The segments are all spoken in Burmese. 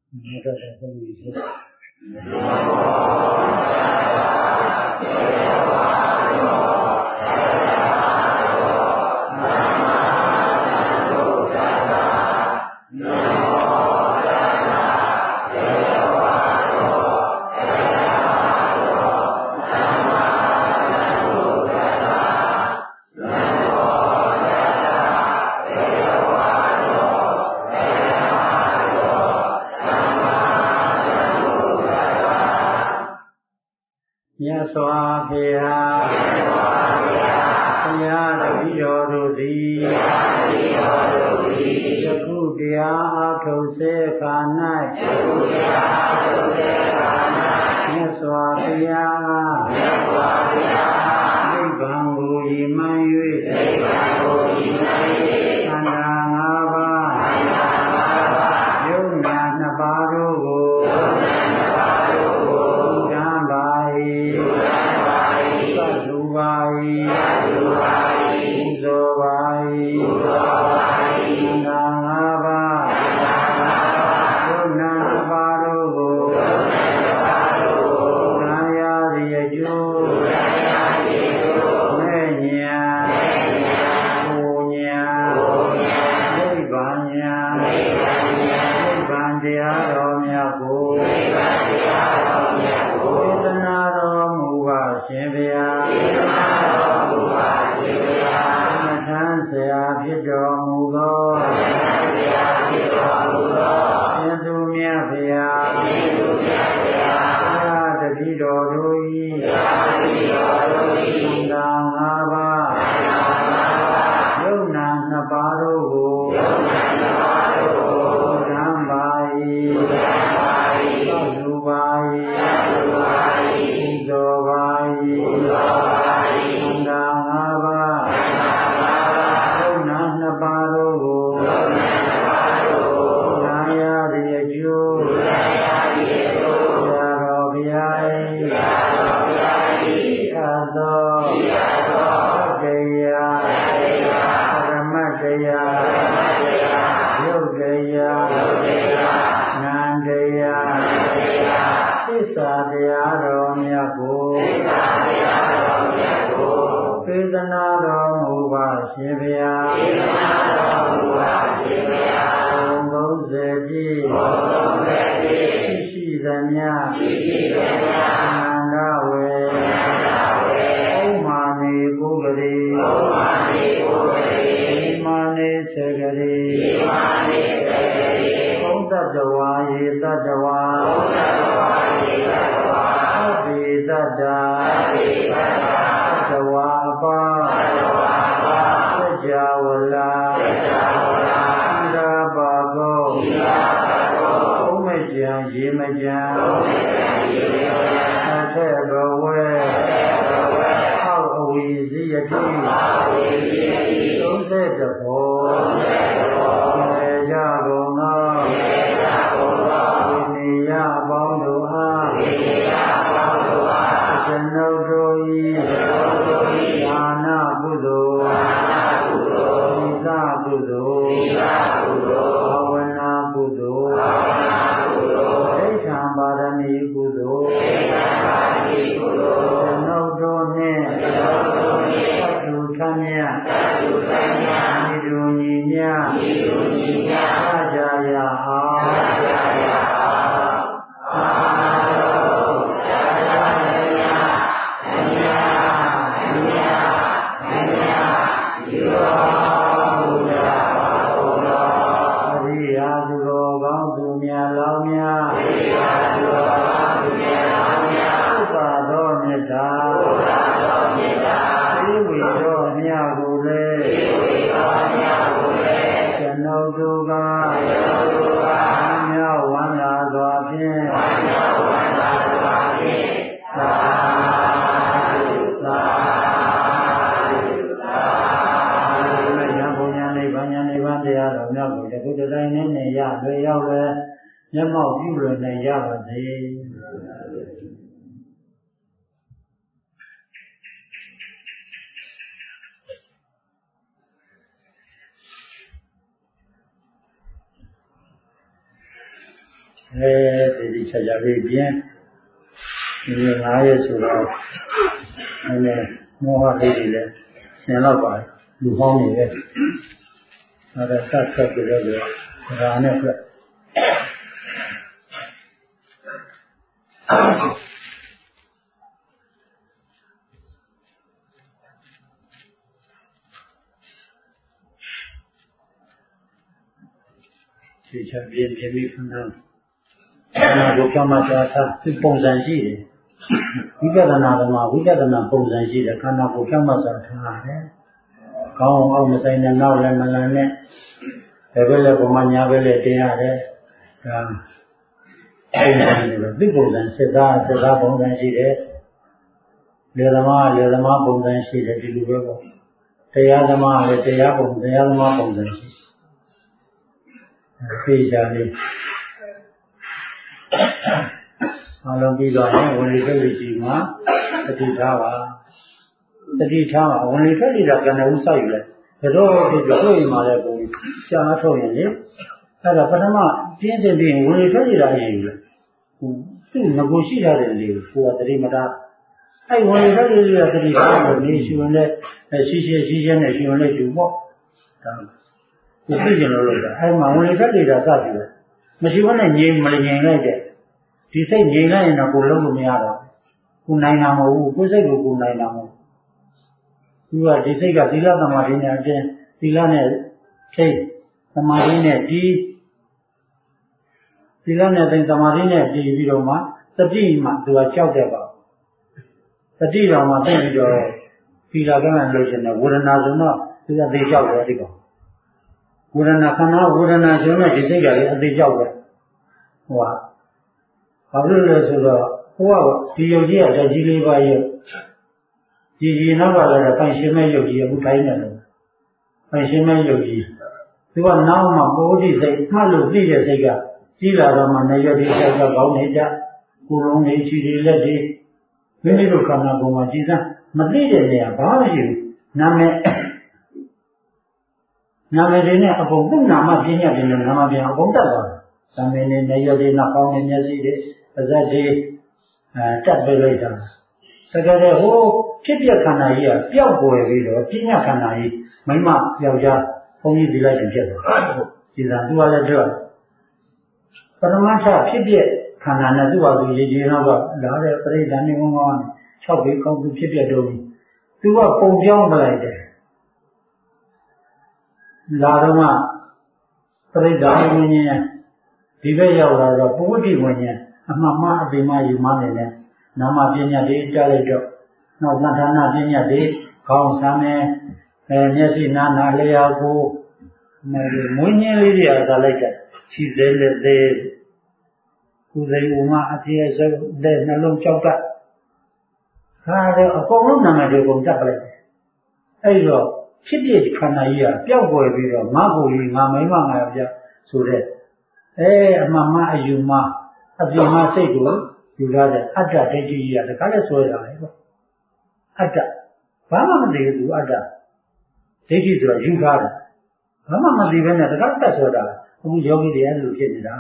မြတ်စွာဘုရားဘုရားတပည့်တော်တို့သည်ယခုတရားအားထုတ်စေခါ၌မြတ်စွာဘုရားနိဗ္ဗာန်ကိုရည်မှန်း၍ခန္ဓာ၅ပါးယုံနာနှစ်ပါးတို့ကိုမျက်မှောက်ပြုလွယ်နိုင်ကြပါစေဒီချာချာလေးပြင်းဒီ9ရက်ဆိုတော့နည်းနည်းမောဟလေးတွေလည်းဆင်တော့ပါလူဟောင်းနေပဲအဲဒါဆက်ဆက်ပြီးတော့ဒါနဲ့ပြဒီချာပြင်းပြီးခဏဘုရားမှာသာသူပုံစံရှိတယ်ဝိပဿနာကမှဝိပဿနာပုံစံရှိတယ်ခန္ဓာကိုယ်ဖြောင့်မစွာထားတယ်။ကောင်းအောင်မဆိုင်တဲ့နောက်လည်းမလန်နဲ့ဘယ်ဘက်လည်းပုံမှန်ညာဘက်လည်းတင်ရတယ်။ဒါပုံစံတွေပဲဒီပုံစံစစ်သားပုံစံရှိတယ်။လေသမားပုံစံရှိတယ်ဒီလိုပဲပေါ့။တရားသမားလည်းတရားသမားပုံစံရှိတယ်။သိကြတယ်အလုံးပြီးတော့ဝင်လေထွက်လေရှိမှာတတိထားပါဝင်လေထွက်လေကကဏ္ဍဥစိုက်ယူလိုက်ဒါတော့ဒီလိုရင်မှလည်းကိုရှားထုတ်ရင်လေအဲ့ဒါပထမပြင်းစင်ပြီးဝင်လေထွက်လေတာရင်ယူလိုက်သူ့ငကိုရှိထားတဲ့လေကိုကတတိမတာအဲ့ဝင်လေထွက်လေကတတိထားကိုနေရှင်လည်းရှိရှင်းနဲ့ရှင်လည်းယူပေါ့ဒါကိုသိကျင်လို့တာအဲ့မှာဝင်လေထွက်လေတာစပြီလေမရှိဘဲနဲ့ငြိမ်မငြိမ်လိုက်တဲ့ဒီစိတ်ငြိမ်လိုက်ရင်တော့ကိုလုံးလို့မရတော့ကိုနိုင်တာမဟုတ်ဘူးကိုယ်စိတ်ကိုနိုင်တာမဟုတ်ဘူးကဒီစိတ်ကသီလသမာဓိနဲ့အကျဉ်းသီလနဲ့ထိတ်သမာဓိနဲ့ဒီသီလနဲ့သမာဓိနဲ့ဒီပြီးတော့မှတတိမှသူကကြောက်တဲ့ပါတတိတော်မှသိပြီးတော့သီလကမှလို့ရှင်တဲ့ဝေဒနာဆိုတော့သူကသိကြောက်တယ်ဒီကောင်ဝေဒနာခန္ဓာဝေဒနာဆိုတော့ဒီစိတ်ကလည်းအသိကြောက်တယ်ဟိုကဘာလို့လဲဆိုတော့ဟိုကဒီယုတ်ကြီးကတက်ကြီးလေးပါရဲ့ဒီနောက်ကလည်းပိုင်ရှင်မဲ့ယုတ်ကြီးအခုထိုင်းနေတယ်ပိုင်ရှင်မဲ့ယုတ်ကြီးသူကနောက်မှပိုးတိစိတ်မှတ်လို့သိတဲ့စိတ်ကကြီးလာတော့မှနေရတဲ့စိတ်ကကောင်းနေကြကိုယ်လုံးနေချီတွေလက်တွေမိမိတို့ခန္ဓာကိုယ်မှာကြည်စမ်းမသိတဲ့နေရာဘာမှမရှိဘူးနာမည်တွေနဲ့အကုန်ပုဏ္ဏာမပြင်းရတဲ့နာမပြန်အကုန်တက်သွားတယ်သံမင်းနဲ့နေရတဲ့နောက်ကောင်းတဲ့မျက်စိတွေပါးစပ်တွေတက်ပေးလိုက်တာတကယ်တော့ဟိုဖြစ်ပြခန္ဓာကြီးကပျောက်ကွယ်ပြီးတော့ပြညာခန္ဓာကြီးမိမယောက်ျားဘုန်းကြီးဒီလိုက်တင်ဖြစ်သွားဒီသာသူကလည်းတော့ပရမတ္ထဖြစ်ပြခန္ဓာနဲ့သူ့ဟာသူရည်ရည်တော့လာတဲ့ပရိဒဏ်နေကောင်း6ပေကောင်းသူဖြစ်ပြတော့သူကပုံပြောင်းပလိုက်တယ်လာတော့မှပရိဒဏ်ဝိညာဉ်ဒီဘက်ရောက်လာတော့ပုဝတ္တိဝိညာဉ်အမှန်မှအပိမယူမနေနဲ့နာမပညာတွေကြားလိုက်တော့နောက်သံဌာနပညာတွေခေါင်းဆမ်းနေမျက်စိနားလျှာကိုမွေးညင်းလေးတွေအားစားလိုက်တယ်ခြေသေးလက်သေးကုသိုလ်ဥမအပြည့်စုံတဲ့နှလုံးကြောက်ကဟာတော့အကုန်လုံးနာမည်တွေပုံတက်ပလိုက်တယ်အဲ့တော့ဖြစ်ဖြစ်ခန္ဓာကြီးကပျောက်ကွယ်ပြီးတော့ငါ့ကိုယ်ကြီးငါမိမငါပြဆိုတဲ့အမှန်မှအယူမှအပြင်းမှစိတ်ကိုယူရတဲ့အတ္တဒိဋ္ဌိကြီးကတခါလဲဆွဲတာလေပေါ့အတ္တဘာမှမသိဘူးသူအတ္တဒိဋ္ဌိဆိုတာယူထားတယ်ဘာမှမသိဘဲနဲ့တခါတက်ဆွဲတာအခုယောဂီတွေအဲ့လိုဖြစ်နေတာ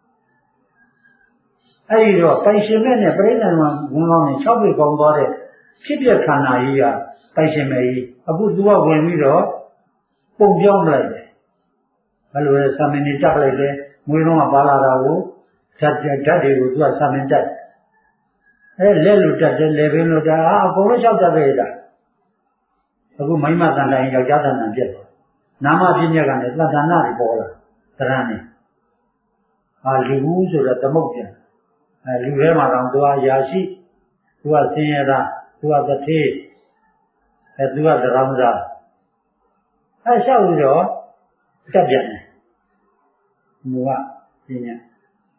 အဲ့ဒီတော့ပိုင်ရှင်မဲ့နဲ့ပြိဋ္ဌာန်မှာဝင်ကောင်းနေ6ပေကောင်းသွားတဲ့ဖြစ်ပြခန္ဓာကြီးကပိုင်ရှင်မဲ့ကြီးအခုသူကဝင်ပြီးတော့ပုံပြောင်းလိုက်တယ်ဘယ်လိုလဲသာမဏေတက်လိုက်တယ်မွေးတော့ကပါလာတာကိုဓာတ်တွေကိုသူကသာမင်တက်လက်လူတက်တယ်လေဘင်းလူတက်အကုန်လုံးလျှောက်တတ်ပဲတာအခုမိမတန်တိုင်းယောက်ျားတန်တန်ပြက်သွားနာမပြည့်ညက်ကလည်းသတ္တနာတွေပေါ်လာသရဏနေလူဘူးဆိုတော့သမုတ်ပြန်လူထဲမှာတော့သူကရာရှိသူကဆင်းရဲတာသူကတထေးသူကသရောင်းစားလျှောက်ပြီးတော့တက်ပြန်တယ်မူကပြင်းညက်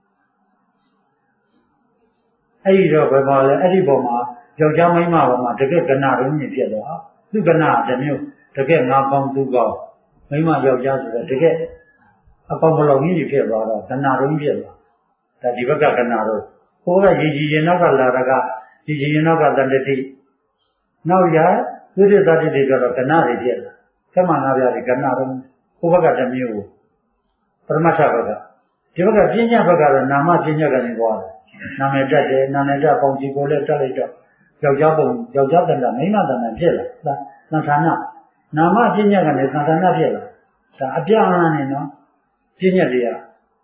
အဲ့ဒီတော့ဘယ်မှာလဲအဲ့ဒီပုံမှာယောက်ျားမိန်းမပေါ်မှာတကယ်ကဏရုံးမြင်ပြသွားသူကဏတစ်မျိုးတကယ်ငါကောင်းသူကောင်းမိန်းမယောက်ျားဆိုတော့တကယ်အပေါင်းဘလုံးကြီးဖြစ်သွားတော့ကဏရုံးဖြစ်သွားဒါဒီဘက်ကကဏရုံးဟိုကရည်ရင်နောက်ကလာတာကရည်ရင်နောက်ကတတ္တိနောက်ရသုဒ္ဓတတ္တိတွေတော့ကဏတွေဖြစ်လာကမ္မနာပြားတွေကဏရုံးဟိုဘက်ကတစ်မျိုးပရမတ္ထဘက်ကဒီဘက်ကပညာဘက်ကတော့နာမပညာကနေပွားတယ်နာမည်တက်တယ်နာမည်တက်ပုံကြည့်ကိုလည်းတက်လိုက်တော့ယောက်ျားပုံယောက်ျားတဏ္ဍမိန်းမတဏ္ဍဖြစ်လာသံဌာနနာမပညာကနေသံဌာနဖြစ်လာဒါအပြားနဲ့နော်ပညာတွေက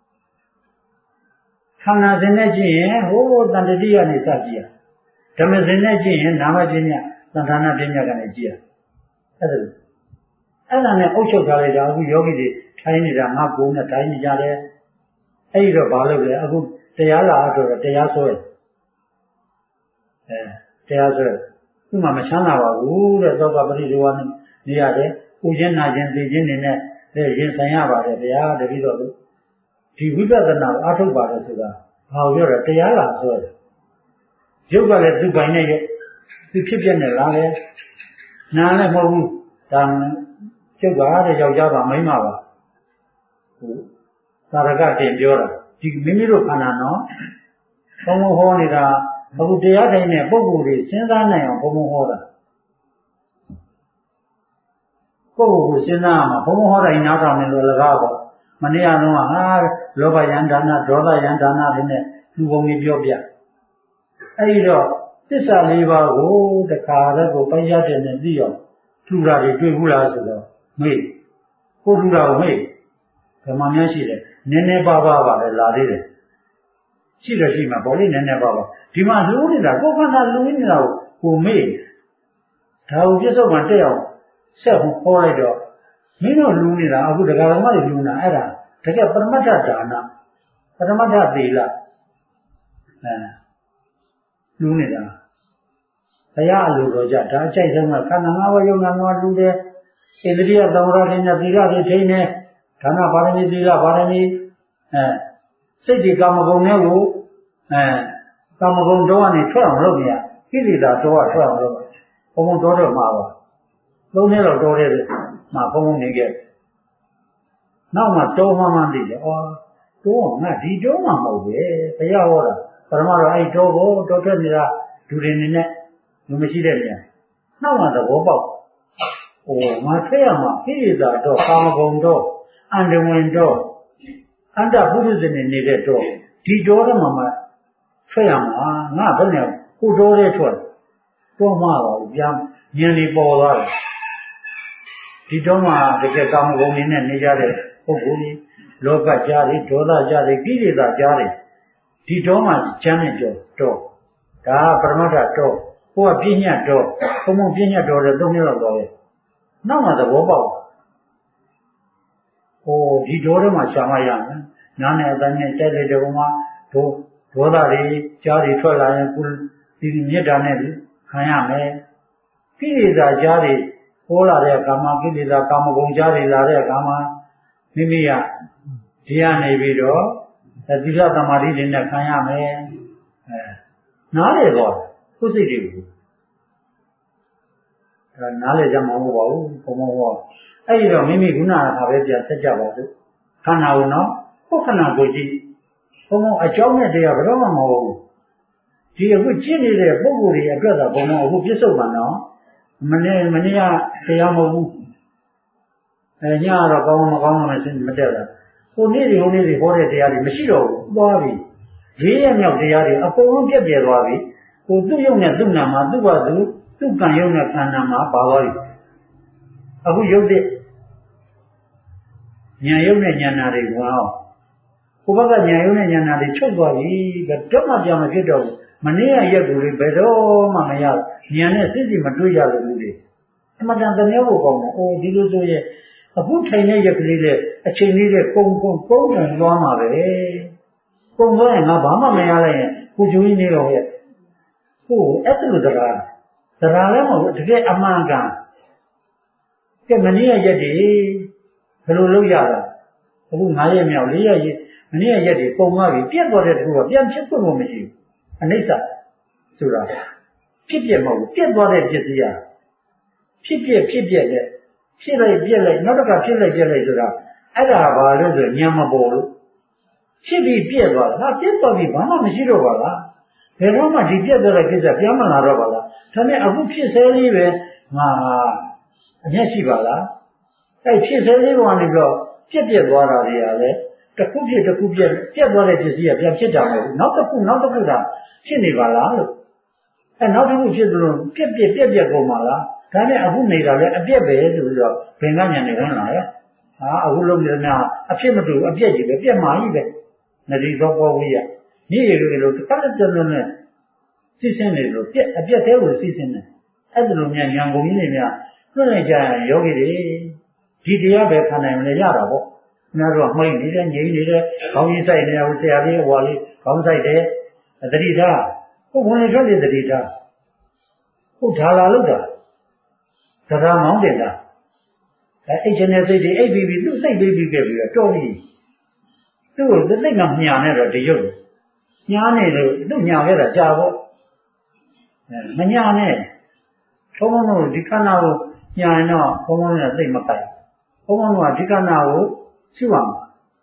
ခန္ဓာစဉ်နဲ့ကြည့်ရင်ဟိုတန်တတိယနေစကြည့်ရဓမ္မစဉ်နဲ့ကြည့်ရင်နာမပညာသံဌာနပညာကနေကြည့်ရအဲ့ဒါနဲ့အုပ်ချုပ်ထားလိုက်တာအခုယောဂီတွေထိုင်နေတာငါကုန်းနဲ့ထိုင်နေကြတယ်အဲ့ဒီတော့ဘာလုပ်လဲအခုတရားလာတော့တရားဆွဲတရားဆွဲသူ့မှာမချမ်းသာပါဘူးတဲ့သောကပရိဒေဝနေရတယ်ပူခြင်းနာခြင်းသိခြင်းနေနဲ့ရင်ဆိုင်ရပါတယ်တရားတတိတော်လို့ဒီဝိပဿနာကိုအားထုတ်ပါတယ်ဆိုတာဘာလို့ပြောတော့တရားလာဆွဲတယ်ရုပ်ကလည်းသူ့ပိုင်နဲ့ရုပ်သူဖြစ်ပြနေလားလေနာလည်းမဟုတ်ဘူးဒါကျုပ်ကတဲ့ယောက်ျားပါမိန်းမပါဟုတ်သာရကတင်ပြောတာဒီမိမိတို့ခန္ဓာနော်ဘုံဘုံဟောနေတာအခုတရားတိုင်းနဲ့ပုံကိုယ်တွေစဉ်းစားနိုင်အောင်ဘုံဘုံဟောတာကိုယ်ကိုစဉ်းစားမှာဘုံဘုံဟောတိုင်းနားထောင်နေလို့လကားပေါ့မနေ့ကတော့ဟာလောဘယန္တာနာဒေါသယန္တာနာတွေနဲ့လူပုံကြီးပြောပြအဲ့ဒီတော့သစ္စာလေးပါးကိုတခါတည်းကိုပိုင်ရတဲ့နဲ့သိအောင်ထူတာတွေတွေ့ဘူးလားဆိုတော့မေ့ကိုထူတာကိုမေ့ဓမ္မများရှိတယ်နည်းနည်းပါးပါးပါလေလာသေးတယ်ရှိတယ်ရှိမှာပေါ့လေနည်းနည်းပါးပါးဒီမှာလူနေတာကိုယ်ခန္ဓာလူနေတာကိုမေ့ဒါကိုပြစ္ဆုတ်မှတက်အောင်ဆက်ဟောလိုက်တော့မင်းတို့လူနေတာအခုဒကာတော်မတွေလူနေတာအဲ့ဒါတကယ်ပရမတ္ထဒါနပရမတ္ထသီလလူနေတာဘုရားအလိုတော်ကြဒါအကြိုက်ဆုံးကခန္ဓာ၅ပါးယုံနာ၅ပါးလူတယ်ဣန္ဒြိယသံဝရတွေနဲ့သီလတွေထိန်းနေဒါနပါရမီသီလပါရမီစိတ်ဒီကာမဂုဏ်တွေကိုကာမဂုဏ်တော့ကနေထွက်အောင်လုပ်နေရကိလေသာတော့ထွက်အောင်လုပ်ဘုံဘုံတော့မှာပါသုံးနှစ်လောက်တော့တဲ့မှာဘုံဘုံနေခဲ့နောက်မှတောမှမှသိတယ်အော်တော့ငါဒီတော့မှမဟုတ်ပဲဘုရားဟောတာပရမတော့အဲ့တော့ကိုတော့ထွက်နေတာဒူတွေနေနဲ့လူမရှိတဲ့နေရာနောက်မှသဘောပေါက်ဟိုငါထွက်ရမှာကိလေသာတော့ကာမဂုဏ်တော့အန္တဝင်တော့အန္တပုရုဇဉ်နေတဲ့တော့ဒီတော့မှထွက်ရမှာငါဘယ်နဲ့ကိုတော့တဲ့ထွက်တော့မှပါဘူးပြန်ဉာဏ်လေးပေါ်သွားတယ်ဒီတော့မှတကယ်ကာမဂုဏ်နဲ့နေကြတဲ့ပုဂ္ဂိုလ်ကြီးလောဘကြားတယ်ဒေါသကြားတယ်ကိလေသာကြားတယ်ဒီတော့မှကျမ်းနဲ့ကြောတော့ဒါပရမတ္ထတော့ကိုကပြည့်ညတ်တော့ဘုံဘုံပြည့်ညတ်တော့တဲ့သုံးမျိုးတော့ပဲနောက်မှသဘောပေါက်ဟိုဒီတော့မှရှာမရမယ်နားနဲ့အတန်းနဲ့ကြိုက်လိုက်တဲ့ဘုံမှာဒေါသတွေကြားတွေထွက်လာရင်ကိုဒီမေတ္တာနဲ့ခံရမယ်ကိလေသာကြားတွေပေါ်လာတဲ့ကာမကိလေသာကာမဂုဏ်ကြားတွေလာတဲ့အခါမှာမိမိကဒီကနေပြီးတော့သီလသမာဓိတွေနဲ့ခံရမယ်နားလေတော့ခုစိတ်တွေကိုအဲနားလေကြမှာမဟုတ်ပါဘူးဘုံဘုံဟောအဲ့ဒီတော့မိမိခုနကပဲပြန်ဆက်ကြပါစို့ခန္ဓာကိုနော်ခုခန္ဓာကိုကြည့်ဘုံဘုံအကြောင်းနဲ့တရားဘယ်တော့မှမဟုတ်ဘူးဒီအခုကြည့်နေတဲ့ပုဂ္ဂိုလ်တွေအတွက်တော့ဘုံဘုံအခုပြစ္ဆုတ်ပါနော်မနေ့ကတရားမဟုတ်ဘူးညတော့ကောင်းမကောင်းမှမတက်လာဟိုနေ့တွေဟိုတဲ့တရားတွေမရှိတော့ဘူးသွားပြီ၄ရက်မြောက်တရားတွေအကုန်လုံးပြည့်ပြည့်သွားပြီဟိုသူ့ယုံနဲ့သူ့နာမှာသူ့ဘာသူ့ကံယုံနဲ့ခန္ဓာမှာပါသွားပြီအခုယုတ်တဲ့ဉာဏ်ယုံနဲ့ဉာဏ်နာတွေဝင်အောင်ဟိုဘက်ကဉာဏ်ယုံနဲ့ဉာဏ်နာတွေချုပ်သွားပြီဘယ်တော့မှပြန်မဖြစ်တော့ဘူးမနေ့ကရက်ကိုလေဘယ်တော့မှမရဉာဏ်နဲ့စစ်စစ်မတွေးကြလို့လူတွေအမှန်တန်တဲ့ဖို့ကောင်းတယ်အိုးဒီလိုဆိုရင်အခုထိုင်တဲ့ရက်ကလေးနဲ့အချိန်လေးနဲ့ကုန်းသွားမှာပဲကုန်းသွားရင်ငါဘာမှမရလိုက်ရင်ကိုကျိုးကြီးနေတော့ရဲ့ဟိုအဲ့လိုတရားလည်းမဟုတ်တကယ်အမှန်ကန်ကဲမနေ့ရက်တွေဘယ်လိုလုပ်ရတာအခု9ရက်မြောက်4ရက်မနေ့ရက်တွေပုံသွားပြီပြတ်သွားတဲ့တခုကပြန်ဖြစ်ဖို့မရှိဘူးအနိစ္စဆိုတာဖြစ်ပြမဟုတ်ဘူးပြတ်သွားတဲ့ပစ္စည်းဟာဖြစ်ပြနဲ့ဖြစ်လိုက်ပြက်လိုက်နောက်တစ်ခါဖြစ်လိုက်ပြက်လိုက်ဆိုတာအဲ့ဒါဘာလို့ဆိုညံမပေါ်လို့ဖြစ်ပြီးပြက်သွားတာဟာပြက်သွားပြီးဘာမှမရှိတော့ပါလားဘယ်တော့မှဒီပြက်သွားတဲ့ကိစ္စပြန်မလာတော့ပါလားဒါနဲ့အခုဖြစ်သေးလေးပဲငါအမျက်ရှိပါလားအဲ့ဖြစ်သေးလေးပေါ်ကနေပြီးတော့ပြက်သွားတာတွေကလည်းတစ်ခုဖြစ်ပြတ်သွားတဲ့ပစ္စည်းကပြန်ဖြစ်တာမဟုတ်ဘူးနောက်တစ်ခုသာဖြစ်နေပါလားလို့နောက်တစ်ခုဖြစ်သလိုပြက်ကုန်ပါလားဒါနဲ့အခုနေတာလဲအပြက်ပဲဆိုပြီးတော့ဘင်္ဂညာနေဝင်လာရဲ့အခုလုံးနေတာအဖြစ်မတူအပြက်ကြီးပဲပြက်မာကြီးပဲနဒီသောဘောဝိယနေ့ရည်လိုတစ်ခါတည်းနဲ့စီစဉ်နေလို့အပြက်သေးကိုစီစဉ်နေအဲ့ဒါလိုများဉာဏ်ကုန်ကြီးတွေများလွတ်လိုက်ကြရင်ယောဂီတွေဒီတရားပဲခံနိုင်မလဲရတာပေါ့ခင်ဗျားတို့ကမှိတ်နေတယ်ငြိမ်နေတယ်ခေါင်းကြီးဆိုင်နေဟိုဆရာလေးဟွာလေးခေါင်းဆိုင်တယ်သတိထားဟုတ်ဝင်ထွက်နေသတိထားဟုတ်ဒါလာလို့တာဒါမောင်းတယ်လားအိတ်ချင်တဲ့စိတ်တွေအိတ်ပြီးသူ့စိတ်ပြီးခဲ့ပြီးတော့တော်ပြီသူ့ကိုစိတ်ကညာနေတော့ဒီရုပ်ညာနေလို့သူ့ညာခဲ့တာကြာပေါ့မညာနဲ့ဘုံဘုံတို့ဒီခန္ဓာကိုညာရင်တော့ဘုံဘုံနဲ့စိတ်မပိုက်ဘုံဘုံကဒီခန္ဓာကိုရှုရမှာ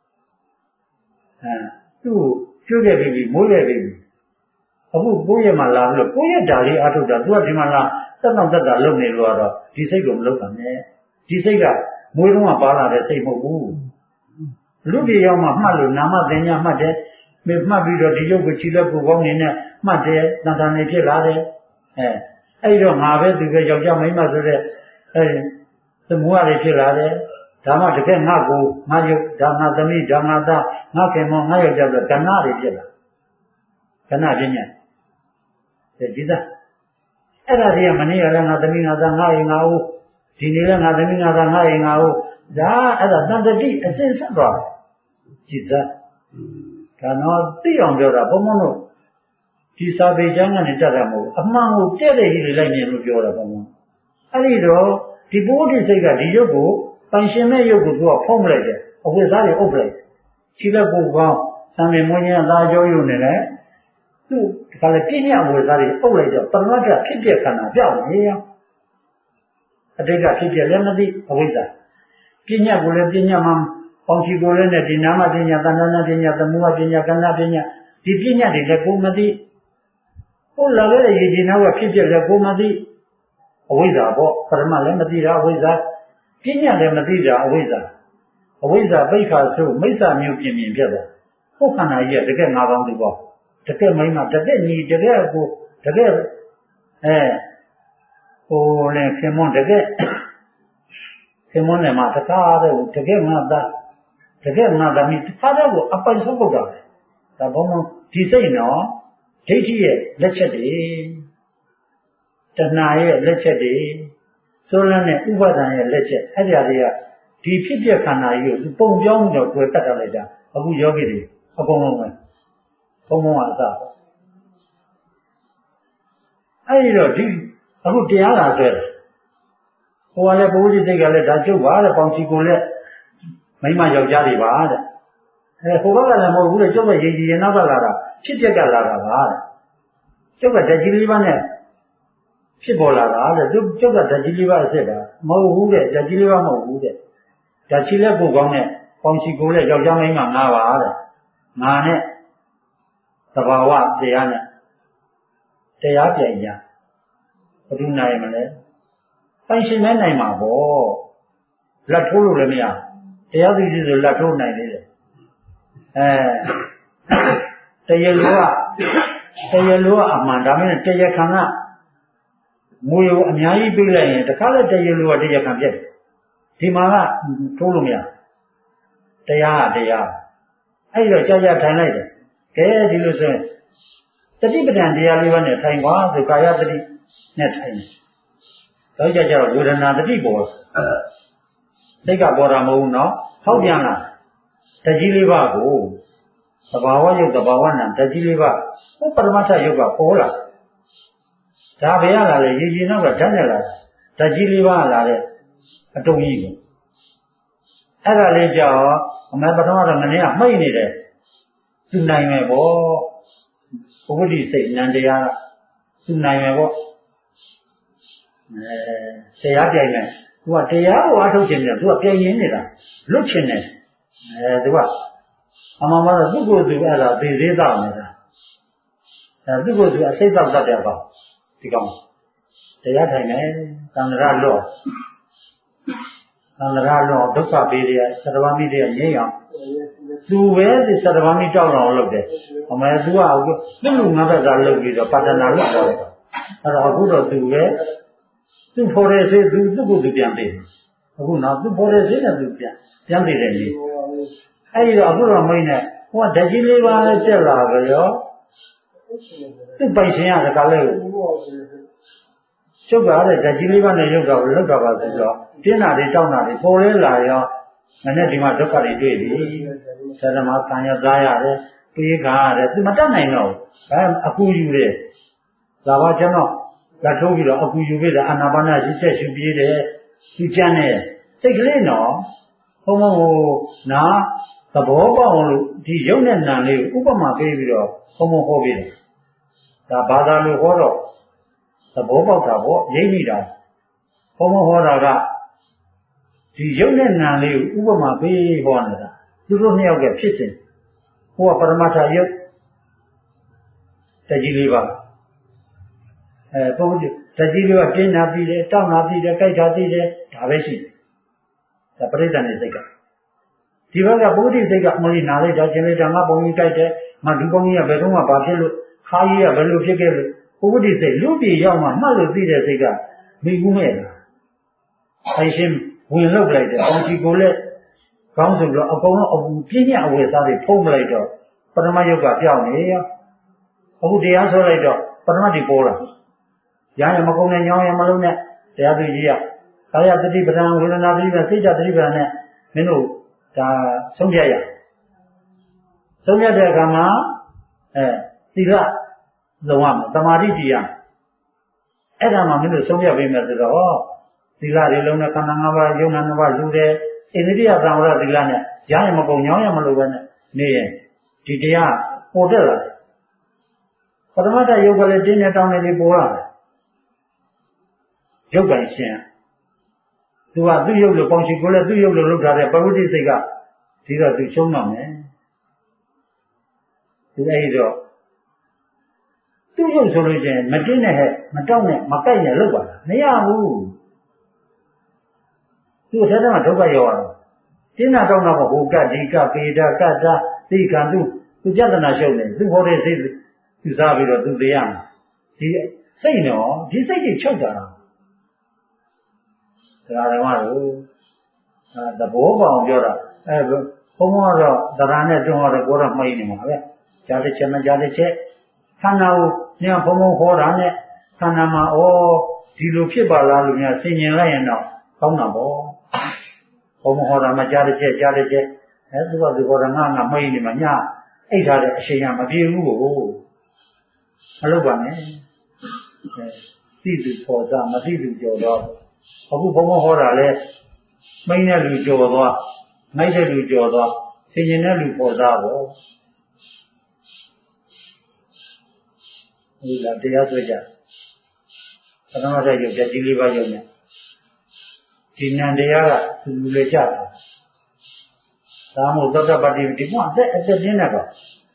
သူ့ကိုကျွေးခဲ့ပြီးမိုးခဲ့ပြီးအခုကိုယ့်ရဲ့မှာလာပြီးတော့ကိုယ့်ရဲ့ဓာလေးအထုတ်တာသူကဒီမှာလာတက်တာလုံနေလို့တော့ဒီစိတ်ကိုမလုပ်ပါနဲ့ဒီစိတ်ကမွေးတော့ပါလာတဲ့စိတ်မဟုတ်ဘူးလူပြေရောက်မှမှတ်လို့နာမသင်ညာမှတ်တယ်မှတ်ပြီးတော့ဒီရုပ်ကိုခြေလက်ကိုကောင်းနေနဲ့မှတ်တယ်တန်တန်နေဖြစ်လာတယ်အဲ့တော့ငါပဲသူပဲယောက်ျားမိန်းမဆိုတဲ့သမုဟတွေဖြစ်လာတယ်ဒါမှတကယ်ငါကိုငါရုပ်ဒါငါသမီးဒါငါသားငါခင်မောငါယောက်ျားဆိုကဏ္ဍတွေဖြစ်လာကဏ္ဍပညာဒီသားအဲ့ဒါတွေကမနေ့ကလည်းငါသမီးငါသားငါရင်ငါဦးဒီနေ့လည်းငါသမီးငါသားငါရင်ငါဦးဒါအဲ့ဒါတန်တတိအစစ်ဆက်သွားဒီသားဒါတော့သိအောင်ပြောတာဘုံဘုံတို့ဒီစာပေကျမ်းကနေတတ်တာမဟုတ်အမှန်ကိုတဲ့တဲ့ကြီးလိုက်နေလို့ပြောတာဘုံဘုံအဲ့ဒီတော့ဒီဘုဒ္ဓစိတ်ကဒီရုပ်ကိုပိုင်ရှင်မဲ့ရုပ်ကိုသူကဖုံးပလိုက်တယ်အဝိဇ္ဇာတွေအုပ်ပလိုက်ခြေလက်ကိုကောင်းသံမြင်မွေးခြင်းအသာကြောရုံနဲ့လည်းသူဒီကလည်းပြည့်ညတ်အဝိဇ္ဇာတွေအုပ်လိုက်တော့ပရမတ္ထဖြစ်ပြခန္ဓာပြောင်းနေရောအတိတ်ကဖြစ်ပြလည်းမသိအဝိဇ္ဇာပြည့်ညတ်ကိုလည်းပြည့်ညတ်မှာပေါင်းချီကိုလည်းနဲ့ဒီနာမပညာတဏ္ဍာနာပညာသမုဟပညာကဏ္ဍပညာဒီပြည့်ညတ်တွေလည်းကိုမသိဟုတ်လာတဲ့ရည်ကြီးနောက်ကဖြစ်ပြလည်းကိုမသိအဝိဇ္ဇာပေါ့ပရမလည်းမသိတာအဝိဇ္ဇာပြည့်ညတ်လည်းမသိတာအဝိဇ္ဇာပိဋ္ဌာဆိုမိစ္ဆာမျိုးပြင်ပြတ်သွားဟုတ်ခန္ဓာကြီးကတကယ်ငါးကောင်းသူပေါ့တကယ်မိမတကယ်ညီတကယ်ကိုတကယ်ဟိုလည်းခင်မွန်းတကယ်ခင်မွန်းနဲ့မှတကားတဲ့တကယ်ငါသားတကယ်ငါသမီးတခါတော့ကိုအပိုင်ဆုံးပုတ်တာဒါဘုံဒီစိတ်နော်ဒိဋ္ဌိရဲ့လက်ချက်တွေတဏှာရဲ့လက်ချက်တွေစိုးလန်းတဲ့ဥပါဒံရဲ့လက်ချက်အဲ့ဒီအရာတွေကဒီဖြစ်ပြခန္ဓာကြီးကိုပုံပြောင်းတော့တွေ့တတ်တာလိုက်တာအခုယောဂီတွေအကုန်လုံးပဲဘုံဘုံကအစအဲ့ဒီတော့ဒီအခုတရားလာဆွဲတယ်ဟိုကလည်းပုဂ္ဂိုလ်စိတ်ကလည်းဒါကျုပ်ပါတဲ့ပေါင်ချီကိုလည်းမိမယောက်ျားတွေပါတဲ့ဟိုဘက်ကလည်းမဟုတ်ဘူးလေကျုပ်ကရည်ကြည်ရင်နောက်ကလာတာဖြစ်ပြက်ကလာတာပါတဲ့ကျုပ်ကဓာတ်ကြီးလေးပါးနဲ့ဖြစ်ပေါ်လာတာတဲ့ကျုပ်ကဓာတ်ကြီးလေးပါးအစ်စ်တာမဟုတ်ဘူးတဲ့ဓာတ်ကြီးလေးပါးမဟုတ်ဘူးတဲ့ဓာတ်ချီလက်ကိုကောင်းတဲ့ပေါင်ချီကိုလည်းယောက်ျားမိန်းမငါပါတဲ့ငါနဲ့သဘာဝတရားနဲ့တရားပြိုင်ကြဘယ်သူနိုင်မလဲပိုင်ရှင်မဲနိုင်မှာပေါ့လက်ထိုးလို့လည်းမရတရားသိသိဆိုလက်ထိုးနိုင်သေးတယ်တရားလိုကအမှန်ဒါမှမဟုတ်တရားခံကငွေကိုအများကြီးပေးလိုက်ရင်တခါလဲတရားလိုကတရားခံပြတ်တယ်ဒီမှာကထိုးလို့မရတရားကတရားအဲ့တော့ကြာထိုင်လိုက်တယ်ကဲဒီလိုဆိုရင်တတိပဋ္ဌာန်တရားလေးပါးနဲ့ထိုင်ပါဆိုကာယတတိနဲ့ထိုင်တယ်တော့ကြတော့ဝေဒနာတတိပေါ်စိတ်ကပေါ်တာမဟုတ်ဘူးနော်ဟောက်ပြန်လာဓာတ်ကြီးလေးပါးကိုသဘာဝယုတ်သဘာဝနာဓာတ်ကြီးလေးပါးဟိုပရမတ္ထယုတ်ကပေါ်လာဒါဘယ်ရလာလဲရည်ရည်နောက်ကဓာတ်နဲ့လာဓာတ်ကြီးလေးပါးလာတဲ့အတုံးကြီးကိုအဲ့ဒါလေးကြောင့်အမေပထမတော့ငနေကမှိတ်နေတယ်သူနိုင်မယ်ပေါ့ဘုဂတိစိတ်နံတရားကသူနိုင်မယ်ပေါ့တရားပြိုင်မယ်သူကတရားကိုအထုတ်ခြင်းနဲ့သူကပြိုင်ရင်းနေတာလွတ်ချင်တယ်သူကအမှန်မှန်တော့သူ့ကိုယ်သူအဲ့ဒါသေသေးတော့နေတာသူ့ကိုယ်သူအစိတ်သောက်တတ်တယ်ပေါ့ဒီကောင်တရားထိုင်တယ်သံဃာလော့သံဃာလောဒုက္ခပေးတယ်သတ္တဝါမိတွေငြိမ်းအောင်သူပဲဒီသတ္တဝါမိတောက်အောင်လုပ်တယ်အမေသူကအခုသူ့လူငါးဘက်ကလုပ်ပြီးတော့ပါဒနာလုပ်တော့အဲ့တော့အခုတော့သူပဲသူ့ဖို့ရဲစေသူကိုသူပြန်ပေးအခုနောက်သူ့ဖို့ရဲစေနဲ့သူပြန်ပေးတယ်လေအဲ့ဒီတော့အခုတော့မိတ်နဲ့ဟိုကဓာကြီးလေးပါးနဲ့တက်လာကြရောသူ့ပိုင်ရှင်ရတကားလဲချုပ်ကားတဲ့ဓာကြီးလေးပါးနဲ့ရုပ်တာကိုလောက်တာပါဆိုတော့ပြင်းတာတွေတောင်းတာတွေပေါ်လဲလာရောမနဲ့ဒီမှာဒုက္ခတွေတွေ့ပြီဆရာမခံရသားရတယ်ပြေးခါရတယ်သူမတတ်နိုင်တော့ဘူးအကူယူတယ်ဒါပါကျွန်တော်လက်ထိုးပြီးတော့အကူယူပြီးတော့အာနာပါနရှိချက်ရှုပြေးတယ်သူကြမ်းတယ်စိတ်ကလေးနော်ဘုံဘုံနာသဘောပေါက်လို့ဒီရုပ်နဲ့နာလေးကိုဥပမာပေးပြီးတော့ဘုံဘုံဟောပေးတယ်ဒါဘာသာလို့ဟောတော့သဘောပေါက်တာပေါ့ရိပ်မိတာဘုံဘုံဟောတာကဒီရုပ်နဲ့နာလေးကိုဥပမာပေးဟောနေတာသူတို့နှစ်ယောက်ကဖြစ်စဉ်ဟိုကပရမတ္ထယုတ်တကြီးလေးပါပုံတကြီးလေးကပြင်းနာပြီးတယ်တောက်နာပြီးတယ်ကြိုက်တာပြီးတယ်ဒါပဲရှိတယ်ဒါပရိသတ်နဲ့စိတ်ကဒီဘက်ကပုဂ္ဂိစိတ်ကအမလေးနာလိုက်တာခြင်းလေးဒါငါပုံကြီးကြိုက်တယ်ငါဒီပုံကြီးကဘယ်တော့မှဘာဖြစ်လို့ခါကြီးကဘယ်လိုဖြစ်ခဲ့လို့ပုဂ္ဂိစိတ်လူပြေရောက်မှမှတ်လို့သိတဲ့စိတ်ကမိကူးမဲ့လားအဲရှင်ဝင်လောက်လိုက်တယ်အောင်ကြီးကိုလည်းကောင်းဆိုတော့အကုန်လုံးအပူပြင်းညအဝယ်စားတွေဖုံးမလိုက်တော့ပရမယုတ်ကပြောင်းနေရောအခုတရားဆိုလိုက်တော့ပရမတ်တွေပေါ်လာရရမကုန်နဲ့ညောင်းရမလုံးနဲ့တရားသူကြီးကကာယတတိပဒံဝေဒနာတတိပဒံစိတ်တတိပဒံနဲ့မင်းတို့ဒါဆုံးဖြတ်ရဆုံးဖြတ်တဲ့အခါမှာသီလလုံရမယ်သမာဓိတည်ရအဲ့ဒါမှမင်းတို့ဆုံးဖြတ်ပေးမယ်ဆိုတော့သီလတွေလုံးနဲ့ခန္ဓာ၅ပါးယုံနာ၅ပါးယူတယ်ဣန္ဒြိယသံဝရသီလနဲ့ရရမကုန်ညောင်းရမလို့ပဲနဲ့နေရင်ဒီတရားပေါ်တက်လာတယ်ပထမတယုတ်ကလေးတင်းနဲ့တောင်းနေလေးပေါ်လာတယ်ရုပ်ပိုင်ရှင်သူကသူ့ရုပ်လို့ပေါင်ချီကိုလည်းသူ့ရုပ်လို့လုပ်ထားတဲ့ပဝိတ္တိစိတ်ကဒီတော့သူချုံးတော့မယ်သူအဲ့တော့သူ့ရုပ်ဆိုလို့ချင်းမတင်းနဲ့ဟဲ့မတောက်နဲ့မကိုက်နဲ့လုပ်ပါလားမရဘူးသူအထက်ထဲမှာဒုက္ခရောက်ရတယ်တင်းနာတောင်းတော့ဟိုကဒီကပေဒကတ္တသိကံသူပြဿနာရှုပ်နေသူဟောတဲ့စိတ်သူစားပြီးတော့သူသိရမယ်ဒီစိတ်နော်ဒီစိတ်ကြီးချုပ်တာတရားဓမ္မတို့သဘောပေါအောင်ပြောတာဘုံကတော့တရားနဲ့တွန်းဟောတယ်ကိုယ်တော့မှိနေမှာပဲကြားတစ်ချက်မကြားတစ်ချက်ခန္ဓာကိုညဘုံဟောတာနဲ့ခန္ဓာမှာဒီလိုဖြစ်ပါလားလို့များဆင်ញင်လိုက်ရင်တော့ကောင်းတာပေါ့ဘုံဟောတာမှကြားတစ်ချက်ကြားတစ်ချက်သူကသူဟောတာငါမှိနေမှာညအိတ်ထားတဲ့အချိန်ကမပြေဘူးကိုမလုပ်ပါနဲ့သိသူပေါ်စားမသိသူကြော်တော့အခုဘုံဟောတာလဲမိန်းတဲ့လူကြော်သွားမိုက်တဲ့လူကြော်သွားဆင်ញင်တဲ့လူပေါ်စားပေါ့ဒီလားတရားဆွဲကြပထမတဲ့ရုပ်ကြီးလေးပါးရုပ်နဲ့ဒီဉာဏ်တရားကသူလူလေကြတာဒါမှမဟုတ်သောတပတ္တိဒီကအသက်ပြင်းနေတော့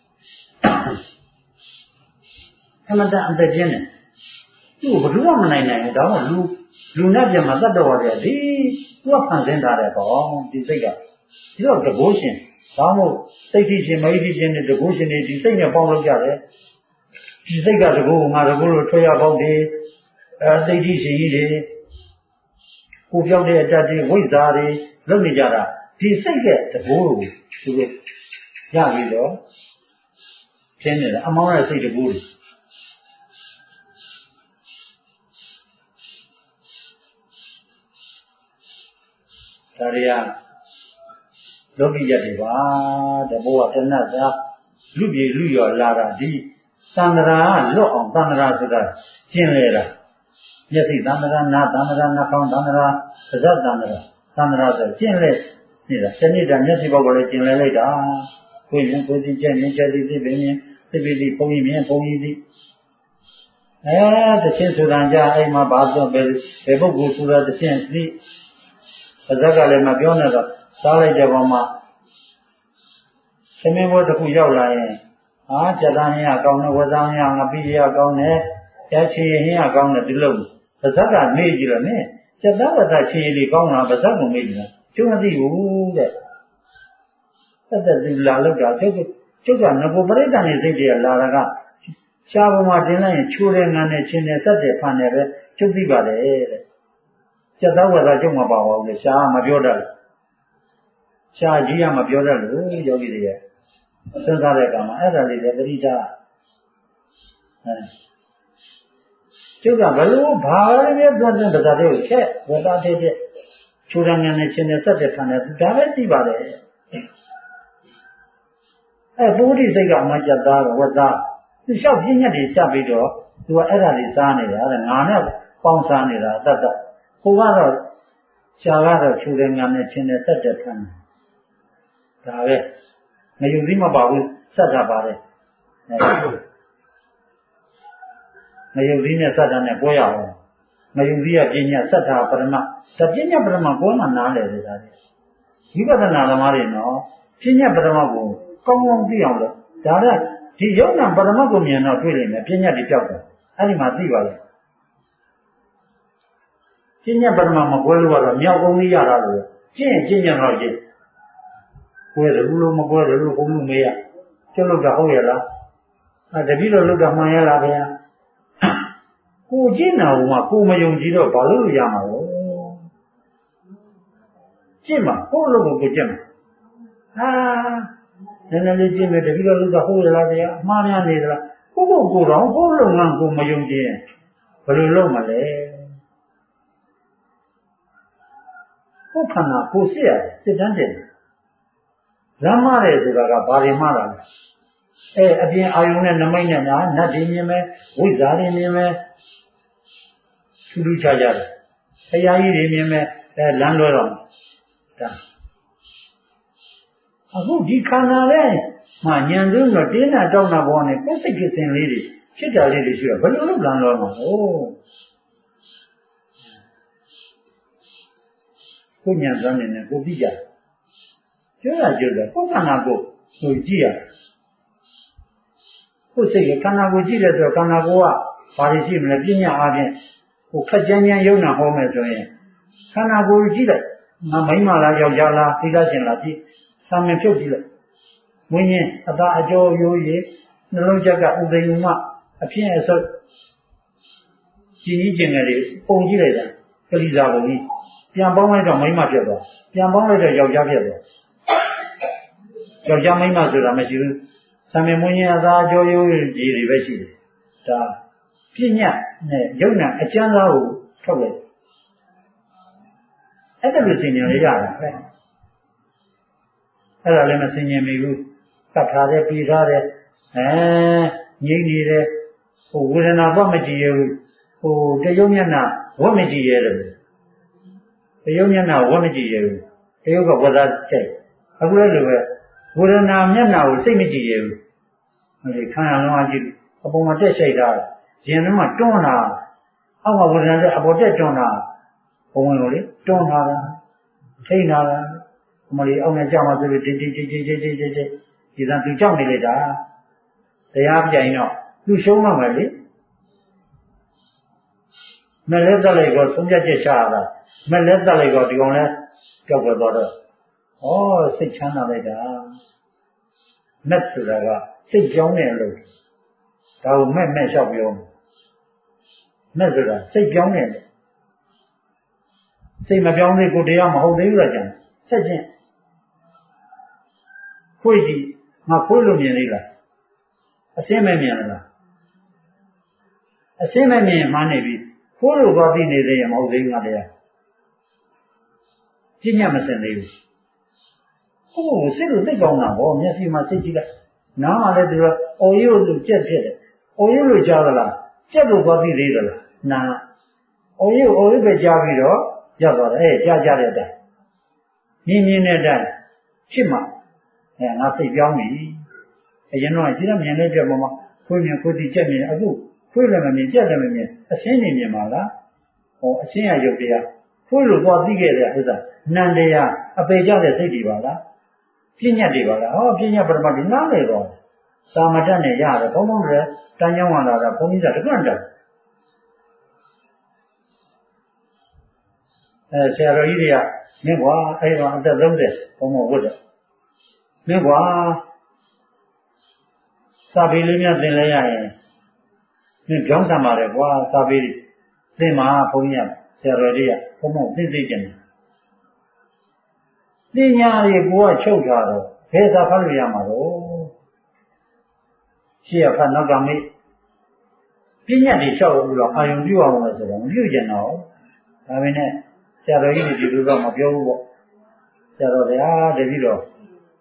အမှန်တန်အသက်ပြင်းနေသူ့ဘယ်သူမှမနိုင်နိုင်ဘူးဒါမှလူနဲ့ပြန်မှာတတ်တော်ရတယ်ဒီသူကဖန်ဆင်းထားတဲ့ပေါ့ဒီစိတ်ကဒီတော့တကိုးရှင်ဒါမှမဟုတ်စိတ်ထိရှင်မိထိရှင်နဲ့တကိုးရှင်တွေဒီစိတ်နဲ့ပေါင်းလို့ကြတယ်ဒီစိတ်ကတကိုးငါတကိုးလို့ထွက်ရပေါက်တယ်စိတ်ထိရှင်ကြီးတွေကိုပြောက်တဲ့အတတ်တွေဝိဇ္ဇာတွေလုပ်နေကြတာဒီစိတ်ရဲ့တကိုးကိုသူတို့ရပြီးတော့ပြင်းနေတယ်အမောင်းရဲ့စိတ်တကိုးတွေဒါတွေကလောကီရက်တွေပါတဘောကတဏှတ်သာလူပြေလူရော်လာတာဒီသန္တရာလွတ်အောင်သန္တရာဆိုတာကျင်လေတာမျက်စိသန္တရာနာသန္တရာနှာခေါင်းသန္တရာပါးစပ်သန္တရာဆိုကျင်လေနေတာတဏှိတာမျက်စိဘောက်ကိုလည်းကျင်လေလိုက်တာကိုယ်ရင်ကိုယ်စီကျက်မြင်ချက်စီသိပင်မြင်သိပိသိဘုံကြီးမြင်ဘုံကြီးသိတချင်းဆိုတာကြအဲ့မှာဘာဆိုဘယ်ပုဂ္ဂိုလ်ဆိုတာတချင်းသိပါဇက်ကလည်းမပြောနဲ့တော့စားလိုက်တဲ့ပုံမှာသမင်းဘွဲတစ်ခုရောက်လာရင်ကြက်သားဟင်းကကောင်းတယ်ဝဇောင်းဟင်းကငပိရကောင်းတယ်ရချီဟင်းကကောင်းတယ်ဒီလိုပါဇက်ကနေကြည့်လို့နင်းရချက်သားဝတ်သားချင်းလေးကောင်းတာပါဇက်ကုန်မိတယ်ကျုံမသိဘူးတဲ့သက်သူလာလောက်တာကျုပ်ကငကိုပရိသတ်နေစိတ်တွေကလာတာကရှားပေါ်မှာတင်လိုက်ရင်ချိုးတဲ့ငန်းနဲ့ချင်းနဲ့ဆက်တဲ့ဖန်နဲ့ပဲကျုပ်သိပါတယ်တဲ့ချက်သားဝတ်သားကျုပ်မပါပါဘူးလေရှားမပြောတတ်ဘူးရှားကြီးကမပြောတတ်လို့ယောဂီတွေရဲ့စဉ်းစားတဲ့အခါမှာအဲ့ဒါလေးတွေသတိထားကျုပ်ကဘလို့ဘာလဲပြောတဲ့ပဇာတွေကိုချက်ဝတ်သားတဲ့ချိုးတဲ့ငန်းနဲ့ချင်းနဲ့ဆက်တဲ့ဖန်နဲ့ဒါပဲသိပါတယ်ပုဂ္ဂိစိတ်ကအမှချက်သားဝတ်သားသူလျှောက်ပြည့်ညက်တွေစပ်ပြီးတော့သူကအဲ့ဒါလေးစားနေတာတဲ့ငါနဲ့ပေါင်းစားနေတာတတ်ဟိုကတော့ရှားကတော့ခြူတယ်ငါနဲ့ချင်းနဲ့ဆက်တဲ့ဖမ်းဒါပဲငရုတ်သီးမပါဘူးဆက်တာပါတယ်ငရုတ်သီးနဲ့ဆက်တာနဲ့ပွဲရအောင်ငရုတ်သီးကပြည့်ညက်ဆက်တာပရမတပြည့်ညက်ပရမကိုမှနားလေတယ်ဒါလေဝိပဿနာသမားတွေနော်ပြည့်ညက်ပရမကိုကောင်းကောင်းသိအောင်လို့ဒါကဒီယုံနာပရမတ်ကိုမြင်တော့တွေ့လိမ့်မယ်ပြဉ္ညာတွေပြောက်တယ်အဲ့ဒီမှာသိပါလေပြဉ္ညာပရမတ်မကွဲလို့ကတော့မြောက်ကုန်းကြီးရတာလို့ကျင့်ပြဉ္ညာတော့ကျင့်ကွဲတယ်ဘူးလို့မကွဲတယ်လို့ဘုံလို့မေးရကျွတ်လို့တာဟုတ်ရဲ့လားတပည့်တော်လို့တာမှန်ရလားဗျာကိုကျင့်တာကကိုမယုံကြည်တော့ဘာလို့ရမှာလဲကျင့်မှာကိုလို့ကိုကျင့်မှာနည်းနည်းလေးကျင့်မယ်တပည့်တော်လို့ကဟုတ်ရလားဗျာအမှားများနေသလားကိုတော့ကိုလုပ်ငန်းကိုမယုံကြည်ဘယ်လိုလုပ်မလဲကိုခန္ဓာကိုစစ်ရတယ်စစ်တမ်းတယ်လမ်းမတယ်ဆိုတာကဘာတွေမှတာလဲအပြင်အာယုံနဲ့နမိတ်နဲ့ညာနတ်တွေမြင်မယ်ဝိဇ္ဇာတွေမြင်မယ်ထူးထူးခြားခြားတယ်ဘုရားကြီးတွေမြင်မယ်လမ်းလွဲတော့ဒါအခုဒီခန္ဓာနဲ့မှညံသွင်းတော့တင်းတာတောက်တာဘောနဲ့ကိုယ်စိတ်ကစင်လေးတွေဖြစ်တာလေးတွေရှိတော့ဘယ်လိုလုပ်လမ်းလွဲမှာလို့ကိုညံသွင်းနေနဲ့ကိုသိကြပြောတာကိုခန္ဓာကိုဆိုကြည့်ရကိုစိတ်ကခန္ဓာကိုကြည့်တယ်ဆိုတော့ခန္ဓာကိုကဘာတွေရှိမလဲပြညာအားဖြင့်ကိုခက်ကြမ်းကြမ်းယုံနာဟောမယ်ဆိုရင်ခန္ဓာကိုကြည့်လိုက်ငါမိန်းမလားယောက်ျားလားသိသားရှင်လားကြည့်သာမန်ဖြုတ်ကြည့်လိုက်ဝိညာဉ်အသာအကျော်ရိုးရည်နှလုံးချက်ကဥဒိယမအဖြစ်အဆုပ်ကြည်ကြီးကျင်ငယ်တွေပုံကြည့်လိုက်တာကလိစာပုံကြီးပြန်ပေါင်းလိုက်တော့မိန်းမဖြစ်သွားပြန်ပေါင်းလိုက်တော့ယောက်ျားဖြစ်သွားယောက်ျားမိန်းမဆိုတာမရှိဘူးသာမန်ဝိညာဉ်အသာအကျော်ရိုးရည်တွေပဲရှိတယ်ဒါပြညတ်နဲ့ယုံနာအကျဉ်းသားကိုထုတ်လိုက်အဲ့ဒါလိုသင်ညာရရတာပဲအဲ့ဒါလည်းမသင်ញင်မိဘူးတတ်ထားတယ်ပြီးထားတယ်ငြိမ့်နေတယ်ဟိုဝေဒနာတော့မကြည့်ရဘူးဟိုတရုပ်မျက်နှာဝတ်မကြည့်ရတယ်တရုပ်မျက်နှာဝတ်မကြည့်ရဘူးတရုပ်ကဝတ်သားချက်အခုလည်းလိုပဲဝေဒနာမျက်နှာကိုစိတ်မကြည့်ရဘူးဟိုခံရလုံးအကြည့်အပေါ်မှာတက်ရှိုက်တာရင်ထဲမှာတွန်းလာအောက်ကဝေဒနာတဲ့အပေါ်တက်တွန်းလာဘုံဝင်လို့လေတွန်းလာတာထိန်းလာတာမလီအောင်နဲ့ကြောက်မှဆိုပြီးတိဒီသာသူကြောက်နေလိုက်တာတရားပြိုင်တော့သူရှုံးတော့မယ်လေမလဲတက်လိုက်တော့သုံးပြချက်ချရတာမလဲတက်လိုက်တော့ဒီကောင်လဲကြောက်ကြတော့စိတ်ချမ်းသာလိုက်တာမက်ဆိုတာကစိတ်ကြောင်းနေလို့ဒါကိုမက်လျှောက်ပြောမက်ဆိုတာစိတ်ကြောင်းနေလို့စိတ်မပြောင်းသေးကိုတရားမဟုတ်သေးဘူးလားကျန်ဆက်ချင်းခွေးကြည့်ငါခွေးလို့မြင်သေးလားအစင်းမဲ့မြင်လားအစင်းမဲ့မြင်မှန်းနေပြီခိုးလို့သွားသိနေသေးရင်မဟုတ်သေးဘူးငါတရားပြညတ်မစင်သေးဘူးဟိုစိတ်လို့သိကောင်းတာဗောမျက်စိမှာစိတ်ကြည့်လိုက်နားမှာလည်းသူကအော်ရုပ်လို့ကြက်ဖြစ်တယ်အော်ရုပ်လို့ကြားသလားကြက်လို့သွားသိသေးသလားနာအော်ရုပ်ပဲကြားပြီးတော့ရောက်သွားတယ်ကြားတဲ့အတိုင်းမြင်တဲ့အတိုင်းဖြစ်မှာငါစိတ်ပြောင်းပြီအရင်တော့ဒီတော့မြင်တဲ့ပြမခွေးမြင်ခွေးတိကြက်မြင်အခုခွေးလည်းမမြင်ကြက်လည်းမမြင်အစင်းနေမြင်ပါလားအစင်းရရုပ်တရားခွေးလို့သွားသိခဲ့တဲ့ဥစ္စာနန္တရားအပေကြတဲ့စိတ်တွေပါလားပြညတ်တွေပါလားပြညတ်ပရမတ်ဒီနားလေတော့သာမတတ်နဲ့ရတယ်ဘုံဘုံလည်းတန်ကြောင်းလာတာဘုံကြီးကတကွန့်တယ်ဆရာတော်ကြီးတွေကမင်းကွာအဲ့တော့အသက်30ဘုံမဝတ်တယ်မင်းကွာစာပေလေးများသင်လဲရရင်မင်းကြောင်းတတ်ပါတယ်ကွာစာပေသင်မှာဘုန်းကြီးဆရာတော်တွေကဘုံမသိသိကျင်တယ်ပညာတွေကိုကချုပ်ထားတော့ဘယ်သာဖတ်လို့ရမှာတော့ရှေ့ကဖတ်နောက်ကမေးပညာတွေလျှောက်လို့တော့အာယုံပြုအောင်လို့ဆိုတော့မပြုကျင်တော့ဒါပေမဲ့ဆရာတော်ကြီးတွေဒီလိုတော့မပြောဘူးပေါ့ဆရာတော်ဗျာတပည့်တော်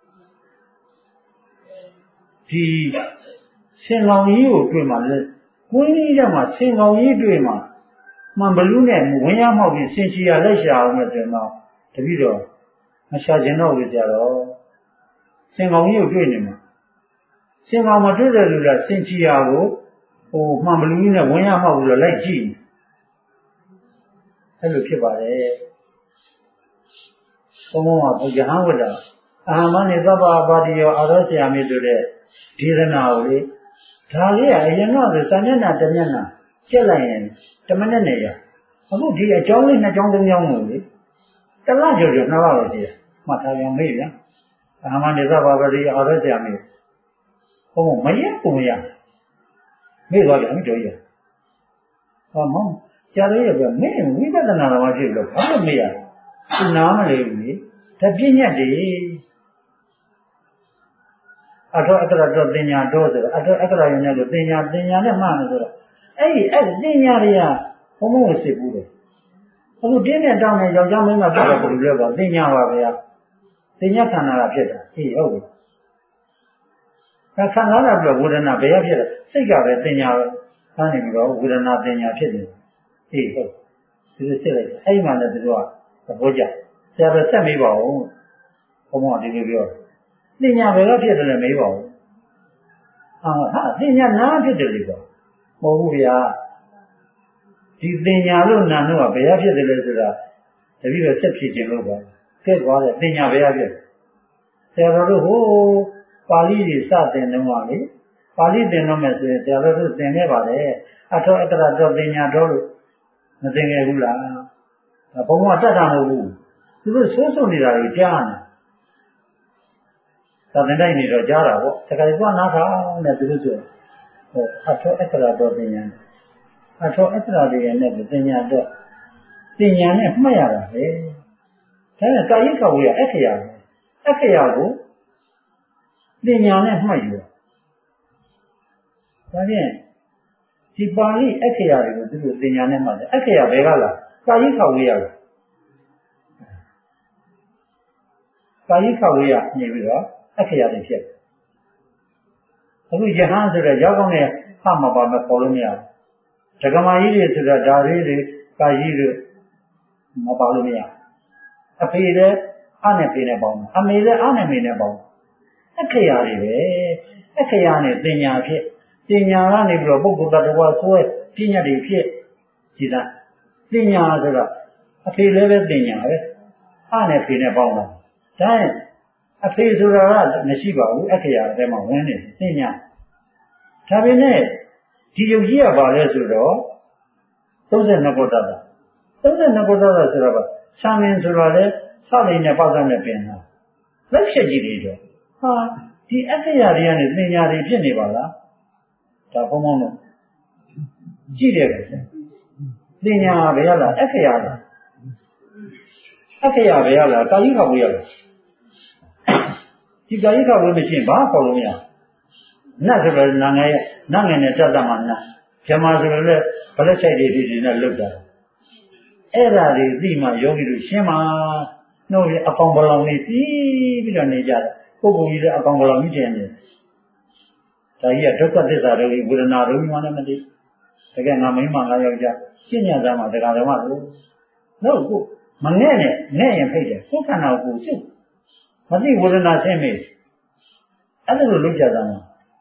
ဒီရှင်ကောင်ကြီးကိုတွေ့မှလဲကိုင်းကြီးကမှရှင်ကောင်ကြီးတွေ့မှမှန်ဘလူးနဲ့ဝင်ရမောက်ပြီးဆင်ချီရလက်ရှာအောင်လို့ဆိုတော့တပည့်တော်မရှာကျင်တော့ဘူးဆရာတော်ရှင်ကောင်ကြီးကိုတွေ့နေမှာရှင်ကောင်မတွေ့တဲ့လူကဆင်ချီရကိုမှန်ဘလူးနဲ့ဝင်ရမောက်ပြီးတော့လိုက်ကြည့်အဲ့လိုဖြစ်ပါတယ်ဘုံဘုံကဘုရားဝတ္တအာမနိသဗ္ဗပါတိယောအာရောဆရာမေဆိုတဲ့ဒေသနာကိုလေဒါလေးကအရင်ကဆိုစာမျက်နှာတစ်မျက်နှာကျက်လိုက်ရင်10မိနစ်နဲ့ရအခုဒီအကြောင်းလေး2ကြောင်း3ကြောင်းကိုလေတစ်လကျော်ကျော်2လပဲရှိတယ်မှတ်ထားကြမေးဗျာအာမနိသဗ္ဗပါတိယောအာရောဆရာမေဘုံမရပုံရမေးသွားပြန်ပြီတို့ရဟောမောဆရာတော်ရဲ့ကမင်းဝိပဿနာတော်မှဖြစ်လို့ဘာလို့မေးရလဲသူနားမလဲဘူးလေတပြည့်ညက်တွေအထောအတ္တတော်တင်ညာတော်ဆိုတော့အထောအတ္တရနဲ့လို့တင်ညာနဲ့မှမယ်ဆိုတော့အဲ့တင်ညာတွေကဘုံဘုံကိုစစ်ဘူးတယ်အခုတင်းနဲ့တောင်းနဲ့ယောက်ျားမင်းမပြတော့ဘူးလေပေါ့တင်ညာပါဗျာတင်ညာခန္ဓာကဖြစ်တာအေးဟုတ်ပြီခန္ဓာကပြဝေဒနာဘယ်ရဖြစ်လဲစိတ်ကပဲတင်ညာဖမ်းနေပြီးတော့ဝေဒနာတင်ညာဖြစ်တယ်အေးဟုတ်ဒီလိုစစ်လိုက်အဲ့မှလည်းသူတို့ကသဘောကျဆရာတော်ဆက်မေးပါဦးဘုံဘုံကဒီလိုပြောပညာဘယ်တော့ဖြစ်တယ်လဲမေးပါဦးဟာပညာနာဖြစ်တယ်လေပေါ့မဟုတ်ဘူးဗျာဒီပညာလို့နာတော့ဘယ်ရဖြစ်တယ်လဲဆိုတာတပည့်တော်ဆက်ဖြစ်ခြင်းလို့ပါကဲသွားတယ်ပညာဘယ်ရဖြစ်ဆရာတော်တို့ဟိုပါဠိတွေစသင်တော့ပါလေပါဠိသင်တော့မယ်ဆိုရင်ဆရာတော်တို့သင်ခဲ့ပါတယ်အထောအတ္တတော်ပညာတော်လို့မသင်ခဲ့ဘူးလားဘုံဘုံကတတ်တာမဟုတ်ဘူးသူတို့ဆိုးဆိုးနေတာတွေကြားနေသာသနာ့နေတော့ကြားတာပေါ့တခါကျနားထောင်နဲ့သူတို့ဆိုအထောအတ္တတော်ပညာအထောအတ္တတွေနဲ့ပညာတော့ပညာနဲ့မှတ်ရတာပဲဒါနဲ့ကာယကဝေရအခရာကိုပညာနဲ့မှတ်ယူဒါဖြင့်ဒီပါဠိအခရာတွေကိုသူတို့ပညာနဲ့မှတ်တယ်အခရာဘယ်ကလာကာယကဝေရလားကာယကဝေရနေပြီးတော့အခရာတွေဖြစ်အခုယဟန်ဆိုတဲ့ရောက်ကောင်းတဲ့ဖမပါမပေါ်လို့မရဘူးဒကမာကြီးတွေဆိုတာဓာရီတွေကာကြီးတွေမပါလို့မရအဖေလည်းအနဲ့ဖေနဲ့ပေါင်းအမေလည်းအနဲ့မေနဲ့ပေါင်းအခရာတွေပဲအခရာနဲ့ပညာဖြစ်ပညာကနေပြီးတော့ပုဂ္ဂိုလ်တ attva ဆွဲပညာတွေဖြစ်ဒီလားပညာဆိုတာအဖေလည်းပဲပညာပဲအနဲ့ဖေနဲ့ပေါင်းတာဒါရင်အဖေဆိုတာကမရှိပါဘူးအခရာထဲမှာဝင်နေပညာဒါပေမဲ့ဒီယုတ်ကြီးကဘာလဲဆိုတော့32ခုတတ်တာ32ခုတတ်တာဆိုတော့ဆံမင်းဆိုတော့လေဆောက်လိမ့်နဲ့ပေါက်တဲ့ပင်တာလက်ချက်ကြီးတွေတော့ဟာဒီအခရာတွေကနေပညာတွေဖြစ်နေပါလားဒါဘုံဘုံလို့ကြည့်တယ်ပညာဘယ်ရလားအခရာလားအခရာဘယ်ရလားကာယကဝေရလားဒီကာယကဝေမရှိရင်ဘာခေါ်လို့မရနတ်ဆိုတော့နာငယ်နဲ့တတ်တတ်မှနတ်ဇမဆိုတော့လည်းဗလက်ဆိုင်တွေဒီနဲ့လုတ်တာအဲ့ဒါတွေသိမှယောဂီတို့ရှင်းမှာနှုတ်ရအကောင်ပလောင်လေးပြီးတော့နေကြတယ်ပုဂ္ဂိုလ်ကြီးလည်းအကောင်ပလောင်ကြီးတင်နေဒါကြီးကဒုက္ခသစ္စာတွေဝေဒနာတွေမှလည်းမသိတကယ်ငါမိမငါယောက်ျားရှင်းညသားမှာတရားဓမ္မလို့တော့ကိုမနဲ့နဲ့ရင်ဖိတ်တယ်ကိုယ်ခန္ဓာကိုစုမသိဝေဒနာဆင်းမေအဲ့ဒါလိုလုပ်ကြတာ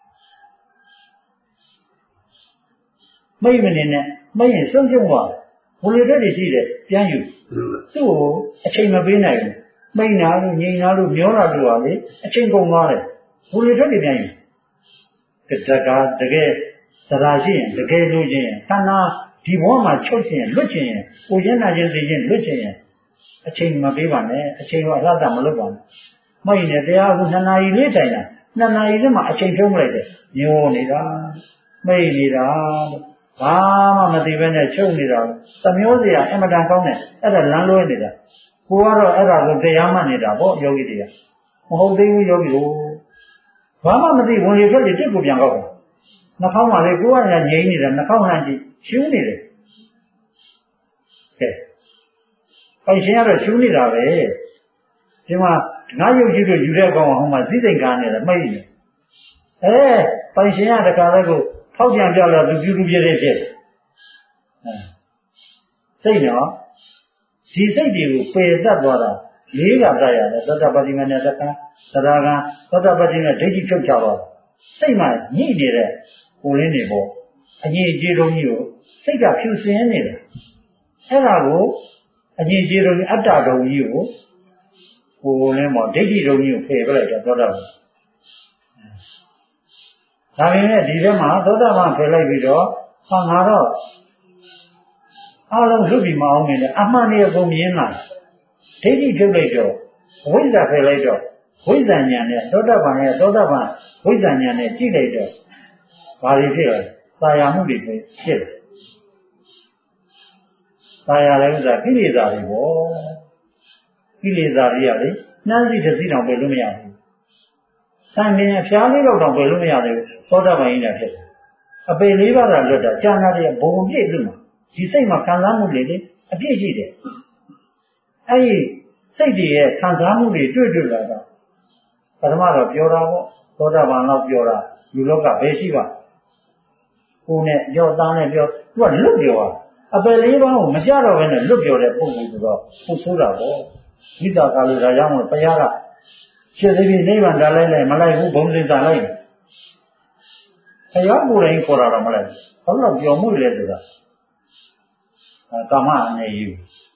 မိတ်မနေနဲ့မရင်ဆုံးရှုံးသွားဘုလိုတက်တွေရှိတယ်ပြန်ယူသူ့ကိုအချိန်မပေးနိုင်ဘူးမိန်နာလို့ငြိမ်နာလို့မျောလာလို့ပါလေအချိန်ကုန်သွားတယ်ဘုလိုတက်တွေပြန်ယူတကယ်သရာရှိရင်တကယ်လို့ချင်းခန္ဓာဒီဘဝမှာချုပ်ခြင်းလွတ်ခြင်းကိုရင်းနာခြင်းသိခြင်းလွတ်ခြင်းအချိန်မပေးပါနဲ့အချိန်ကအလှတမလုပ်ပါနဲ့မိုက်နေတရားအခု2 နာရီလေးတိုင်တာ2 နာရီလေးမှအချိန်ဖြုံးလိုက်တယ်ညိုနေတာမိတ်နေတာဘာမှမသိဘဲနဲ့ချုပ်နေတာသမျိုးစရာအမတန်ကောင်းတယ်အဲ့ဒါလမ်းလွဲနေတာကိုကတော့အဲ့ဒါကိုတရားမှတ်နေတာပေါ့ယောဂီတွေကမဟုတ်သေးဘူးယောဂီတို့ဘာမှမသိဝင်ရထွက်တက်ကိုပြန်ကောက်တာနှာခေါင်းမှာလေကိုကငြိမ်းနေတာနှာခေါင်းဟန်ကြည့်ရှူးနေတယ်ကဲပိုင်ရှင်ကတော့ရှူးနေတာပဲဒီမှာငါရုပ်ကြီးတို့ယူတဲ့ကောင်ဟောမှာစည်းစိမ်ကားနေတယ်မိတ်နေပိုင်ရှင်ကတခါလဲကိုဖောက်ပြန်ပြလာသူပြူပြတဲ့ဖြစ်စိတ်နော်ဒီစိတ်တွေကိုပယ်တတ်သွားတာ၄ကတတ်ရတယ်သောတာပတိမနဲ့သက္ကံသရဂံသောတာပတိနဲ့ဒိဋ္ဌိဖြုတ်ချတော့စိတ်မှညှိနေတဲ့ကိုလင်းတွေပေါ့အငြိအကျေးလုံးကြီးကိုစိတ်ကဖြူစင်းနေတယ်အဲ့ဒါကိုအငြိအကျေးလုံးကြီးအတ္တတုံကြီးကိုလင်းပေါ့ဒိဋ္ဌိတုံကြီးကိုဖယ်ပြလိုက်တော့သောတာပန်ဒါပေမဲ့ဒီထဲမှာသောတာပန်ဖယ်လိုက်ပြီးတော့ငါတော့အားလုံးလွတ်ပြီးမအောင်နေတယ်အမှန်တရားကိုမြင်လာဒိဋ္ဌိဖြုတ်လိုက်တော့ဝိဇ္ဇာဖယ်လိုက်တော့ဝိဇ္ဇာဉာဏ်နဲ့သောတာပန်ရဲ့သောတာပန်ဝိဇ္ဇာဉာဏ်နဲ့ကြည့်လိုက်တော့ဘာတွေဖြစ်လဲသာယာမှုတွေဖြစ်တယ်သာယာလည်းဥစ္စာကိလေသာတွေပေါ့ကိလေသာတွေကလေနှမ်းစီတစ်စီတောင်ပယ်လို့မရဘူးဆံမြင်အဖျားလေးတော့တောင်ပယ်လို့မရသေးဘူးသောတာပန်ကြီးနဲ့ဖြစ်တယ်အပေ၄ပါးသာလွတ်တာကျန်တာတွေဘုံပြည့်စုံမှာဒီစိတ်မှာခံစားမှုတွေလေအပြည့်ရှိတယ်အဲ့ဒီစိတ်တွေရဲ့ခံစားမှုတွေတွေ့လာတော့ပထမတော့ပြောတာပေါ့သောတာပန်တော့ပြောတာလူလောကဘယ်ရှိပါကိုယ်နဲ့ကြောသားနဲ့ပြောသူကလွတ်ပြောတာအပယ်လေးပါးကိုမကြတော့ဘဲနဲ့လွတ်ပြောတဲ့ပုံစံဆိုတော့ဟုတ်ဆိုးတာပေါ့ဝိသကာလို့ဒါကြောင့်မို့ဘုရားကရှင်းသေးပြီနိဗ္ဗာန်တားလိုက်မလိုက်ဘူးဘုံစင်တားလိုက်ဘုရားကိုယ်တိုင်ခေါ်တာတော့မလိုက်ဘူးဘာလို့ပြောမှုလဲဆိုတာကာမအနေယူ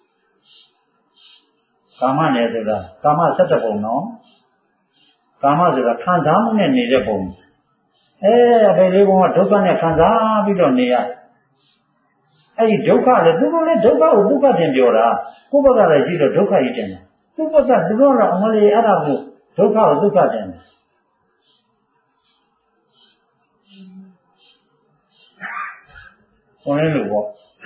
ကာမနဲ့ဆိုတာကာမ17ပုံနော်ကာမဆိုတာခံစားမှုနဲ့နေတဲ့ပုံအပေလေးပုံကဒုက္ခနဲ့ခံစားပြီးတော့နေရအဲ့ဒီဒုက္ခလည်းသူတို့လည်းဒုက္ခကိုဒုက္ခတင်ပြောတာကိုယ့်ဘက်ကလည်းရှိတော့ဒုက္ခကြီးတင်တယ်သူ့ဘက်ကသူတို့ကတော့အမလေးအဲ့ဒါကိုဒုက္ခကိုဒုက္ခတင်တယ်ဟောလို့ပေါ့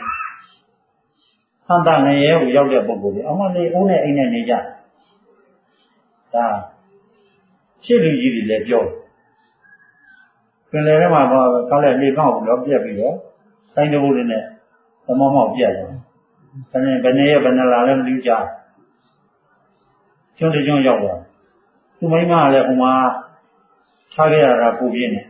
အန္တငရဲကိုရောက်တဲ့ပုဂ္ဂိုလ်တွေအမလေးအိုးနဲ့အိမ်နဲ့နေကြဒါရှစ်လူကြီးတွေလည်းပြောပင်လယ်ထဲမှာကားလည်းနေကောက်ပြီးတော့ပြက်ပြီးတော့တိုင်းတဘုတွေနဲ့သမောမောက်ပြက်တယ်။ဒါနဲ့ဘယ်နဲ့ရဘယ်နဲ့လာလဲမသိကြ။ကျွန်းတကျွန်းရောက်သွား။သူမိမကလည်းဟိုမှာထားခဲ့ရတာပူပြင်းနေ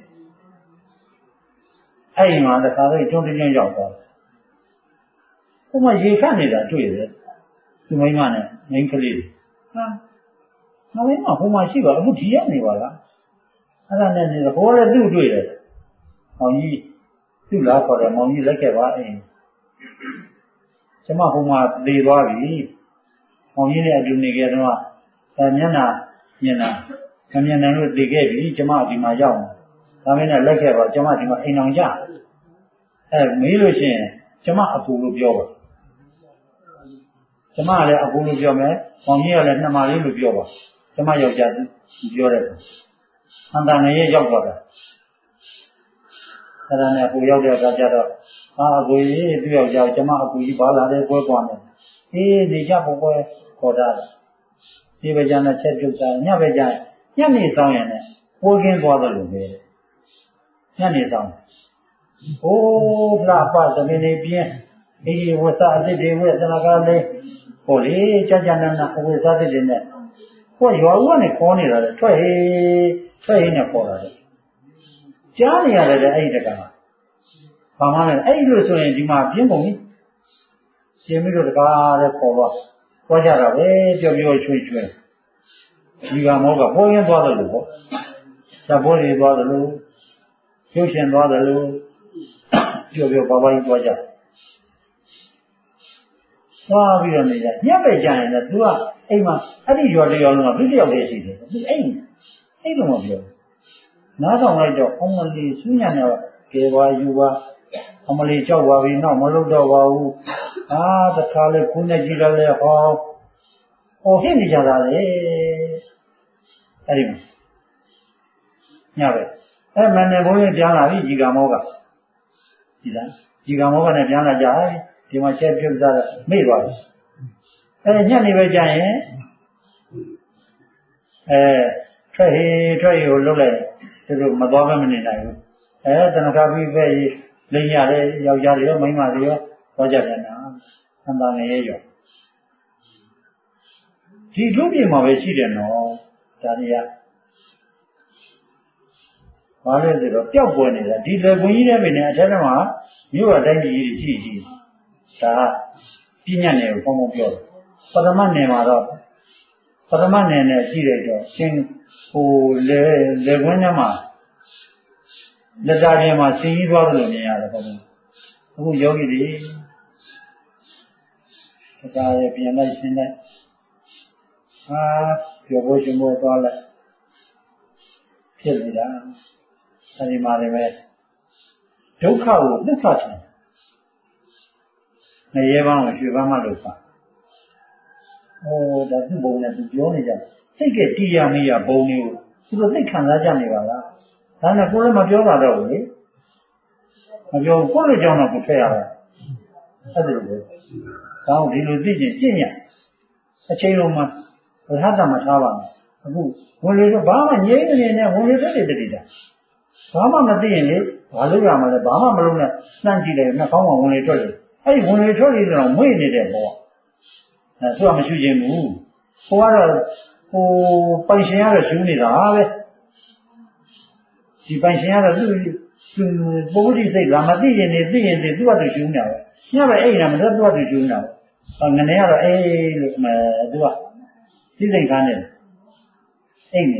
။အဲ့ဒီမှာတခါလေးကျွန်းတကျွန်းရောက်သွား။ဟိုမှာရေခတ်နေတာတွေ့တယ်။သူမိမနဲ့မိန်းကလေးဟာမင်းကဟိုမှာရှိပါအခုဒီရောက်နေပါလားအဲ့ဒါနဲ့နေတော့ဟိုလည်းသူ့တွေ့တယ်မောင်ကြီးသူ့လားခေါ်တယ်မောင်ကြီးလိုက်ခဲ့ပါအိမ်ကျွန်မဟိုမှာသေသွားပြီမောင်ကြီးနဲ့အတူနေခဲ့တော့မျက်နှာမြင်တာမမြင်နိုင်လို့သေခဲ့ပြီကျွန်မဒီမှာရောက်ဒါမင်းနဲ့လိုက်ခဲ့ပါကျွန်မဒီမှာအိမ်အောင်ကြမေးလို့ရှိရင်ကျွန်မအကူလို့ပြောပါကျွန်မလည်းအကူလို့ပြောမယ်မောင်ကြီးကလည်းနှမလေးလို့ပြောပါကျမယောက်ျားပြောတယ်အန္တငရဲရောက်သွားတာအဲ့ဒါနဲ့ကိုရောက်တဲ့အခါကျတော့အကူကြီးသူ့ယောက်ျားကျမအကူကြီးပါလာတယ်ပွဲကွာမယ်ဒီကြဖို့ပွဲခေါ်တာဒီဘကြနဲ့ချက်ပြုတ်တာညဘကြညနေဆောင်ရင်လည်းပွဲကင်းသွားတယ်လို့ပြောတယ်ညနေဆောင်ဟိုးလှပသမင်းလေးပြင်းဒီဝဆအစ်တွေဝဲသနကားလေးဟိုလေကြာနာနာဝဆအစ်တွေနဲ့ဟိုရွာဦးကနေခေါ်နေတာလေထွက်ဟေးနဲ့ခေါ်တာလေကြားနေရတယ်လေအဲ့ဒီတကဘာမှလည်းအဲ့လိုဆိုရင်ဒီမှာပြင်းကုန်ပြီရှင်းပြီးတော့တကားလည်းခေါ်သွားကြတာပဲပြောချွေဒီကမောကပေါ်ရင်သွားတယ်လို့ပေါ့သဘောတွေသွားတယ်လို့ကျုပ်ရှင်သွားတယ်လို့ပြောပါပါကြီးသွားကြသွားပြီးတော့နေကြညက်ပဲကြရင်လည်းသူကအိမ်မှာအဲ့ဒီရွာတရွာလုံးကသူတယောက်တည်းရှိတယ်သူအဲ့လိုမပြောနားဆောင်လိုက်တော့အမလီစူးညံတော့ကဲပါယူပါအမလီကြောက်ပါပြီတော့မလုပ်တော့ပါဘူးတခါလေခုနဲ့ကြည့်ရလဲဟောဟိုဟစ်နေကြတာလေအဲ့ဒီမှာညပဲအဲ့မနေ့ဘုန်းကြီးပြန်လာပြီကြီးကမောကကြည်လားကြီးကမောကနဲ့ပြန်လာကြဒီမှာချက်ပြုတ်သားတော့မေ့သွားပြီအဲ့ညနေပဲကြာရင်ထွက်ဟေးကိုလှုပ်လိုက်သူတို့မသွားဘဲမနေနိုင်ဘူးတဏှာပြီးပဲလိမ့်ရတယ်ယောက်ျားတွေရောမိန်းမတွေရောသွားကြတယ်နော်သံသာငရဲရောဒီလူပြည်မှာပဲရှိတယ်နော်ဒါတွေကဘာလဲဆိုတော့ပျောက်ကွယ်နေတာဒီလေကွင်းကြီးတဲ့ပင်နဲ့အထက်မှာမြို့အတိုင်းကြီးတွေရှိဒါပြညတ်နယ်ကိုပေါင်းပြောတယ်ပထမနယ်မှာတော့ပထမနယ်နဲ့ရှိတဲ့တော့ရှင်ဟိုလေကွင်းထဲမှာလက်သားထဲမှာစီးကြီးသွားလို့မြင်ရတယ်ပေါ့အခုယောဂီတွေဒါရဲ့ပြန်လိုက်ရှင်းလိုက်ပြောဖို့ရှင်ဖို့သွားလိုက်ဖြစ်နေတာအဲဒီမှာလည်းပဲဒုက္ခကိုဒုက္ခထင်ငရဲပန်းကိုရွှေပန်းမှလို့ပါဒါသူ့ဘုံနဲ့သူပြောနေကြစိတ်ကတည်ရမရဘုံတွေကိုသူတို့သိခံစားကြနေပါလားဒါနဲ့ကိုယ်လည်းမပြောပါတော့ဘူးလေမပြောကိုယ့်လိုကြောင့်တော့ကိုထည့်ရတာအဲ့ဒါလိုပဲဒါအောင်ဒီလိုသိကျင့်ရအချိန်လုံးမှာဘုရားတမထားပါမယ်အခုဝင်လေတော့ဘာမှငြိမ့်နေနဲ့ဝင်လေသက်တည်တာဘာမှမသိရင်လေဘာလို့ရမှာလဲဘာမှမလုပ်နဲ့စမ်းကြည့်တယ်နှာခေါင်းကဝင်လေထွက်လေအဲ့ဒီဝင်လေထွက်လေတော့မွေ့နေတဲ့ဘောသူကမရှိခြင်းဘူးဟိုကတော့ဟိုပိုင်ရှင်ရတော့ရှူးနေတာပဲဒီပိုင်ရှင်ရတော့သူပုဂ္ဂိစိတ်ကမသိရင်နေသိရင်သူကသူရှူးနေတာပဲညပဲအဲ့ဒါမလို့သူကသူရှူးနေတာပဲငနေကတော့အေးလို့သူကသိစိတ်ကားနေအိတ်နေ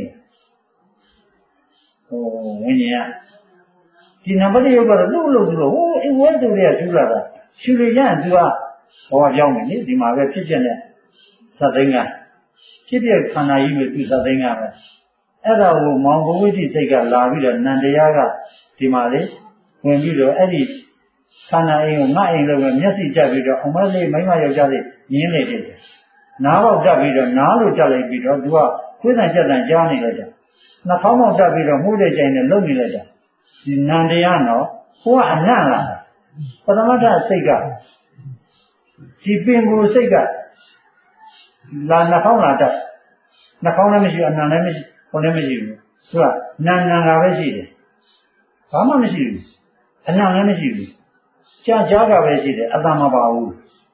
ဝိညာဉ်ကဒီနံပါတ်ရုပ်ကတော့သူ့လို့သူတော့ဟိုအိဝဲသူတွေကရှူလာတာရှူလို့ရရင်သူကဘောပြောင်းနေလေဒီမှာပဲဖြစ်ဖြစ်နဲ့သတ်သိန်းကဖြစ်ဖြစ်ခန္ဓာကြီးကိုသူသတ်သိန်းကပဲအဲ့ဒါကိုမောင်ဘဝိတိစိတ်ကလာပြီးတော့နန္တရားကဒီမှာလေဝင်ပြီးတော့အဲ့ဒီခန္ဓာအိမ်ကိုငါအိမ်လို့ပဲမျက်စိကြပ်ပြီးတော့အမလေးမိမယောက်ျားလေးမြင်းနေတယ်နားပေါက်တက်ပြီးတော့နားလို့တက်လိုက်ပြီးတော့သူကခွေးတန်ချက်တန်ကြားနေလိုက်တာနှာခေါင်းပေါက်တက်ပြီးတော့မှုတဲ့ကြိုင်နဲ့လုံနေလိုက်တာဒီနန္တရားနော်ဟိုကအနံ့လာတာပထမတစိတ်ကဒီပင်ကိုစိတ်ကလာနှာခေါင်းလာတက်နှာခေါင်းလည်းမရှိအနံ့လည်းမရှိဟိုလည်းမရှိဘူးသူကနံကပဲရှိတယ်ဘာမှမရှိဘူးအနံ့လည်းမရှိဘူးကြားကပဲရှိတယ်အတန်မပါဘူး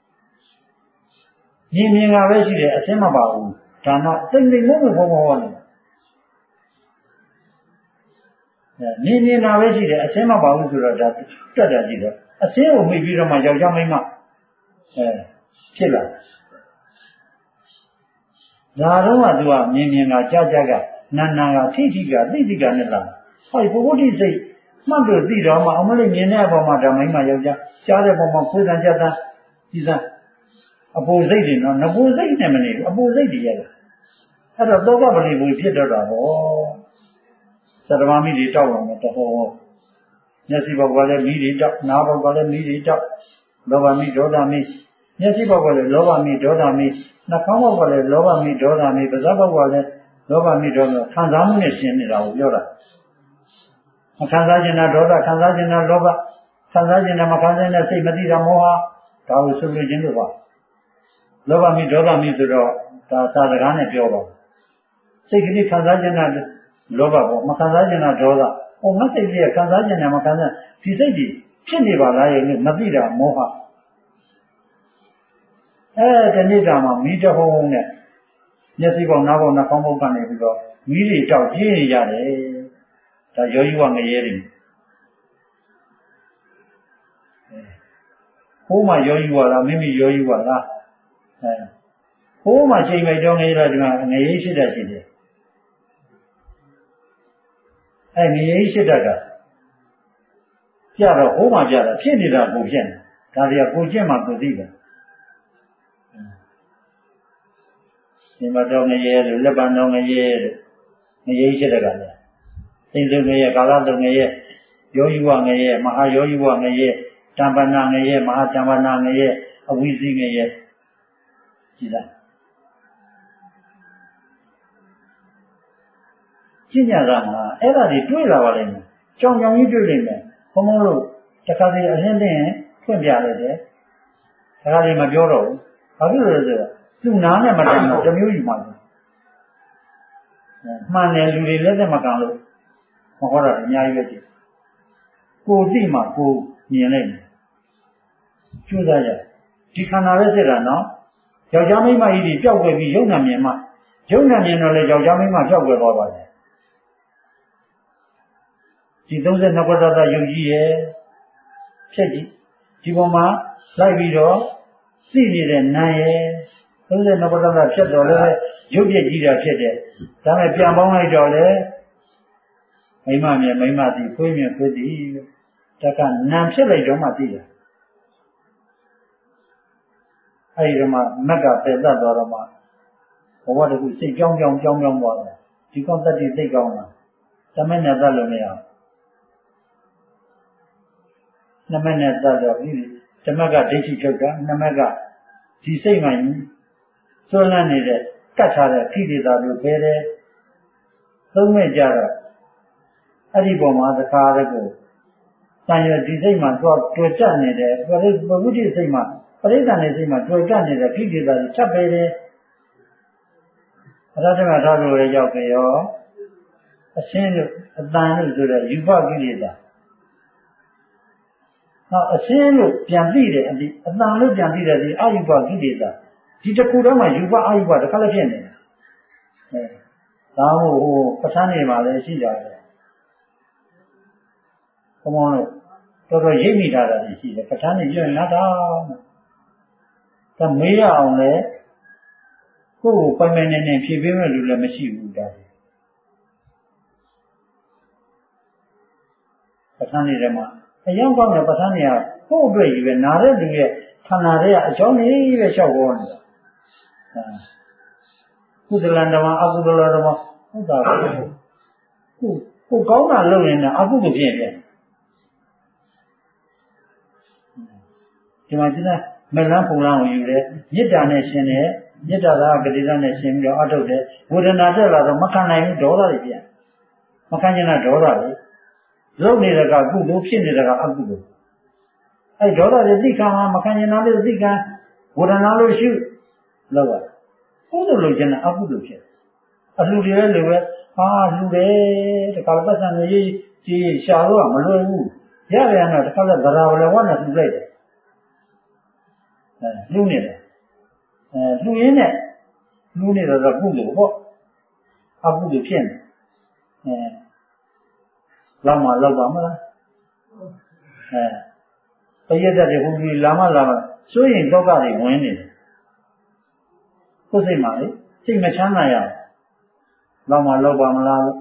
မြင်ကပဲရှိတယ်အစင်းမပါဘူးဒါတော့သိမ့်မုံဘုံဘောနေမြင်တာပဲရှိတယ်အစင်းမပါဘူးဆိုတော့ဒါတက်တာကြည့်တော့အစင်းကိုမိပြီးတော့မှယောက်ျားမိန်းမဖြစ်လာဒါတော့ကသူကမြင်ကကြားကနာကထိကသိကနဲ့လာဟောဒီပုဂ္ဂိစိတ်မှတ်လို့သိတော့မှအမလေးမြင်တဲ့အပေါ်မှာဒါမိန်းမယောက်ျားကြားတဲ့ပုံမှာခွေးတန်ကြက်တန်ကြီးစားအပူစိတ်တွေနော်ငပူစိတ်နဲ့မနေဘူးအပူစိတ်တွေရဲ့အဲ့တော့သောကပရိပူဖြစ်တော့တာဟောသတ္တမမိတွေတောက်အောင်တော့ဟောမျက်စိဘောက်ကလည်းမိတွေတောက်နားဘောက်ကလည်းမိတွေတောက်လောဘမိဒေါသမိမျက်စိဘောက်ကလည်းလောဘမိဒေါသမိနှာခေါင်းဘောက်ကလည်းလောဘမိဒေါသမိပါးစပ်ဘောက်ကလည်းလောဘမိဒေါသခံစားမှုနဲ့ရှင်းနေတာကိုပြောတာမခံစားခြင်းနဲ့ဒေါသခံစားခြင်းနဲ့လောဘခံစားခြင်းနဲ့မခံစားတဲ့စိတ်မသိတာမောဟဒါကိုဆွေးနွေးခြင်းလို့ပါလောဘမိဒေါသမိဆိုတော့ဒါသာစကားနဲ့ပြောပါစိတ်ကလေးခံစားခြင်းနဲ့လောဘပေါ့မခံစားခြင်းနဲ့ဒေါသဟိုငါစိတ်ကြီးခံစားခြင်းနဲ့မခံစားဒီစိတ်ကြီးဖြစ်နေပါလားရဲ့လို့မသိတာမောဟဒီနေ့တာမှာမိတဟုံးနဲ့မျက်စိပေါက်နားပေါက်နှာခေါင်းပေါက်ကနေပြီးတော့မိတွေတောက်ပြေးနေရတယ်ဒါယောဂီဝငရဲတွေဟိုးမှယောဂီဝလားမိမိယောဂီဝလားဟိုးမှချိန်မိတ်တော့ငရဲဒီမှာငရဲရှိတတ်ရှိတယ်ငရဲရှိတတ်ကကြတော့ဟိုးမှကြတာဖြစ်နေတာကိုဖြစ်နေဒါတွေကကိုကျင့်မှကိုသိတယ်ဒီမှာတော့ငရဲလို့လက်ပံတော့ငရဲလို့ငရဲရှိတတ်ကလည်းသိစုံငရဲကာလတုံငရဲယောဂီဝငရဲမဟာယောဂီဝငရဲတမ္ပနာငရဲမဟာတမ္ပနာငရဲအဝိဇ္ဇိငရဲကြည်လားကျင့်ကြတာမှာအဲ့ဒါတွေတွေးလာပါလိမ့်မယ်ကြောင်ကြီးတွေးလိမ့်မယ်ဘုံဘုံလို့တခါတည်းအရင်တင်ဖွင့်ပြလိုက်တယ်တခါတည်းမပြောတော့ဘူးဘာဖြစ်လို့လဲဆိုတော့သူ့နားနဲ့မတန်တော့တစ်မျိုးယူမှတယ်မှန်တယ်လူတွေလက်သက်မကန်လို့မဟောတာအများကြီးပဲကြည့်ကိုသိမှကိုမြင်လိုက်မယ်ကျိုးစားရဒီခန္ဓာပဲဖြစ်တာနော်ယောက်ျားမိန်းမကြီးတွေပျောက်ွယ်ပြီးယုံနာမြင်မှယုံနာမြင်တော့လေယောက်ျားမိန်းမပျောက်ွယ်သွားပါတယ်ဒီ32ခုတ္တယုံကြည်ရဲ့ဖြစ်ကြည့်ဒီပေါ်မှာလိုက်ပြီးတော့သိနေတဲ့နာရဲ့32ခုတ္တဖြစ်တော့လည်းရုပ်ပြည့်ကြီးတာဖြစ်တယ်ဒါမဲ့ပြန်ပေါင်းလိုက်တော့လေမိမမြင်မိမသိဖွေးမြင်ဖွေးသိတက္ကနာဖြစ်လိုက်တော့မှသိတယ်အဲဒီတော့မှမက်ကပယ်တတ်သွားတော့မှဘဝတခုစိတ်ကြောင်းသွားတယ်ဒီကောတတ္တိသိကောင်းတာတမက်နဲ့တတ်လို့မရနမက်နဲ့တတ်တော့ဒီတမက်ကဒိဋ္ဌိထုတ်တာနမက်ကဒီစိတ်မှစွန့်လန်းနေတဲ့ကတ်ထားတဲ့ခိတေတာလို့ပဲတယ်သုံးမဲ့ကြတော့အဲ့ဒီပုံမှာသခါတည်းကိုတန်ရဒီစိတ်မှတော့တွေ့ကြနေတဲ့ပဝိတိစိတ်မှပရိသတ်နဲ့စိတ်မှတွေ့ကြနေတဲ့ခိတေတာကိုချက်ပဲတယ်အရဟတမထားလို့လည်းရောက်ပြီရောအရှင်းလို့အတန်လို့ဆိုတဲ့ယူပကိလေသာနောက်အရှင်းလို့ပြန်သိတယ်အတန်လို့ပြန်သိတယ်ဒီအယူပကိလေသာဒီတစ်ခုတော့မှယူပအယူပတစ်ခါလည်းဖြစ်နေတယ်ဒါမှမဟုတ်ပဋ္ဌာန်းနေမှာလည်းရှိကြတယ်ဘုံဘုံလို့တော်တော်ရိပ်မိထားတာရှိတယ်ပဋ္ဌာန်းနေပြည့်နေတော့ဒါမေးရအောင်လေကိုယ်ကိုပိုင်ပိုင်နေဖြည့်ပေးမဲ့လူလည်းမရှိဘူးဒါပဋ္ဌာန်းနေတယ်မှာအရင်ကောင်းတဲ့ပဋ္ဌာန်းနေကကိုယ့်အတွက်ကြီးပဲနားတဲ့လူရဲ့ခန္ဓာတွေကအကြောင်းကြီးပဲလျှောက်ပေါ်နေတာကုသလံဓမ္မအကုသလဓမ္မဟုတ်တာပဲကိုကောင်းတာလုပ်ရင်လည်းအကုသိုလ်ဖြစ်တယ်ဒီမှာကျင်းမလန်းပုံလန်းကိုယူတယ်မေတ္တာနဲ့ရှင်တယ်မေတ္တာကပဋိသတ်နဲ့ရှင်ပြီးတော့အထုတ်တယ်ဝေဒနာတက်လာတော့မခံနိုင်ဘူးဒေါသတွေပြန်မခံကျင်တာဒေါသတွေလုံနေတဲ့ကကုသိုလ်ဖြစ်နေတဲ့ကအကုသိုလ်အဲဒေါသတွေသိခံမှာမခံကျင်တာလေးသိခံဝေဒနာလို့ရှုလောက်ပါကုသိုလ်လို့ကျင်တဲ့အကုသိုလ်ဖြစ်အလှူတွေလည်းလိုပဲဟာလှူတယ်တခါပတ်စံရေးကြီးရှာလို့ကမလွယ်ဘူးရရရတော့တခါလည်းဗရာဝလဝနဲ့လှူလိုက်တယ်လှူနေတယ်လှူရင်းနဲ့လှူနေတော့ကုသိုလ်ပေါ့အကုသိုလ်ဖြစ်နေလောက်မှလောက်ပါမလားပရိသတ်တွေဟိုကြီးလာမစိုးရင်တော့ကတွေဝင်နေတယ်ကိုယ်စိတ်မှလေစိတ်မချမ်းသာရလောက်မှလောက်ပါမလားလို့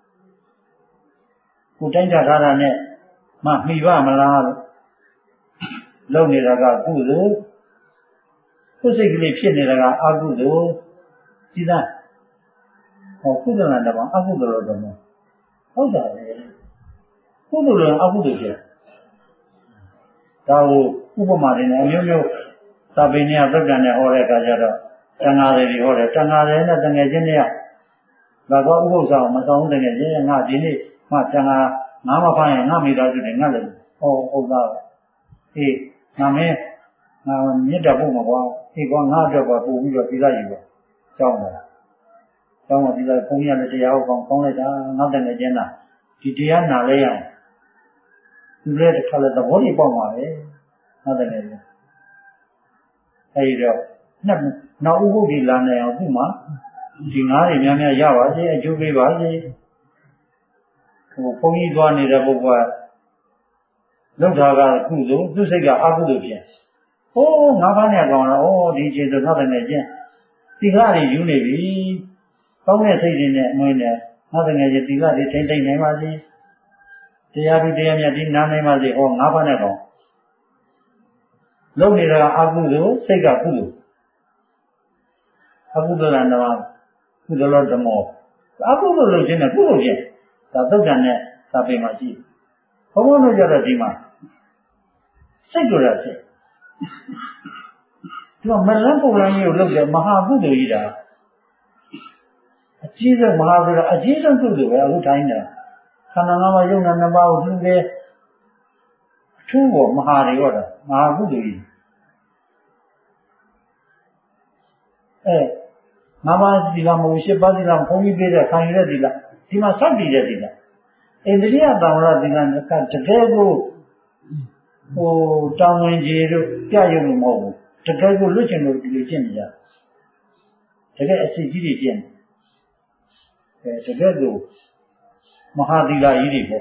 ကိုတိုင်းကြထားတာနဲ့မှမှီပါမလားလို့လုံနေတာကကုသိုလ်ကိုယ်စိတ်ကလေးဖြစ်နေတာကအကုသိုလ်ကြည်သားဟောကုသလတဘောအကုသိုလ်တော့ဟုတ်တာပဲကုသိုလ်လည်းအကုသိုလ်ဖြစ်ဒါကိုဥပမာတွေနဲ့အမျိုးမျိုးသာပေနဲ့သုတ်တန်နဲ့ဟောတဲ့အခါကျတော့တန်ဃာတွေဟောတယ်တန်ဃာတွေနဲ့တငယ်ချင်းတွေကဒါကဥပုသ္စာမဆောင်တငယ်ချင်းငါဒီနေ့မှတန်ဃာငါမဖမ်းရင်ငါမိသားစုတွေငါလည်းဟောဟုတ်သားအေးငါမင်းငါမြစ်တာဖို့မကွာအေးကွာငါအတွက်ပါပို့ပြီးတော့ပြီးသားယူပါကြောင်းတယ်ကြောင်းတော့ပြီးသားဘုန်းကြီးကလည်းတရားဟောကောင်းလိုက်တာငါတငယ်ချင်းလားဒီတရားနာလဲရအောင်သူလည်းတစ်ခါလည်းသဘောတွေပေါက်ပါပဲဟုတ်တယ်လေအဲဒီတော့နောက်ဥပုပ်ဒီလာနေအောင်သူ့မှာဒီငါးတွေများများရပါစေအကျိုးပေးပါစေဟိုဘုန်းကြီးသွားနေတဲ့ပုဂ္ဂိုလ်ကလောက်တာကကုသိုလ်သူစိတ်ကအကုသိုလ်ဖြစ်ဟိုးငါးပါးနဲ့ကောင်တော့ဩဒီခြေဆိုတော့တယ်ချင်းဒီကားတွေယူနေပြီကောင်းတဲ့စိတ်တွေနဲ့အမွေးနဲ့ငါတကယ်ကြီးဒီကားတွေထိမ့်သိမ့်နိုင်ပါစေတရားသူတရားမြတ်ဒီနားနိုင်ပါစေဟောငါးပါးနဲ့ကောင်လုံနေတာအကုသိုလ်စိတ်ကကုသိုလ်အကုသိုလ်လားတော့ကုသိုလ်လို့ဓမ္မောအကုသိုလ်လို့ခြင်းနဲ့ကုသိုလ်ခြင်းဒါသုတ်တန်နဲ့သာပေမှာရှိဘုံဘုံတို့ကြတော့ဒီမှာစိတ်ကြရစိတ်ဒီမှာမလန်းပုံလန်းကြီးကိုလုပ်တယ်မဟာကုသိုလ်ကြီးတာအကြီးဆုံးမဟာဆိုတာအကြီးဆုံးကုသိုလ်ပဲအခုထိုင်းတယ်ခန္ဓာငါးပါးယုံနာနှစ်ပါးကိုသူပဲအထူးပေါ်မဟာတွေတော့မဟာကုသိုလ်ကြီးငါးပါးသီလမဟုတ်ရှစ်ပါးသီလဘုန်းကြီးပေးတဲ့ခံရတဲ့သီလဒီမှာစောင့်တည်တဲ့သီလအိန္ဒိယသံဝရသီလကတကယ်ကိုတောင်းဝင်ကြီးတို့ပြရုံလို့မဟုတ်ဘူးတကယ်ကိုလွတ်ချင်လို့ဒီလိုကျင့်နေကြတကယ်အစီကြီးတွေကျင့်တကယ်ကိုမဟာသီလကြီးတွေပေါ့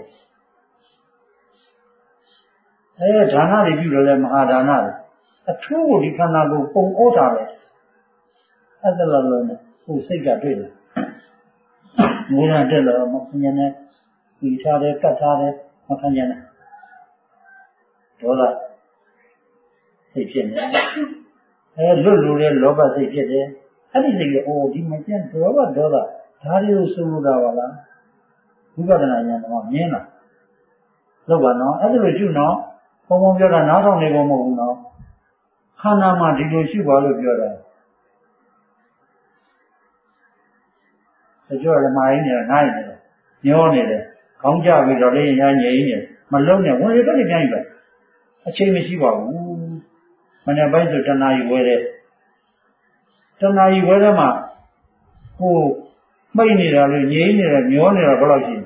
ဒါနတွေပြုလို့လဲမဟာဒါနတွေအထူးကိုဒီခန္ဓာကိုပုံဩတာပဲအဲ့ဒါလည်းကိုစိတ်ကတွေ့တယ်ငိုးရတဲ့လို့မခံနဲ့ပြီးထားတယ်ကတ်ထားတယ်မခံနဲ့ဒေါသစိတ်ဖြစ်နေလွတ်လို့လဲလောဘစိတ်ဖြစ်တယ်အဲ့ဒီစိတ်ကဒီမကျန်ဒေါသဒါတွေကိုဆုံးလို့တာပါလားဝိပဿနာဉာဏ်တော့မြင်လားလောက်ပါနော်အဲ့ဒါလိုရှုနော်ဘုံဘုံပြောတာနားထောင်နေဖို့မဟုတ်ဘူးနော်ခန္ဓာမှာဒီလိုရှုပါလို့ပြောတာကြောလည်းမိုင်းနေတယ်နိုင်နေတယ်ညောနေတယ်ခေါင်းကျပြီးတော့လေးညာငြိမ်နေမလုံးနဲ့ဝင်ရတဲ့ပြန်ပြီအချိန်မရှိပါဘူးမနေ့ပိုင်းဆိုတဏှာကြီးဝဲတယ်တဏှာကြီးဝဲတဲ့မှာမိတ်နေတာလို့ငြိမ်နေတာညောနေတာဘယ်လောက်ရှိ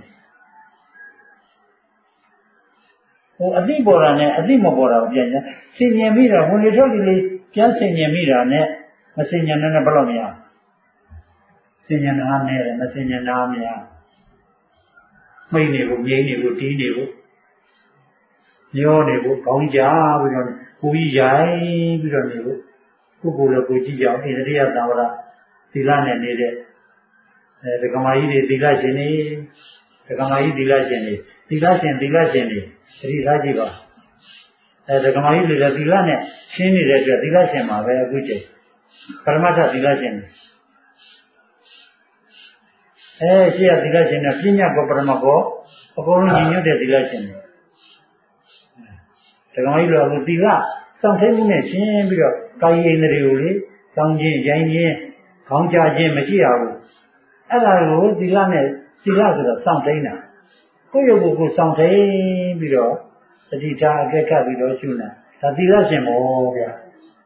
အတိပေါ်တာနဲ့အတိမပေါ်တာကိုပြန်ညာဆင်ញင်မိတာဝင်လေထွက်လေပြန်ဆင်ញင်မိတာနဲ့မဆင်ញင်တဲ့ဘယ်လောက်များဆင်ញင်တာနဲ့မဆင်ញင်တာများမိတ်နေကိုငြိမ်နေကိုတီးနေကိုညောနေကိုခေါင်းကြားပြီးတော့ကိုကြီးရိုင်းပြီးတော့နေကိုကိုယ်လည်းကိုကြည့်ကြအောင်ဣန္ဒြိယသံဝရသီလနဲ့နေတဲ့ဒကမာကြီးတွေသီလရှင်တွေဒကမာကြီးသီလရှင်တွေသီလရှင်တွေသတိထားကြည့်ပါဒကမာကြီးတွေသီလနဲ့ရှင်းနေတဲ့အတွက်သီလရှင်မှာပဲအခုချိန်ပရမတ္ထသီလရှင်တွေရှိရသီလရှင်နဲ့ပညာကောပရမကောအကုန်လုံးညီညွတ်တဲ့သီလရှင်တွေဒကမာကြီးတို့ကသီလစောင့်ထိန်မှုနဲ့ရှင်းပြီးတော့ကာယိန္ဒြေကိုလေစောင့်ခြင်းရိုင်းခြင်းခေါင်းကြခြင်းမရှိရဘူးအဲ့ဒါကိုသီလနဲ့သီလဆိုတော့စောင့်ထိန်တာကိုယ့်ရုပ်ကိုစောင့်ထိန်ပြီးတော့တတိထားအကဲခတ်ပြီးတော့ရှုနေဒါသီလရှင်ပေါ့ဗျာ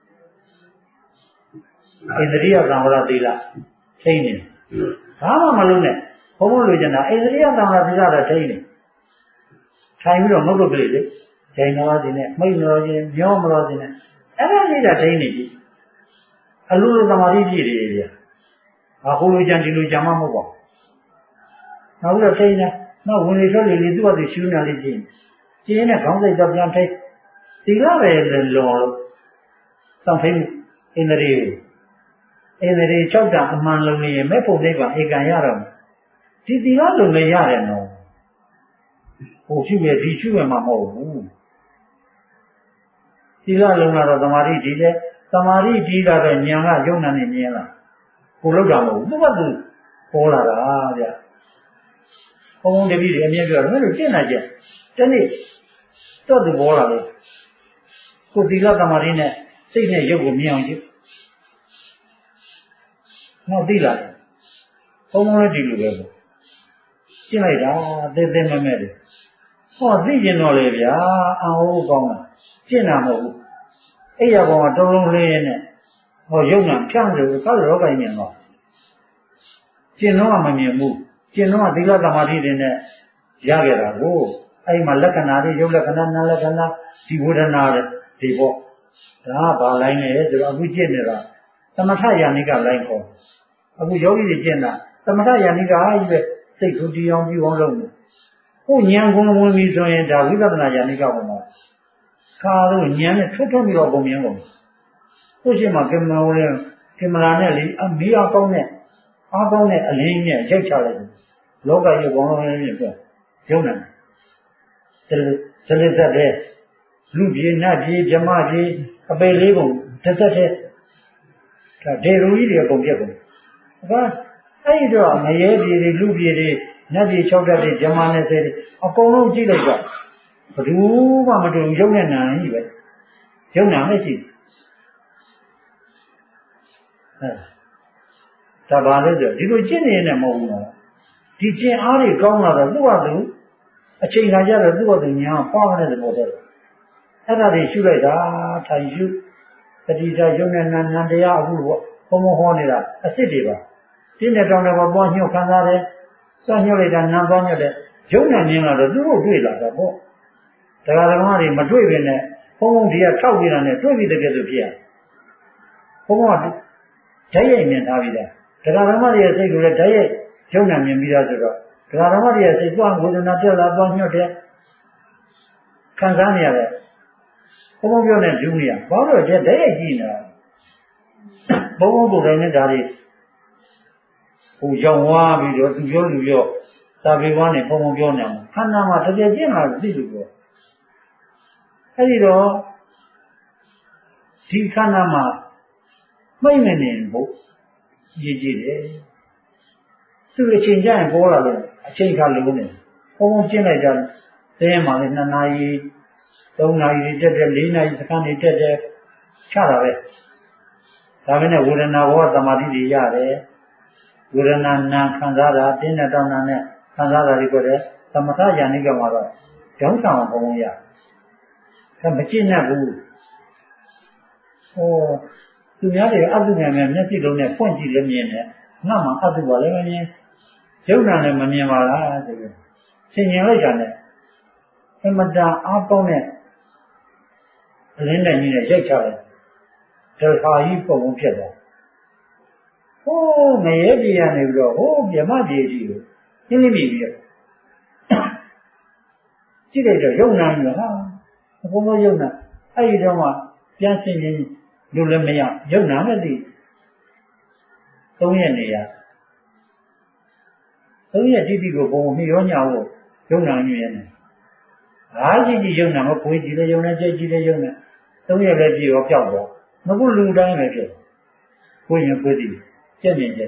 ဣန္ဒြိယသံဝရသီလထိန်နေဘာမှမလုပ်နဲ့ဘုံဘုံလိုချင်တာဣန္ဒြိယသံဝရသီလတော့ထိန်နေထိုင်ပြီးတော့ငုတ်တုတ်ကလေးလေဂျိုင်တော်စီနဲ့မိတ်တော်ချင်းမျောမတော်စီနဲ့အဲ့ဒါလေးကထိန်နေပြီအလိုလိုသမာဓိပြည့်တယ်ဗျာဟိုလိုကြံဒီလိုကြံမှမဟုတ်ပါဘူးနောက်တော့ထိန်နေနောက်ဝင်လေထွက်လေသူ့ဘာသူရှူနေလေးချင်းကျင်းနဲ့ခေါင်းစိတ်တော့ပြန်ထိန်ဒီကပဲလော်လို့စောင့်ထိန်ဣန္ဒြေ6တန်အမှန်လုံးနေရင်မဲ့ဖို့နိဗ္ဗာန်ဧကံရတော့ဒီသီလလုံးလည်းရတယ်နော်ဟိုရှုရဒီရှုရမှာမဟုတ်ဘူးသီလလုံးကတော့သမာဓိတည်တယ်သမာဓိတည်တာပဲဉာဏ်ကယုံနာနဲ့မြင်လာကိုလောက်တာမဟုတ်ဘူးသူ့ဘာသူပေါ်လာတာဗျဘုံတပည့်တွေအမြဲပြောတယ်မင်းတို့ကျင့်လာကြတနေ့တော့သူပေါ်လာလို့ကိုသီလသမာဓိနဲ့စိတ်နဲ့ရုပ်ကိုမြင်အောင်ကြည့်နောက်သိလာဘုံလည်းဒီလိုပဲပေါ့ကျင့်လိုက်တာသေးသေးမဲ့မဲ့တယ်ဟောသိကျင်တော့လေဗျာအဟိုးကောင်းတာကျင့်တာမဟုတ်ဘူးအဲ့ရကောင်ကတုံးလုံးလေးနဲ့ဟောရုပ်နာဖြန့်လို့သောရောဂိုင်းမြင်တော့ကျင့်တော့မမြင်ဘူးကျင့်တော့သီလသမာဓိတွေနဲ့ရခဲ့တာကိုအဲ့မှာလက္ခဏာတွေရုပ်လက္ခဏာနာလက္ခဏာဒီဝေဒနာတွေပေါ့ဒါကဘာလိုင်းလဲဆိုတော့အခုကျင့်နေတာသမထယာနိကလိုင်းခေါ်အခုယောဂီတွေကျင့်တာသမထယာနိကဟာကြီးပဲစိတ်ကိုတည်အောင်ပြုအောင်လုပ်နေကိုဉာဏ်ကုန်ဝင်ပြီဆိုရင်ဒါဝိပဿနာယာနိကပေါ်မှာခါလို့ဉာဏ်နဲ့ထွတ်ထွတ်ပြီးတော့ပုံမြင်ကုန်ကိုရှိမှကင်မရာနဲ့လေအမီးအပေါင်းနဲ့အားကောင်းတဲ့အလင်းနဲ့ရိုက်ချလိုက်တယ်လောကကြီးဘောင်းလုံးလေးပြရုံနေတယ်ဇလက်တဲ့လူပြေနတ်ပြေဗြဟ္မပြေအပေလေးပုံတစ်သက်တဲ့ဒါဒေရုံကြီးတွေအကုန်ပြက်ကုန်ဒါအဲ့ဒီတော့မရဲပြေတွေလူပြေတွေနတ်ပြေ6တက်တွေဗြဟ္မနဲ့10တွေအကုန်လုံးကြည့်လိုက်တော့ဘယ်သူမှမတူရုံနဲ့နာကြီးပဲရုံနာမရှိဒါဒါပါလို့ဆိုဒီလိုကျင့်နေနေမဟုတ်ဘူးနော်ဒီကျင့်အားတွေကောင်းလာတော့သူ့ဟာသူအချိန်ခါကျတော့သူ့ဟာသူညာပွားနေတဲ့သဘောတည်းအဲ့ဒါတွေရှုလိုက်တာထိုင်ရှုတတိယယုံနဲ့နန္တရားအခုပေါ့ဘုံဘဟောနေတာအစ်စ်တွေပါတင်းတဲ့တောင်းတဲ့ဘောပွားညှို့ခံစားတယ်စညှို့လိုက်တာနံသွားညှို့တဲ့ယုံနဲ့မြင်လာတော့သူတို့တွေ့လာတော့ပေါ့တရားဓမ္မတွေမတွေ့ဘဲနဲ့ဘုံဘုံဒီကထောက်ပြတာနဲ့တွေ့ပြီးတကယ်ဆိုဖြစ်ရဘုံဘုံကဓာတ်ရိုက်မြင်ထားပြီးသားတရားဓမ္မတွေရဲ့စိတ်ကိုလည်းဓာတ်ရိုက်ယုံနဲ့မြင်ပြီးသားဆိုတော့တရားဓမ္မတွေရဲ့စိတ်ပွားဝေဒနာတက်လာပွားညှို့တဲ့ခံစားနေရတယ်ဘုံဘုံပြောနေဒုနေရဘာလို့လဲဓာတ်ရိုက်ကြည့်နေတာဘုံဘုံကိုယ်တိုင်နဲ့ဒါတွေဟိုရောင်ဝါပြီးတော့သူပြောသာပေဝါနဲ့ဘုံဘုံပြောနေမှာခန္ဓာမှာတကယ်ကျင့်လာသိလို့ပြောအဲ့ဒီတော့ဒီခန္ဓာမှာမိတ်မနေဖို့ရည်ကြည်တယ်သူအချိန်ကျရင်ပေါ်လာတယ်အချိန်ခါလုံးနေဘုံဘုံကျင့်လိုက်ကြတယ်မှာလည်း2 နာရီ3 နာရီတက်တယ်4 နာရီစခန်းနေတက်တယ်ချတာပဲဒါပဲနဲ့ဝေဒနာဘောသမာဓိတွေရတယ်ဝေဒနာနာခံစားတာတင်းတဲ့တောင်းတာနဲ့ခံစားတာတွေကိုလည်းသမထယာနိကမှာတော့ကြောင်းဆောင်ဘုံရဒါမကျင့်တတ်ဘူးဟောသူများတွေအတုဉာဏ်နဲ့မျက်စိလုံးနဲ့ဖွင့်ကြည့်လည်းမြင်တယ်ငါမှအတုပါလည်းမမြင်ယုံနာလည်းမမြင်ပါလားဆိုပြီးဆင်ញင်လိုက်တာနဲ့အမတန်အားကောင်းတဲ့အလင်းနဲ့ကြီးနဲ့ရိုက်ချလိုက်ဒလဟာကြီးပုံပုံဖြစ်သွားဟိုးငရဲပြည်ကနေပြီးတော့ဟိုးမြမပြည်ကြီးကိုသိနေပြီပြီးတော့ကြည့်လိုက်တော့ယုံနာကြီးဟာဘုံဘုံယုံနာအဲ့ဒီတော့မှပြန်ဆင်ញင်လို့လည်းမရယုံနာနဲ့သိ3 ရက်နေရ3 ရက်တိတိကိုဘုံမိရောညာကိုယုံနာညွှန်ရနေအားကြီးယုံနာမခွေးကြည့်လေယုံနာကြိတ်ကြည့်လေယုံနာ3 ရက်လည်းကြည့်ရောပျောက်သွားမကုလူတိုင်းပဲဖြစ်ကိုရင်ခွေးစီကြက်မြင်ကြက်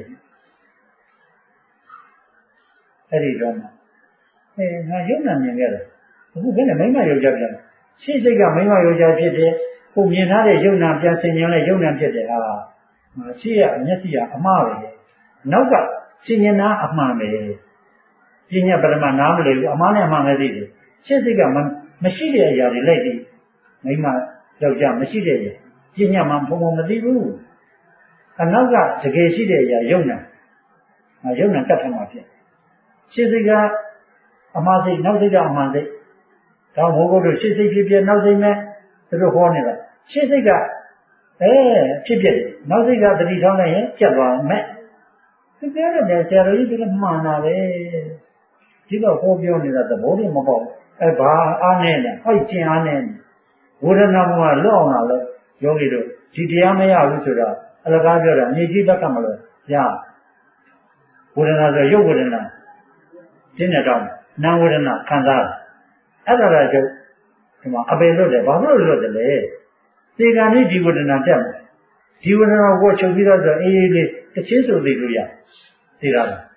အဲ့ဒီတော့မှငါယုံနာမြင်ခဲ့တယ်အခုဘယ်နဲ့မိမယောက်ျားပြန်ရှေ့စိတ်ကမိမယောက်ျားဖြစ်တယ်ကိုမြင်ထားတဲ့ယုံနာပြန်ဆင်ញင်လဲယုံနာဖြစ်တယ်ဟာရှေ့ကမျက်စိကအမှားပဲနောက်ကဆင်ញင်တာအမှန်ပဲပညာပရမနားမလဲဘူးအမှားနဲ့အမှန်ပဲသိတယ်ရှေ့စိတ်ကမရှိတဲ့အရာတွေလိုက်ပြီးမိမယောက်ျားမရှိတဲ့ပညာမှဘုံဘုံမသိဘူးအနောက်ကတကယ်ရှိတဲ့အရာယုံနာယုံနာတတ်ထမှာဖြစ်ရှေ့စိတ်ကအမှားစိတ်နောက်စိတ်ကအမှန်စိတ်ဒါဘုံဘုံတို့ရှေ့စိတ်ဖြစ်ဖြစ်နောက်စိတ်နဲ့သူတို့ဟောနေတာရှေ့စိတ်ကဖြစ်ဖြစ်နောက်စိတ်ကတတိထောင်းလိုက်ရင်ပြတ်သွားမယ်သူပြောတယ်ဆရာတော်ကြီးကမှန်တာပဲဒီတော့ဟောပြောနေတာသဘောတည်းမပေါ့ဘာအားနဲ့လဲဟောကျင်အားနဲ့ဝေဒနာမှာလော့အောင်လာလဲယောဂီတို့ဒီတရားမရဘူးဆိုတော့အလကားပြောတာမြေကြီးတတ်ကမလို့ရဝေဒနာဆိုရုပ်ဝေဒနာတင်းတဲ့တောင်းနာဝေဒနာခံစားအဲ့ဒါကကျဒီမှာအပေလွတ်တယ်ဘာလို့လွတ်တယ်လဲသေကံនេះဒီဝေဒနာတက်တယ်ဒီဝေဒနာကိုချုပ်ပြီးတော့အေးအေးလေးတစ်ချင်းဆိုသိလို့ရသိတာလား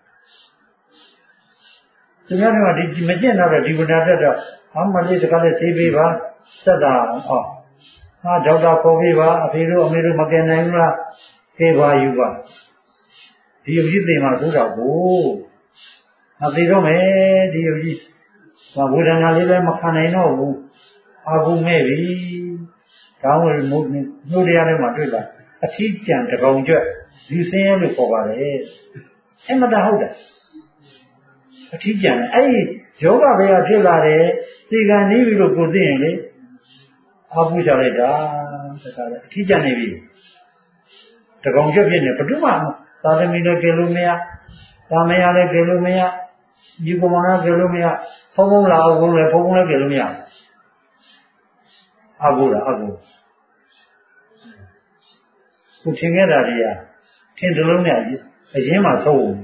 သူများတွေကဒီမကျင့်တော့ဒီဝေဒနာတက်တော့အမလေးတကလည်းဆေးပေးပါသက်တာဟောဟာဒေါက်တာခေါ်ပေးပါအဖေတို့အမေတို့မကင်နိုင်ဘူးလားခေပါယူပါဒီယုတ်ကြီးသိမှာသို့တော့ကိုမသိတော့မယ်ဒီယုတ်ကြီးဝေဒနာလေးလည်းမခံနိုင်တော့ဘူးအာဟုမဲ့ပြီကောင်းဝင်မှုတရားထဲမှာတွေ့လာအထီးကျန်တကောင်ကျွတ်လူစင်းရဲလို့ခေါ်ပါတယ်အမှန်တဟုတ်တယ်အထီးကျန်တယ်အဲ့ဒီယောဂဘယ်ကဖြစ်လာတယ်သေကံနေပြီလို့ကိုသိရင်လေအာဟုချလိုက်တာတခါလေအထီးကျန်နေပြီတကောင်ကျွတ်ဖြစ်နေဘယ်သူမှသာသမီလည်းကြလို့မရသာမယလည်းကြလို့မရဒီကောင်မလည်းကြလို့မရဖုံဖုံလာအောင်လည်းဖုံဖုံလည်းကြလို့မရအာဟုလားအာဟုကိုထင်ခဲ့တာတွေကထင်တလုံးနဲ့အရင်မှသုံးဘူး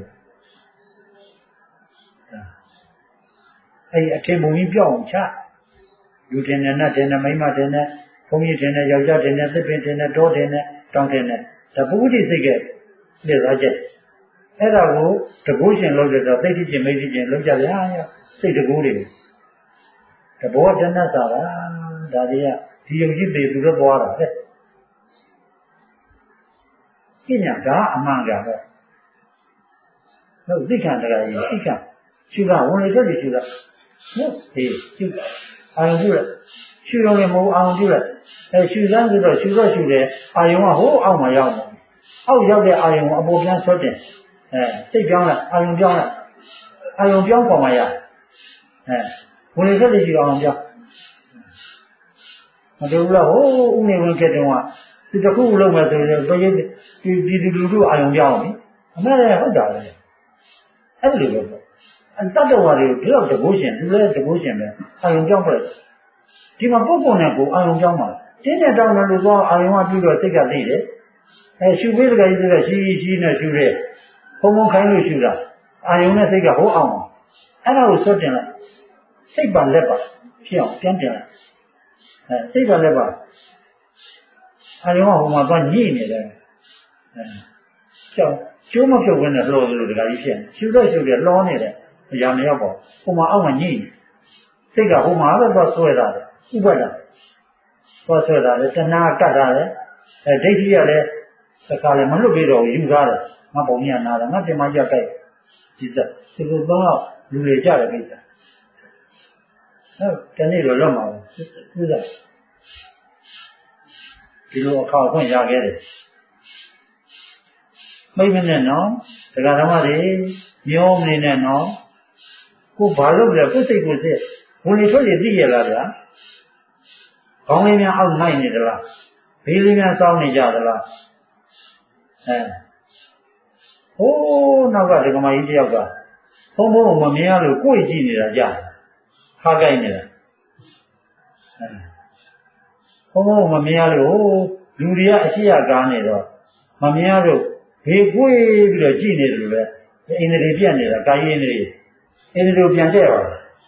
အဲ့အထင်ပုံကြီးပြောင်းအောင်ချလူတင်နဲ့နတ်တင်နဲ့မိန်းမတင်နဲ့ဘုန်းကြီးတင်နဲ့ယောက်ျားတင်နဲ့သစ်ပင်တင်နဲ့တောတင်နဲ့တောင်တင်နဲ့ဒါပုဂ္ဂိုလ်စိတ်ကလက်စားချက်အဲ့ဒါကိုတကုရှင်လုပ်တဲ့တော့သိတိချင်းမိတိချင်းလုပ်ကြဗျာစိတ်တကူတွေတဘောတဏ္ဍစာတာဒါတွေကဒီယုံကြည်တွေသူတို့ပွားတာတဲ့ပညာဒါအမှန်ကြတော့ဟုတ်သိခံတရားကြီးသိခံရှုတာဝင်လေထွက်လေရှုတာဟုတ်ဟေးရှုအာယုံပြုလိုက်ရှုရုံနဲ့မဟုတ်အာယုံပြုလိုက်ရှုစမ်းဆိုတော့ရှုတယ်အာယုံကဟိုးအောက်မှာရောက်တယ်အောက်ရောက်တဲ့အာယုံကအပေါ်ပြန်ဆွတ်တယ်စိတ်ပြောင်းလိုက်အာယုံပြောင်းလိုက်အာယုံပြောင်းပေါ်မှာရဝင်လေထွက်လေရှုအောင်ပြောင်းမတူဘူးလားဟိုးဥနေဝင်ခဲ့တုန်းကဒီတစ်ခုလုံးမဲ့ဆိုရင်ပြည်သူလူထုအာယုံပြောင်းပြီအမှန်လည်းဟုတ်တာပဲအဲ့လိုပဲတတ္တဝါတွေကိုဒီလောက်တကုရှင်သူလည်းတကုရှင်ပဲအာယုံပြောင်းပြလိုက်ဒီမှာပုဂ္ဂိုလ်နဲ့ကိုအာယုံပြောင်းပါတင်းနဲ့တောင်းတယ်လို့ဆိုအာယုံကပြီးတော့စိတ်ကသိတယ်ရှုပေးတဲ့ကြီးဆိုတော့ရှိနဲ့ရှုတယ်ဘုံဘုံခိုင်းလို့ရှုတာအာယုံနဲ့စိတ်ကဟိုးအောင်အဲ့ဒါကိုဆွတ်တင်လိုက်စိတ်ပါလက်ပါဖြစ်အောင်ပြန်တင်လိုက်စိတ်ပါလက်ပါအာယုံကဟိုမှာသွားညှိနေတယ်ကြောက်ကျိုးမပြုတ်ဝင်တဲ့လှော်လို့တခါကြီးဖြစ်ရှုတော့ရှုတယ်လှော်နေတယ်အရာမရောက်ပါဘူးဟိုမှာအောက်မှာညှိနေစိတ်ကဟိုမှာပဲသွားဆွဲတာတယ်ဥပဒနာသွားဆွဲတာလေတဏှာကတ်တာလေဒိဋ္ဌိကလည်းတခါလည်းမလွတ်ပြီးတော့ယူသားတယ်ငါပုံကြီးကနာတယ်ငါတင်မကြက်တိုက်ဒီစက်ဒီလိုတော့လူတွေကြတယ်ကိစ္စဟုတ်တနေ့တော့လွတ်မှာဘူးသူကဒီလိုအခါခွင့်ရခဲ့တယ်မိမနဲ့နော်တရားဓမ္မတွေမျောမနေနဲ့နော်ကိုဘာလို့လဲကိုယ်စိတ်ကိုစစ်ဝင်လေထွက်လေသိရလားဗျာခေါင်းလေးများအောက်နိုင်နေသလားဘေးလေးများစောင်းနေကြသလားဟိုးနောက်ကဒကမကြီးတယောက်ကဘုံဘုံမမြင်ရလို့ကိုယ်ကြည့်နေတာကြာခါကြိုက်နေတာဘုံဘုံမမြင်ရလို့လူတွေကအရှိရကားနေတော့မမြင်ရလို့ဘေးကိုယ်ပြီးတော့ကြည့်နေတယ်လို့ပဲအိန္ဒြေပြတ်နေတာကာယအိန္ဒြေပြန်တဲ့ပါ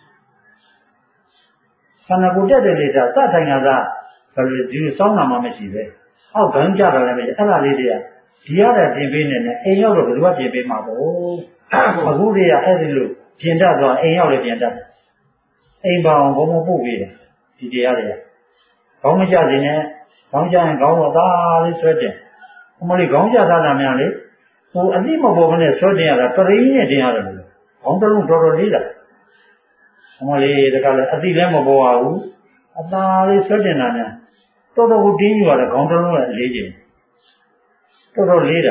ခန္ဓာကိုယ်တက်တဲ့လေသာစထိုင်တာကဘယ်လိုဒီစောင်းတာမှမရှိပဲအောက်ဂန်းကြတာလည်းမရှိအဲ့ဒါလေးတွေကဒီရတဲ့ပြင်ပေးနေတယ်အိမ်ရောက်တော့ဘယ်သူကပြင်ပေးမှာပေါ့အခုတွေကအဲ့ဒီလိုပြင်တတ်သွားအိမ်ရောက်လည်းပြင်တတ်အိမ်ပေါအောင်ဘုံဘုံပို့ပေးတယ်ဒီတရားတွေကခေါင်းမကြစေနဲ့ခေါင်းကြရင်ခေါင်းတော့သားလေးဆွဲတင်အမလေးခေါင်းကြသားတာများလေဟိုအတိမပေါ်ကနေဆွဲတင်ရတာပရိနဲ့တင်ရတယ်လို့ခေါင်းတစ်လုံးတော်တော်လေးတာအမလေးတကလည်းအတိလည်းမပေါ်ပါဘူးအသာလေးဆွဲတင်တာနဲ့တော်တော်ကိုတင်းယူရတယ်ခေါင်းတစ်လုံးလည်းလေးကျင်တော်တော်လေးတာ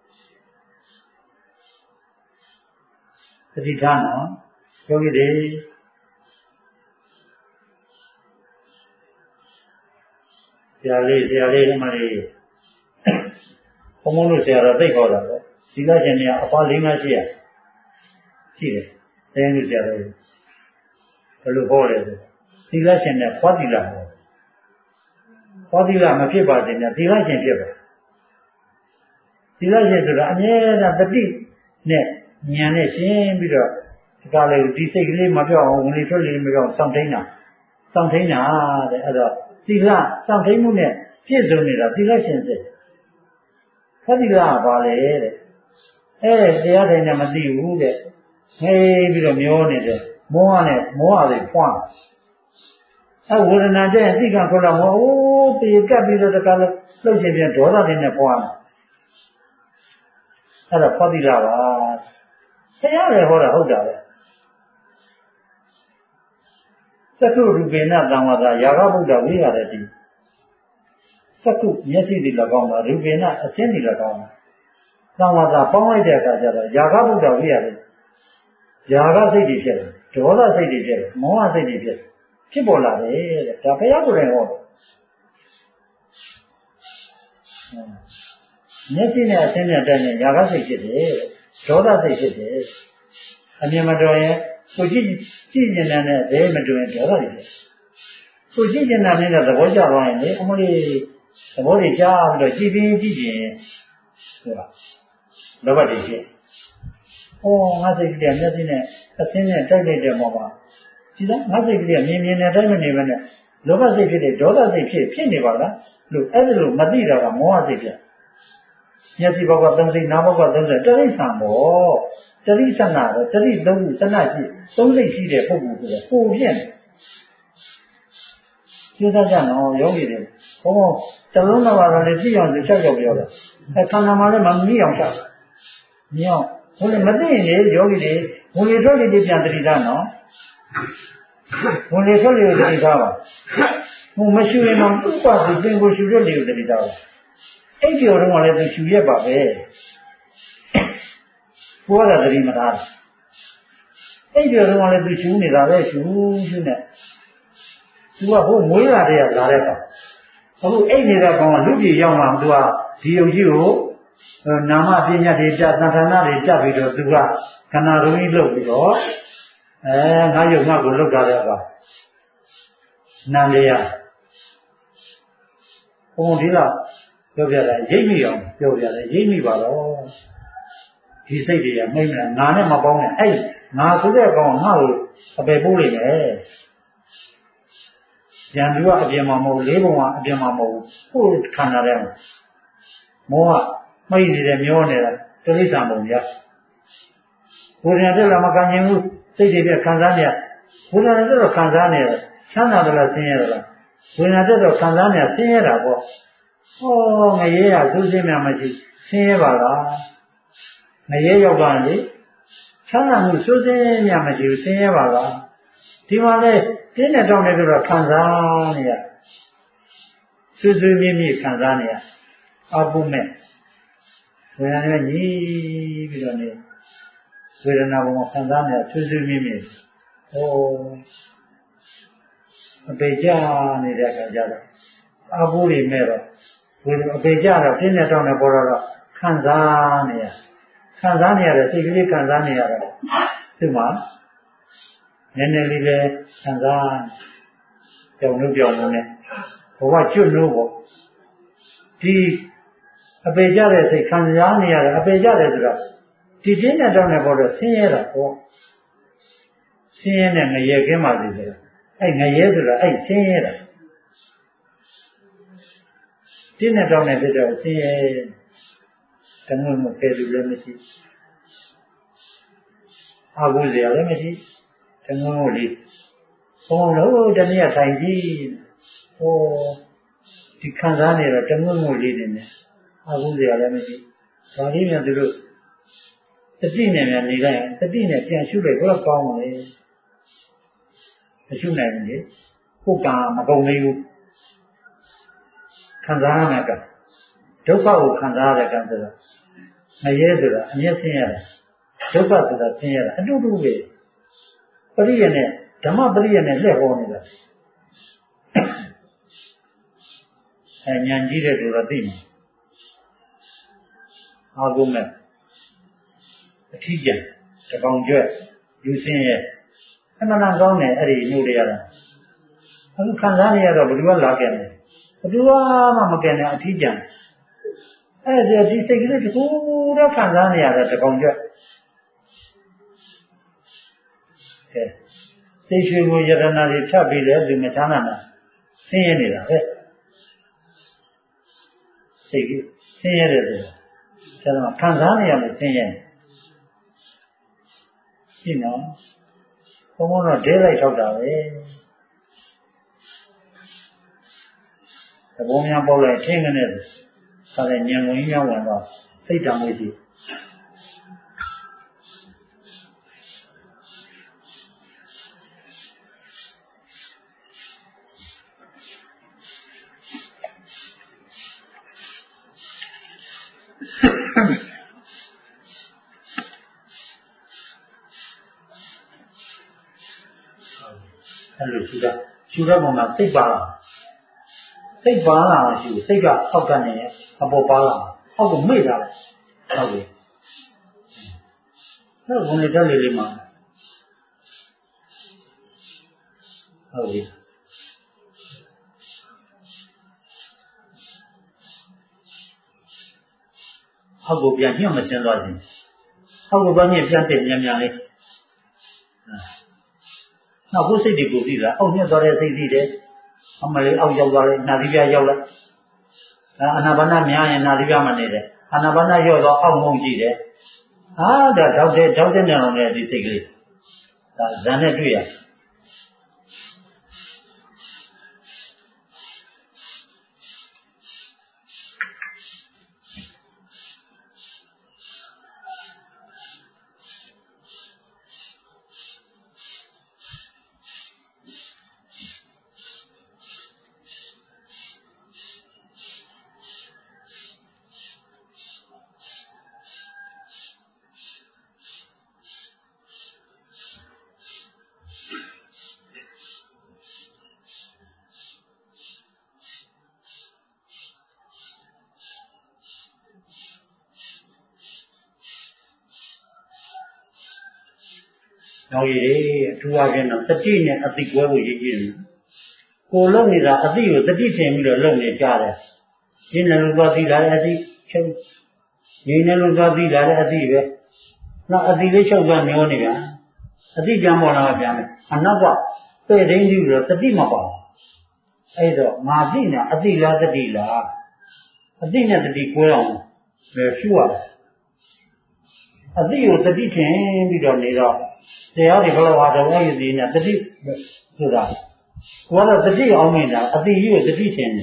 သတိထားနော်ယောဂီတွေဆရာလေးအမလေးဘုံဘုံလို့ဆရာတော်သိခေါ်တာပဲဒီကရှင်တွေကအပါ၄-၅ရှိရရှိတယ်အဲဒီဆရာတော်ဘယ်လိုဟောလဲဆိုသီလရှင်နဲ့ဖွာသီလဟောဖွာသီလမဖြစ်ပါစေနဲ့သီလရှင်ဖြစ်ပါသီလရှင်ဆိုတာအမြဲတမ်းတတိနဲ့ဉာဏ်နဲ့ရှင်းပြီးတော့ဒီကလေးဒီစိတ်ကလေးမပြောင်းအောင်ဝင်လေထွက်လေမပြောင်းစောင့်ထိန်တာတဲ့အဲ့တော့သီလစောင့်ထိန်မှုနဲ့ပြည့်စုံနေတာသီလရှင်စိတ်ဖွာသီလကဘာလဲတဲ့တရားတိုင်းနဲ့မသိဘူးတဲ့ငြိပြီးတော့မျောနေတယ်မောဟတွေဖွာဝေဒနာကျရင်သိကခေါ်တော့အိုးပြေကပ်ပြီးတော့တကလည်းလှုပ်ရှင်ပြန်ဒေါသတွေနဲ့ဖွာအဲ့ဒါဖွာသီလပါဆရာလည်းဟောတာဟုတ်တာပဲသက္ကုရူပေနသံဝါဒယာဂဗုဒ္ဓဝိဟာရတိသက္ကုမျက်စိတွေ၎င်းတာရူပေနအသင်းတွေ၎င်းတာသံဝါဒပေါင်းလိုက်တဲ့အခါကျတော့ယာဂဗုဒ္ဓဝိဟာရတိယာဂစိတ်တွေဖြစ်တယ်ဒေါသစိတ်တွေဖြစ်တယ်မောဟစိတ်တွေဖြစ်ပေါ်လာတယ်တဲ့ဒါဘုရားကိုယ်တိုင်ဟောတယ်မျက်စိနဲ့အသင်းနဲ့တိုင်နဲ့ယာဂစိတ်ဖြစ်တယ်ဒေါသစိတ်ဖြစ်တယ်အမြင်မတော်ရင်ကိုကြည့်နေတာနဲ့ဘယ်မတော်ရင်ဒေါသတွေဖြစ်ကိုကြည့်နေတာနဲ့သဘောကျသွားရင်လေအမလေးသဘောတွေကြားပြီးတော့ကြည့်ရင်ဆိုတာလောဘတွေဖြစ်ငါစိတ်ကလေးမျက်စိနဲ့အသင်းနဲ့တိုက်လိုက်တဲ့မှာပါဒီလားငါစိတ်ကလေးမြင်နဲ့တိုက်မနေဘဲနဲ့လောဘစိတ်ဖြစ်တယ်ဒေါသစိတ်ဖြစ်နေပါလားလို့အဲ့ဒါလို့မသိတာကမောဟစိတ်ဖြစ်မျက်စိဘောက်က3စိတ်နားဘောက်က3စိတ်တရိစ္ဆာန်ပေါ့တရိစ္ဆာနာတော့တရိ3ခုစနရှိ3စိတ်ရှိတဲ့ပုဂ္ဂိုလ်ဆိုတော့ပုံပြည့်နေကျိုးစားကြနော်ယောဂီတွေဘုံတလုံးတော့လည်းသိအောင်ချက်ပြောတာခန္ဓာမှာလည်းမမြင်အောင်ချက်မြင်အောင်ဝင်မသိရင်လေယောဂီတွေဝင်လေထွက်လေပြန်တတိသားနော်ဝင်လေထွက်လေကိုတတိသားပါဟိုမရှိရင်တော့သူ့ပါသူတင်ကိုရှူရက်လေကိုတတိသားပါအဲ့ဒီတော့လည်းသူရှူရက်ပါပဲဘောရတတိမသားအဲ့ဒီတော့လည်းသူရှူနေတာပဲရှူနေသူကဟိုမွေးလာတဲ့ကလာတဲ့ပါအခုအိတ်နေတဲ့ကောင်ကလူပြည်ရောက်မှသူကဒီယုံကြီးကိုနာမပညာတွေပြသံဌာနတွေပြပြီးတော့သူကခန္ဓာရုံးကြီးလုပ်ပြီးတော့ငါယုံငါကိုလုပ်တာတဲ့ပါနန္တရားဘုံဒီလားပြောပြတယ်ရိပ်မိအောင်ပြောပြတယ်ရိပ်မိပါတော့ဒီစိတ်တွေကမိမ့်လားငါနဲ့မပေါင်းနဲ့အဲ့ငါဆိုတဲ့ကောင်ငါ့ကိုအပယ်ပိုးလိုက်မယ်ဉာဏ်ပြုအပြင်မှာမဟုတ်လေးပုံကအပြင်မှာမဟုတ်ကိုယ်ခန္ဓာထဲမှာမောဟမိတ်နေတယ်မျောနေတာတိရိစ္ဆာန်ပုံရဘုရားတက်လာမခံနိုင်ဘူးစိတ်တွေခံစားနေရဘုရားတက်တော့ခံစားနေတယ်ချမ်းသာတယ်လားဆင်းရဲတယ်လားဘုရားတက်တော့ခံစားနေဆင်းရဲတာပေါ့ဟောငရဲရသူစင်းများမရှိဆင်းရဲပါလားငရဲရောက်တာလေချမ်းသာမှုစိုးစင်းများမရှိဘူးဆင်းရဲပါလားဒီမှာလေပြင်းတဲ့တောင်းတဲ့တော့ခံစားနေရစွစွမြင့်မြင့်ခံစားနေရအပုမဲ့ဝေဒနာနဲ့ညီးပြီးတော့နေဝေဒနာပေါ်မှာခံစားနေရစွစွမြင့်မြင့်ဟောအပေကြနေတဲ့အခါကျတော့အပုတွေမဲ့တော့ဝေဒနာအပေကြတော့ပြင်းတဲ့တောင်းတဲ့ပေါ်တော့ခံစားနေရခံစားနေရတဲ့စိတ်ကလေးခံစားနေရတော့ဒီမှာနည်းနည်းလေးပဲခံစားကြောင်လို့ကြောင်လို့နဲ့ဘဝကျွတ်လို့ပေါ့ဒီအပေကြတဲ့စိတ်ခံစားနေရတယ်အပေကြတယ်ဆိုတော့ဒီတင်းနဲ့တောင်းနဲ့ပေါ်တော့ဆင်းရဲတာပေါ့ဆင်းရဲနဲ့ငရဲကင်းပါစေဆိုတော့အဲ့ငရဲဆိုတော့အဲ့ဆင်းရဲတာတင်းနဲ့တောင်းနဲ့ဖြစ်တော့ဆင်းရဲတမွေ့မကဲသူလည်းမရှိအာဟုဇေယလည်းမရှိတငုံလေးဘုံလို့တနည်းထိုင်ကြည့်ဟိုဒီခံစားနေတော့တငုံလေးနေနဲ့အာဟုဇေယလည်းမရှိဒါလေးမြန်သူတို့တတိနဲ့မြန်နေလိုက်တတိနဲ့ပြန်ရှုလိုက်တော့ကောင်းပါလေမရှုနိုင်ဘူးလေကိုယ်ကမကုန်သေးဘူးခံစားရမယ်ကဒုက္ခကိုခံစားရတဲ့ကံဆိုတော့မရဲဆိုတာအမျက်ဆင်းရဲဒုက္ခဆိုတာဆင်းရဲအတူတူပဲပရိယနဲ့ဓမ္မပရိယနဲ့လက်ဟောနေတာဉာဏ်ကြီးတဲ့သူတော့သိမှာအာဟုမဲ့အထီးကျန်တကောင်ကျွဲ့ယူစင်းရဲ့အမှန်တန်ကောင်းတယ်အဲ့ဒီနှုတ်ရတာအခုခံစားနေရတော့ဘယ်သူကလာခဲ့လဲဘယ်သူမှမကဲနဲ့အထီးကျန်အဲ့ဒီစိတ်ကလေးတကူတော့ခံစားနေရတာတကောင်ကျွဲ့သိရွှေကိုယရနာတွေဖြတ်ပြီးလဲသူမချမ်းသာတာဆင်းရဲနေတာပဲစိတ်ကြီးဆင်းရဲတယ်ဆိုတော့ခံစားနေရလို့ဆင်းရဲရှင်းနော်ဘုံဘုံတော့ဒဲလိုက်ထောက်တာပဲသဘောများပေါက်လိုက်ထင်းကနေဆိုတဲ့ဉာဏ်ဝင်ကြီးများဝင်တော့စိတ်တံမွေးရှိအဲ့လိုရှုတဲ့ပုံမှာစိတ်ပါလာစိတ်ပါလာရှိစိတ်ကအောက်ကနေအပေါ်ပါလာအောက်ကိုမေ့တာဟုတ်ပြီအဲ့ဘုံလေးတက်လေးမှာဟုတ်ပြီအောက်ကိုပြန်ညှို့မစင်းသွားခြင်းအောက်ကိုပြန်ပြန်တက်မြန်မြန်လေးနောက်ကိုစိတ်တွေကိုသိတာအောက်ညှက်သွားတဲ့စိတ်သိတယ်အမလေးအောက်ရောက်သွားတယ်နာသီးပြရောက်လိုက်အာနာပါနများရင်နာသီးပြမနေတယ်အာနာပါနရော့တော့အောက်ငုံကြည့်တယ်ဟာဒါတောက်တဲ့နေအောင်လည်းဒီစိတ်ကလေးဒါဇန်နဲ့တွေ့ရနောက်ရည်အထူးအချင်းတော့တတိနဲ့အတိကွဲဖို့ရည်ကြည်တယ်ကိုလုံနေတာအတိကိုတတိထင်ပြီးတော့လုံနေကြတယ်ရှင်းတယ်လို့သွားသိလာတဲ့အတိချုပ်ငြိမ်းတယ်လို့သွားသိလာတဲ့အတိပဲနောက်အတိလေးချုပ်သွားမျောနေပြန်အတိကြံပေါ်လာပြန်တယ်အနောက်ကပဲ့ရင်းပြီးတော့တတိမပါအဲ့တော့ငါသိနေအတိလားတတိလားအတိနဲ့တတိကွဲအောင်ရှုရတယ်အတိကိုတတိထင်ပြီးတော့နေတော့တရားတွေဘယ်လိုဟာတော့အဲ့ဒီစီနဲ့တတိဆိုတာကိုကတော့တတိအောင်နေတာအတိကြီးကိုတတိထင်နေ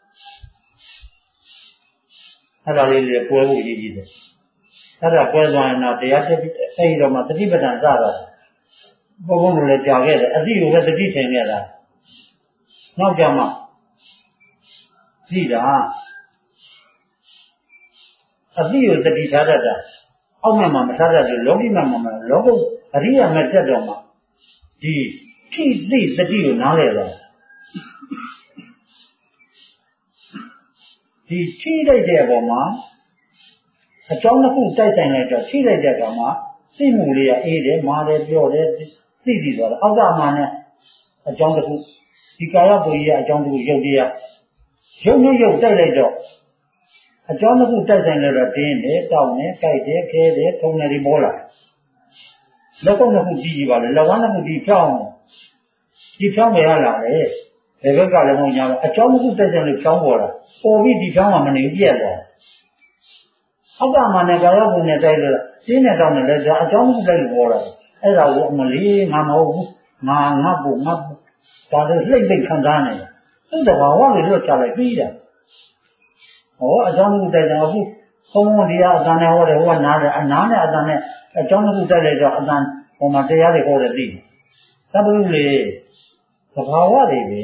အဲ့ဒါလေးတွေပွဲဖို့ရည်ကြီးတယ်အဲ့ဒါပွဲသွားရင်တော့တရားတက်ပြီးအဲ့ဒီတော့မှတတိပဒံစတော့ဘုံဘုံလည်းကြာခဲ့တယ်အတိကိုပဲတတိထင်ခဲ့တာနောက်ကြမှာကြည့်တာအတိကိုတတိထားတတ်တာအောက်မှမထားတတ်လို့လောကီမှမလောကုအရိယာမဲ့တက်တော်မှာဒီထိသိတတိကိုနားလဲတော့ဒီထိလိုက်တဲ့အပေါ်မှာအကြောင်းတစ်ခုတိုက်ဆိုင်လိုက်တော့ထိလိုက်တဲ့အခါမှာသိမှုလေးကအေးတယ်မာတယ်ပြောတယ်သိပြီးသွားတယ်အောက်ကမှနဲ့အကြောင်းတစ်ခုဒီကာယကိုယ်ကြီးကအကြောင်းတစ်ခုရုပ်တရားရုပ်နဲ့ရုပ်တိုက်လိုက်တော့အကြောင်းတစ်ခုတိုက်ဆိုင်လိုက်တော့တင်းတယ်တောင်းတယ်ကြိုက်တယ်ခဲတယ်ထုံတယ်ဒီပေါ်လာလက်ကုပ်နှစ်ခုကြည့်ကြည့်ပါလေလက်ဝါးနှစ်ခုဒီဖြောင်းမရလာလေဘယ်ဘက်ကလည်းမဟုတ်ညာအကြောင်းတစ်ခုတိုက်ဆိုင်လို့ဖြောင်းပေါ်လာပေါ်ပြီးဒီဖြောင်းကမနေပြက်သွားအောက်ကမှနဲ့ကာယကိုယ်နဲ့တိုက်လို့တင်းနဲ့တောင်းတယ်လည်းဒါအကြောင်းတစ်ခုတိုက်လို့ပေါ်လာအဲ့ဒါကိုအမလေးငါမဟုတ်ဘူးငါငါ့ကိုဒါလည်းလှိမ့်ပိတ်ခံစားနေတယ်သူ့တဘာဝလေးလွတ်ချလိုက်ပြီးတာဟောအကြောင်းတစ်ခုတိုက်တယ်အခုဘုံဘုံတရားအတန်နဲ့ဟောတယ်ဟိုကနားတယ်အနားနဲ့အတန်နဲ့အကြောင်းတစ်ခုတိုက်လိုက်တော့အတန်ဟိုမှာတရားတွေဟောတယ်သိသဘုလေသဘာဝတွေပဲ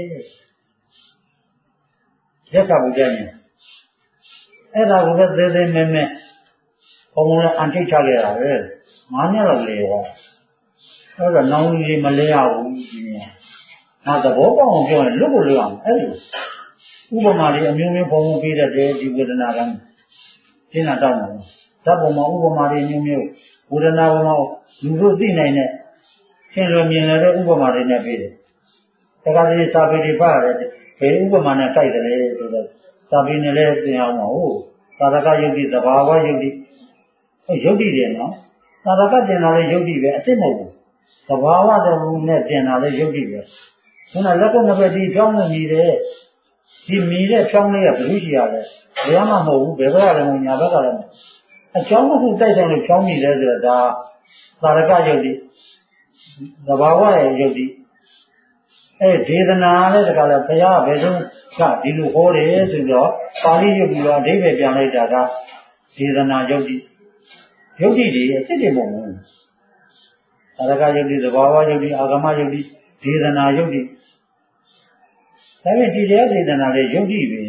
ရက်ကဘူးကြရင်အဲ့ဒါကိုပဲသေးသေးမဲမဲဘုံဘုံလည်းအန်ထိတ်ချခဲ့တာပဲ9နှစ်လောက်လေဟောအဲ့တော့နောင်ကြီးမလဲရဘူးဒီနေ့ငါသဘောပေါက်အောင်ပြောရင်လွတ်ကိုလွတ်အောင်အဲ့လိုဥပမာလေးအမျိုးမျိုးဘုံဘုံပေးတတ်တယ်ဒီဝေဒနာကရှင်းတာတောင်းတယ်ဓာတ်ပုံမှာဥပမာလေးမျိုးမျိုးဝေဒနာပုံမှာလူတို့သိနိုင်တဲ့ရှင်းလို့မြင်တဲ့ဥပမာလေးနဲ့ပေးတယ်တခါတည်းစာပေတွေပါရတယ်ဘယ်ဥပမာနဲ့တိုက်တယ်လဲဆိုတော့စာပေနဲ့လည်းသင်အောင်ပါဟုတ်သာရကယုတ်တိသဘာဝယုတ်တိယုတ်တိတယ်နော်သာရကတင်တာလည်းယုတ်တိပဲအစ်စ်မဟုတ်ဘူးသဘာဝတည်းနဲ့တင်တာလည်းယုတ်တိပဲခုနလက်ကုပ်နှစ်ဖက်ဒီဖြောင်းနေတယ်ဒီမီတဲ့ဖြောင်းလေးကဘယ်လိုရှိရလဲဘယ်မှမဟုတ်ဘူးဘယ်ဘက်ကလည်းညာဘက်ကလည်းအကြောင်းတစ်ခုတိုက်ဆိုင်လို့ဖြောင်းနေတယ်ဆိုတော့ဒါသာရကယုတ်တိသဘာဝရဲ့ယုတ်တိဒေသနာလည်းတခါလဲဘုရားဘယ်ဆုံးကဒီလိုဟောတယ်ဆိုတော့ပါဠိယုတ်ပြီးတော့အဓိပ္ပာယ်ပြန်လိုက်တာကဒေသနာယုတ်တိယုတ်တိတွေအစ်စ်တွေမဟုတ်ဘူးသာရကယုတ်တိသဘာဝယုတ်တိအာဂမယုတ်တိဒေသနာယုတ်တိဒါပေမဲ့ဒီတရားဒေသနာလည်းယုတ်တိပဲ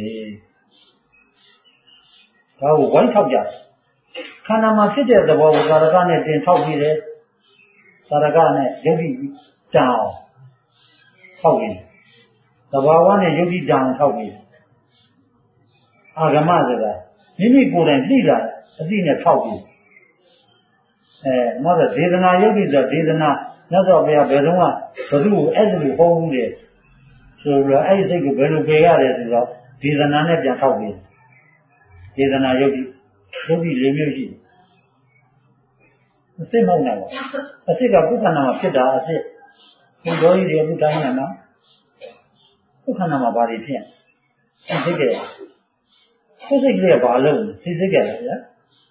ဒါကိုဝိုင်းထောက်ကြခန္ဓာမှာဖြစ်တဲ့သဘောကိုသာရကနဲ့တင်ထောက်ပြီးတယ်သာရကနဲ့ယုတ်တိတန်အောင်ထောက်ပြီးသဘာဝနဲ့ယုတ်တိတန်အောင်ထောက်ပြီးအာဂမဆိုတာမိမိကိုယ်တိုင်သိတာအသိနဲ့ထောက်ပြီးနောက်တော့ဒေသနာယုတ်တိဆိုဒေသနာမြတ်စွာဘုရားဘယ်တော့မှဘုသူ့အဲ့ဒီလိုဟောဘူးလေဆိုတော့အဲ့ဒီစိတ်ကိုဘယ်လိုပေရတယ်ဆိုတော့ဒေသနာနဲ့ပြန်ထောက်ပြီးဒေသနာယုတ်တိ၄မျိုးရှိတယ်အစ်စ်မဟုတ်နိုင်ဘူးအစ်စ်ကပုခ္ခဏမှာဖြစ်တာအစ်စ်ဒီလောကြီးတွေအခုတိုင်းနေနော်ပုခ္ခဏမှာဘာတွေဖြစ်စိတ်ကစိတ်ကလေးကဘာလို့စိတ်ကလည်းဗျာ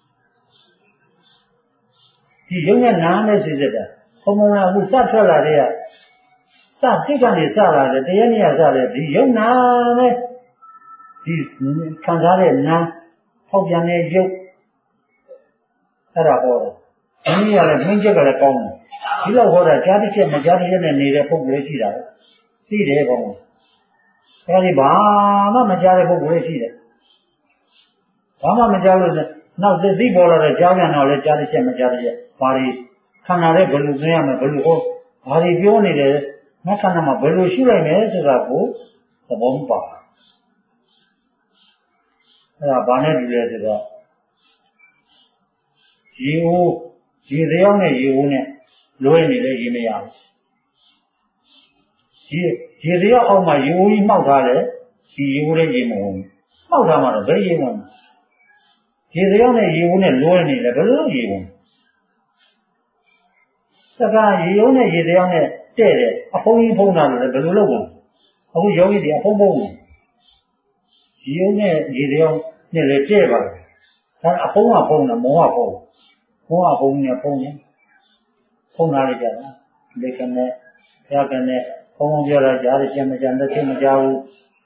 ဒီရုပ်နဲ့နာနဲ့စိတ်တာဘုံဘုံကအခုစထွက်လာတဲ့ကစစိတ်ကနေစလာတယ်တရားနည်းစတယ်ဒီရုပ်နာနဲ့ဒီခံစားတဲ့နာထောက်ပြန်တဲ့ရုပ်အဲ့ဒါဟောတယ်ဒီနည်းကလည်းမင်းချက်ကလည်းကောင်းတယ်ဒီလောက်ဟောတာကြားတစ်ချက်မကြားတစ်ချက်နဲ့နေတဲ့ပုဂ္ဂိုလ်ရှိတာသိတယ်ကောင်းတယ်အဲဒီဘာမှမကြားတဲ့ပုဂ္ဂိုလ်ရှိတယ်ဘာမှမကြားလို့နောက်သိပေါ်လာတဲ့ကြားပြန်တော့လည်းကြားတစ်ချက်မကြားတစ်ချက်ဘာတွေခန္ဓာရဲ့ဘယ်လိုသိရမလဲဘယ်လိုဟောဘာတွေပြောနေတယ်ငါခန္ဓာမှာဘယ်လိုရှိလိုက်မယ်ဆိုတာကိုသဘောမပေါက်အဲ့ဒါဘာနဲ့တူလဲဆိုတော့ရေအိုးရေသယောက်နဲ့ရေအိုးနဲ့လွယ်နေလေရေမရဘူးရေတရားအောက်မှာရေဝကြီးမှောက်ထားတယ်ဒီရေဝလေးရေမဝင်မှောက်ထားမှတော့ဘယ်ရေဝင်ရေတရားနဲ့ရေဝနဲ့လွယ်နေလေဘယ်လိုရေဝင်စကားရေယုံနဲ့ရေတရားနဲ့တဲ့တယ်အဖုံးကြီးဖုံးတာလို့လည်းဘယ်လိုလုပ်ဝင်အခုယောဂီတွေအဖုံးဖုံးရေယုံနဲ့ရေတရားနဲ့လည်းတဲ့ပါတယ်ဒါအဖုံးကဖုံးတယ်မောဟဖုံးနဲ့ဖုံးတယ်ဖုံးလာလိုက်ကြတာဒီကနေ့ရကနေ့ဘုံဘုံပြောတာကြားတယ်ပြန်မကြမ်းတဲ့မကြောက်ဘူး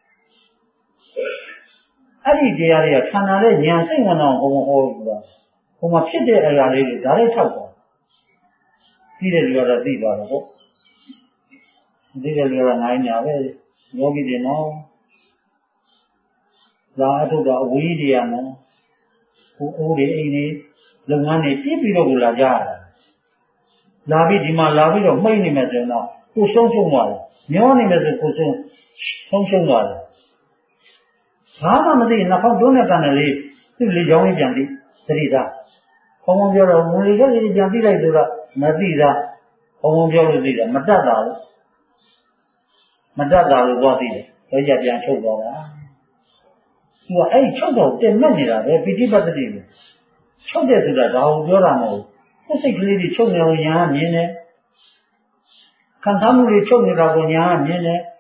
အဲ့ဒီတရားတွေကခန္ဓာနဲ့ဉာဏ်စိတ်ဝင်အောင်ဘုံဟောလို့ဆိုတာဘုံမှာဖြစ်တဲ့အရာလေးတွေဒါလေးထောက်ပါပြီးတဲ့လူကတော့သိပါတော့ပေါ့ဒီကလူကနိုင်ညာပဲယောဂီတွေနော်လာအထုတော့အဝေးတွေရနော်ဟိုအိုးတွေအိမ်တွေလုပ်ငန်းတွေပြည့်ပြီးတော့ကိုလာကြရတာလာပြီးဒီမှာလာပြီးတော့မှိတ်နေမယ်ဆိုရင်တော့ကိုဆုံးရှုံးသွားတယ်မျောနေမယ်ဆိုကိုဆုံးရှုံးသွားတယ်ဘာမှမသိနှာခေါင်းတွန်းတဲ့ကန်လေးသူ့လေကြောင်းလေးပြန်ပြီးသတိသားဘုံဘုံပြောတော့ငွေလေးကလေးပြန်ပြီးလိုက်ဆိုတော့မသိတာဘုံဘုံပြောလို့သိတာမတတ်တာဘူးသွားသိတယ်ဘယ်ကြပြန်ချုပ်သွားတာသူကအဲ့ချုပ်တော့တင်မဲ့နေတာပဲပိဋိပတ်တိကိုချုပ်တယ်ဆိုတာဒါကိုပြောတာမဟုတ်ဘူးကိုယ်စိတ်ကလေးတွေချုပ်နေအောင်ညာမြင်တယ်ခံစားမှုတွေချုပ်နေတာကိုညာမြင်တယ်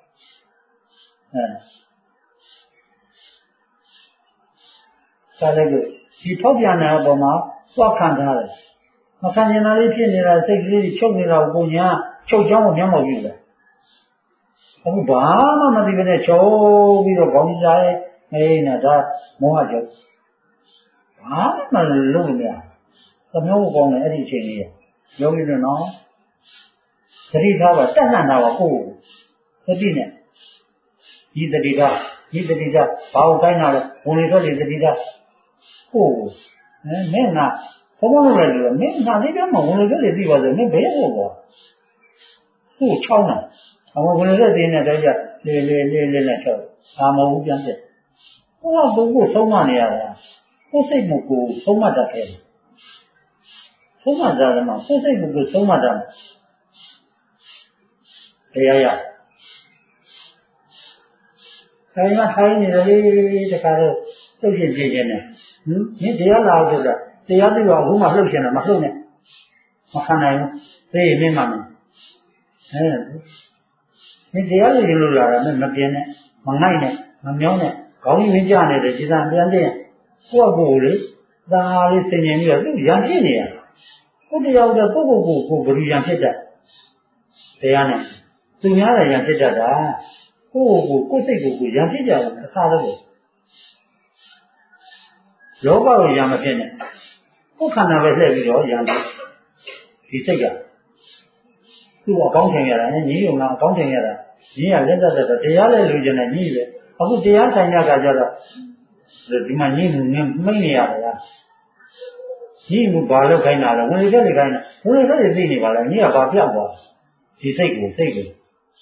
ဒါလည်းဒီထောက်ပြန်တဲ့အပေါ်မှာသွားခံထားတယ်မခံကျင်တာလေးဖြစ်နေတာစိတ်ကလေးတွေချုပ်နေတာကိုညာချုပ်ချောင်းကိုမျက်မှောက်ပြုတယ်အခုဘာမှမသိဘဲနဲ့ချုပ်ပြီးတော့ခေါင်းစားရဲ့နေတာဒါမောဟကြောင့်ဘာမှလုပ်မရသမီးကိုကောင်းတယ်အဲ့ဒီအချိန်လေးယောဂီတို့နော်သတိထားပါတက်လှမ်းတာပါကိုယ်သတိနဲ့ဒီသတိထားဘာကိုတိုင်းတာလဲဝင်လေထွက်လေသတိထားကိုယ်မင်းကဘုံဘုံလုပ်လိုက်လို့မင်းငါလေးပြမဝင်လေထွက်လေသိပါဆိုမင်းဘယ်ဟုတ်ပါကိုချောင်းတာအဝင်လေထွက်သေးနေတဲ့ကြလေနဲ့ချောင်းဒါမဟုတ်ဘူးပြန်ပြကိုကဘုံကိုဆုံးမနေရတာကိုယ်စိတ်မှုကိုဆုံးမတတ်ခဲ့တယ်ဆုံးမကြတယ်မှာကိုယ်စိတ်မှုကိုဆုံးမတတ်တရားရဆိုင်မှာထိုင်နေတယ်တခါတော့လှုပ်ရှင်ပြင်းနေမင်းတရားလာလို့ဆိုတာတရားသိတော့အခုမှလှုပ်ရှင်တယ်မလှုပ်နဲ့မခံနိုင်ဘူးသိရင်မင်းမှမင်းတရားလို့ရင်လို့လာတာမပြင်းနဲ့မငိုက်နဲ့မမြောင်းနဲ့ခေါင်းကြီးဝင်ကြနေတယ်ခြေစံပြန်တဲ့ကိုယ့်ကိုယ်လေဒါလေးဆင်ញင်ပြီးတော့သူရံဖြစ်နေရကိုယ်တရားတော့ကိုဘယ်လိုရံဖြစ်တတ်တရားနဲ့သူများလည်းရံဖြစ်တတ်တာကိုယ်စိတ်ကိုရံဖြစ်ကြတယ်အခါတော့လောဘကိုရံမဖြစ်နဲ့ကိုယ်ခန္ဓာပဲလှည့်ပြီးတော့ရံဒီစိတ်ကသူ့အကောင်းထင်ရတာနဲ့ညီုံကအကောင်းထင်ရတာညီကလက်သက်တော့တရားလည်းလူကျင်တယ်ညီပဲအခုတရားဆိုင်တဲ့အခါကျတော့ဒီမှာညီမှုမိတ်နေရတယ်လားညီမှုဘာလို့ခိုင်းတာလဲဝင်လေခိုင်းတာဝင်လေသိနေပါလားညီကဘာပြောက်သွားဒီစိတ်ကိုကိုယ်စိတ်ကို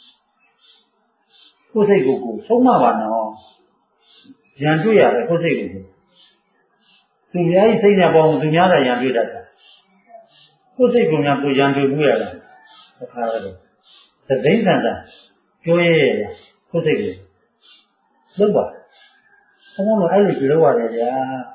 ဆုံးမပါနော်ရန်တွေ့ရတယ်ကိုယ်စိတ်ကိုသူများကြီးစိတ်နဲ့ပေါင်းသူများလည်းရန်တွေ့တတ်တာကိုယ်စိတ်ကများကိုရန်တွေ့ဘူးရလားအခါတော့သတိတန်တာပြောရဲကိုယ်စိတ်ကိုလုပ်ပါဘုံဘုံအဲ့လိုပြောရတယ်ဗျာ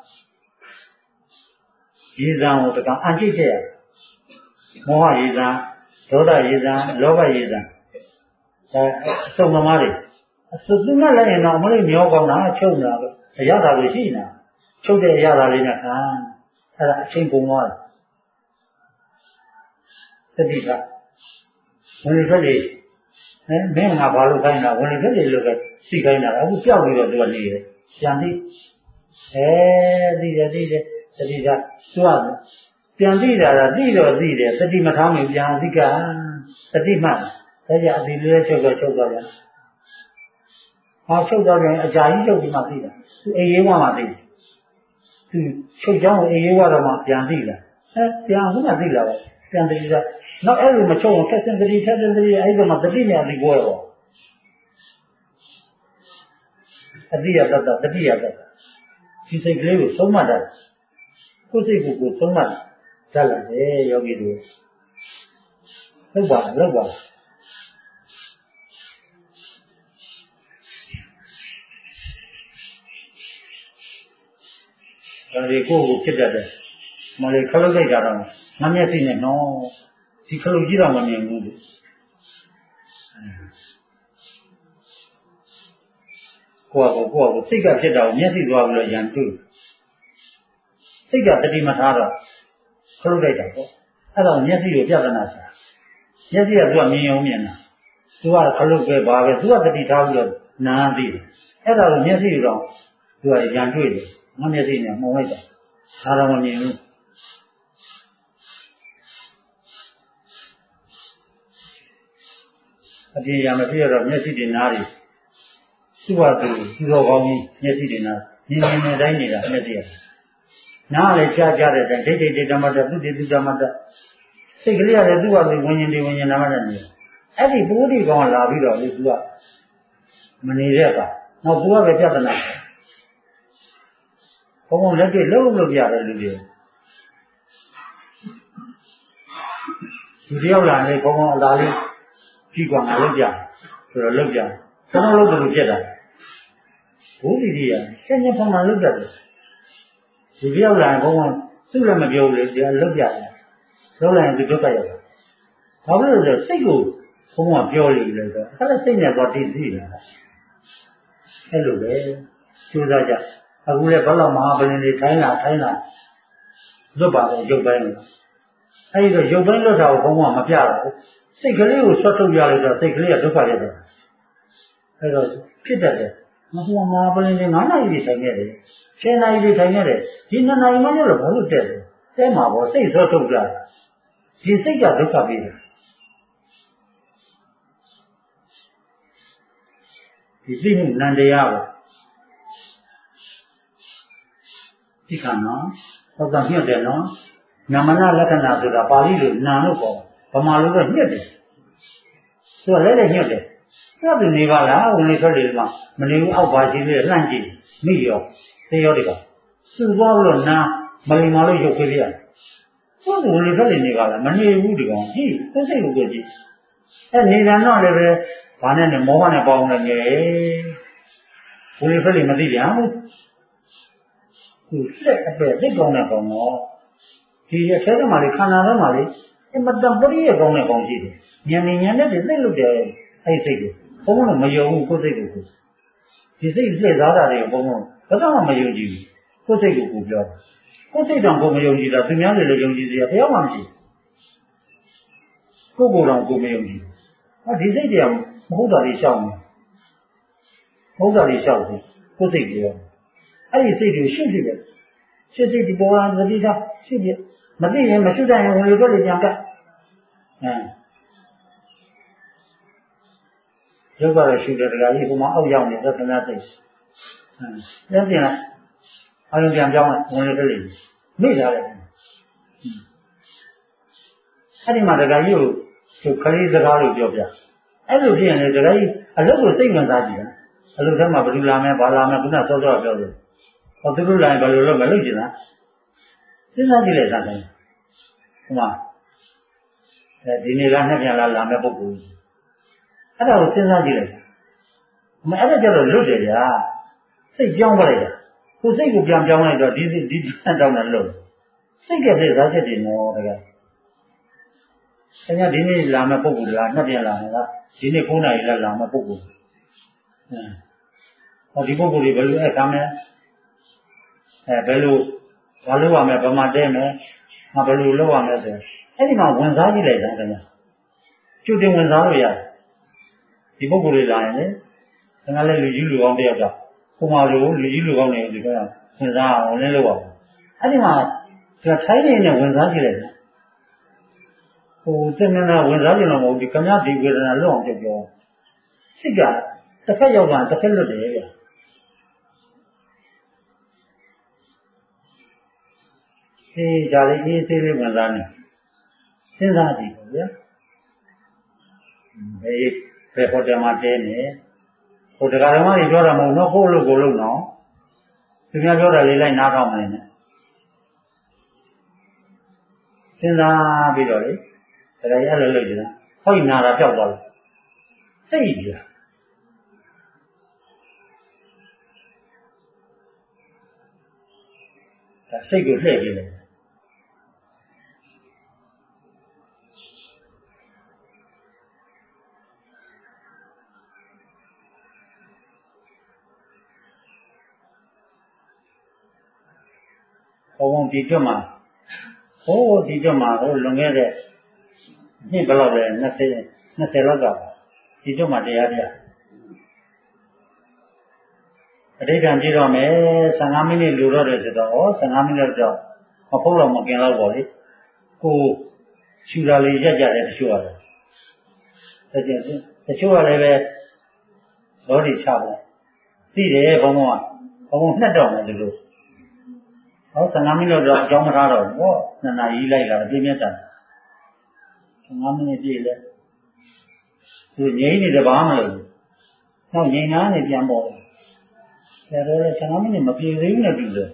ရေစံကိုတကောင်အကြိတ်တဲ့ရမောဟရေစံဒေါသရေစံလောဘရေစံဒါအစုံသမားတွေအစုသူနဲ့လည်းရင်တော့မလို့မျောကောင်းတာချုပ်နေတာပဲအရသာတွေရှိနေတာချုပ်တဲ့အရသာလေးနဲ့ခံအဲ့ဒါအချိန်ကုန်သွားတယ်သတိကဝင်လေထွက်လေမင်းငါဘာလို့ခိုင်းတာဝင်လေထွက်လေလို့ပဲသိခိုင်းတာအခုကြောက်ပြီးတော့သူကနေတယ်ပြန်သိသိတယ်သတိကသူကပြန်သိတာလားသိတော့သိတယ်သတိမထားမိပြန်သိကသတိမှတ်ဒါကြအဒီလေးချုပ်တော့ချုပ်သွားပြန်ဟောချုပ်သွားပြန်အကြာကြီးချုပ်ပြီးမှသိတာသူအေးရေးဝမှသိတယ်သူချုပ်ချောင်းကိုအေးရေးဝတော့မှပြန်သိတာပြန်ခုမှသိလာပဲပြန်သိတာနောက်အဲ့လိုမချုပ်အောင်ထက်စင်သတိအဲ့ဒီမှာသတိနဲ့အဒီကိုရောအတိယတတတတိယတတဒီစိတ်ကလေးကိုဆုံးမတတ်ကိုယ်စိတ်ကိုဆုံးမတတ်လာတယ်ယောဂီတို့လုပ်ပါလုပ်ပါဒီကိုယ်ကိုဖြစ်တတ်တယ်မလေးခလုတ်လိုက်တာတော့ငါမျက်စိနဲ့နော်ဒီခလုတ်ကြီးတော့မမြင်ဘူးလို့ကိုယ်စိတ်ကဖြစ်တာကိုမျက်စိသွားပြီးတော့ရန်တွေ့စိတ်ကတတိမထားတော့ခလုတ်လိုက်တာပေါ့အဲ့တော့မျက်စိကိုပြဿနာရှာမျက်စိကသူကမြင်ရုံမြင်တာသူကခလုတ်ပဲပါပဲသူကတတိထားပြီးတော့နားသိတယ်အဲ့ဒါကိုမျက်စိတော့သူကရန်တွေ့တယ်ငါမျက်စိနဲ့မှုံလိုက်တာဒါတော့မမြင်ဘူးအပြင်ရမဖြစ်ရတော့မျက်စိတွေနားတွေသူ့ဘာသူတော်ကောင်းကြီးမျက်စိတွေနားမြင်နေတိုင်းနေတာမျက်စိရနားလည်းကြားတဲ့တိုင်းဒိဋ္ဌိတေဓမ္မတသုတိသုဓမ္မတစိတ်ကလေးရတယ်သူ့ဘာသူဝิญဉ်တွေဝิญဉ်နာမနဲ့နေအဲ့ဒီပုဂ္ဂိကောင်လာပြီးတော့လေသူကမနေတဲ့ကနောက်သူကပဲပြဿနာဘုံဘုံလက်တွေ့လုံးလို့ပြရတယ်လူတွေသူတယောက်လာနေဘုံဘုံအလားလေးကြည့်ကောင်လောက်ကြဆိုတော့လောက်ကြဘုံဘုံလောက်လို့ဖြစ်တာဘုရားကြီးကဆက်ညဖမှလောက်ကြတယ်ဒီတယောက်လာဘုံဘုံသူ့လည်းမပြောဘူးလေဒီလောက်ကြတယ်လောက်လိုက်ရင်သူဒုက္ခရောက်တာဘာဖြစ်လို့လဲစိတ်ကိုဘုံဘုံကပြောလိမ့်လို့ဆိုအဲ့ဒါစိတ်နဲ့တော့တည်သိတာအဲ့လိုပဲကြိုးစားကြအခုလည်းဘယ်လောက်မဟာပလင်တွေထိုင်းလာလွတ်ပါတယ်ရုပ်ပိုင်းလို့အဲဒီတော့ရုပ်ပိုင်းလွတ်တာကိုဘုံဘုံကမပြတော့ဘူးစိတ်ကလေးကိုဆွတ်ထုတ်ရလိုက်တော့စိတ်ကလေးကဒုက္ခဖြစ်တယ်အဲတော့ဖြစ်တတ်တယ်မဟုတ်မဟာပလင်တွေ9နာရီတွေထိုင်ခဲ့တယ်10နာရီတွေထိုင်ခဲ့တယ်ဒီ2နာရီမှတော့ဘာလို့တက်လဲတဲမှာပေါ့စိတ်ဆွတ်ထုတ်ကြဒီစိတ်ကဒုက္ခပေးတယ်ဒီသိမှုနန္တရားပဲဒီကနော်သောတာညှက်တယ်နော်နမနာလက္ခဏာဆိုတာပါဠိလိုနာလို့ပေါ့ဗမာလိုတော့ညှက်တယ်သူကလည်းညှက်တယ်သူကနေပါလားဝင်လေထွက်လေမှာမနေဘူးအောက်ပါရှိသေးတယ်လှန့်ကြည့်မိရောသေရောဒီကသူ့ဘောလို့နာမလိမ္မာလို့ရုပ်ခွေးပြရတယ်သူကဝင်လေထွက်လေနေပါလားမနေဘူးဒီကောင်ကြည့်သိစိတ်ကိုကြည့်အဲနေတာတော့လည်းပဲဘာနဲ့လဲမောဟနဲ့ပေါင်းနေတယ်ဝင်လေထွက်လေမသိပြန်ဘူးသူလက်အပဲသိကောင်းတဲ့ကောင်တော့ဒီအထဲထဲမှာလေခန္ဓာထဲမှာလေအမတန်ပရိယေကောင်းတဲ့ကောင်ရှိတယ်ဉာဏ်ဉာဏ်နဲ့သိလို့တယ်အဲ့စိတ်ကိုဘုံဘုံမယုံဘူးကိုယ်စိတ်ကိုဒီစိတ်လှည့်စားတာတွေဘုံဘုံဘာသာမှမယုံကြည်ဘူးကိုယ်စိတ်ကိုပြောကိုယ်စိတ်တောင်ကိုမယုံကြည်တာသူများတွေလည်းယုံကြည်စရာဘယ်မှမရှိကိုယ်ကိုယ်တော်ကိုမယုံကြည်ဒီစိတ်တွေကမဟုတ်တာတွေရှောက်နေမဟုတ်တာတွေရှောက်တယ်ကိုယ်စိတ်ပြောအဲ့ဒီစိတ်ကိုရှုဖြစ်တယ်ရှုစိတ်ဒီပေါ်လာသတိထားရှုပြမသိရင်မရှုတတ်ရင်ဝင်လို့လည်းပြန်ကပ်ရုပ်ကတော့ရှုတယ်တခါကြီးဟိုမှာအောက်ရောက်နေသက္ကနာစိတ်ပြန်ပြန်အလုံးပြန်ပြောင်းဝင်လို့လည်းမိထားတယ်အဲ့ဒီမှာတခါကြီးကိုသူခလေးစကားလို့ပြောပြအဲ့လိုဖြစ်ရင်လေတခါကြီးအလုပ်ကိုစိတ်ဝင်စားကြည့်တာအလုပ်ထဲမှာဘယ်လိုလာမလဲဘာလာမလဲခုနစောစောပြောတယ်ဟောသူတို့လာရင်ဘယ်လိုလုပ်မလုပ်ကြည့်လားစဉ်းစားကြည့်လိုက်တာတယ်ဟိုမှာဒီနေ့လားနှစ်ပြန်လားလာမဲ့ပုဂ္ဂိုလ်အဲ့ဒါကိုစဉ်းစားကြည့်လိုက်မအဲ့ဒါကြတော့လွတ်တယ်ဗျာစိတ်ပြောင်းသွားလိုက်တာကိုစိတ်ကိုပြန်ပြောင်းလိုက်တော့ဒီတောင်းတယ်လို့စိတ်ကပြည့်စားချက်တွေနော်တကယ်အဲ့ညဒီနေ့လာမဲ့ပုဂ္ဂိုလ်လားနှစ်ပြန်လာလားဒီနေ့9နာရီလားလာမဲ့ပုဂ္ဂိုလ်ဟောဒီပုဂ္ဂိုလ်တွေဘယ်လိုအခါမဲ့ဘယ်လိုဘာလို့ရမလဲဗမာတဲမယ်ငါဘယ်လိုလုပ်ရမလဲဆိုအဲ့ဒီမှာဝင်စားကြည့်လိုက်တာခင်ဗျကျုပ်တင်ဝင်စားလို့ရတယ်ဒီပုဂ္ဂိုလ်တွေလာရင်လေငါလည်းလူကြီးလူကောင်းတယောက်တော့ခုမှလူကြီးလူကောင်းနေဒီကဝင်စားအောင်လင်းလို့ရအောင်အဲ့ဒီမှာထိုင်းနေနဲ့ဝင်စားကြည့်လိုက်တယ်ဟိုတဏ္ဍာဝင်စားကြည့်လို့မဟုတ်ဒီခမရဒီဝေဒနာလွတ်အောင်ပြောစိတ်ကတစ်ဖက်ရောက်တာတစ်ဖက်လွတ်တယ်ဗျအေးဒါလေးအေးသေးလေးဝင်စားနေစဉ်းစားကြည့်ပါဗျာဘယ်ဟိုတယ်မှာတဲနေဟိုတရားဓမ္မတွေပြောတာမဟုတ်တော့ကိုယ့်လို့ကိုယ်လုံးတော့သူများပြောတာလေးလိုက်နားထောင်နေတယ်စဉ်းစားပြီးတော့လေဒါကြီးအဲ့လိုလုပ်ကြတာဟောနာတာပြောက်သွားတယ်စိတ်ကြီးဒါစိတ်ကိုလှည့်ပြီးတယ်ဘုံဒီကျွတ်မှာဒီကျွတ်မှာလွန်ခဲ့တဲ့နှစ်ဘယ်လောက်လဲ20လောက်ကဒီကျွတ်မှာတရားပြအတိတ်ကံကြည့်တော့မယ်15မိနစ်လူတော့တယ်ဆိုတော့15မိနစ်တော့မဖုတ်တော့မกินတော့ပေါ့လေကိုရှူတာလေးရက်ကြတယ်တချို့ရတယ်တချို့ကလည်းပဲဘောဒီချပါသိတယ်ဘုံနှစ်တော့မယ်ဒီလို15မိနစ်တော့အကြောင်းမထားတော့ဘူး2နာရီလိုက်လာပြင်းပြတာ15မိနစ်ပြည့်လဲသူငြိမ့်နေတယ်ဘာမှမလုပ်ဘူးနောက်ငြိမ်နာနေပြန်ပေါ်တယ်ဒါတော့15မိနစ်မပြည့်သေးဘူးနဲ့တူတယ်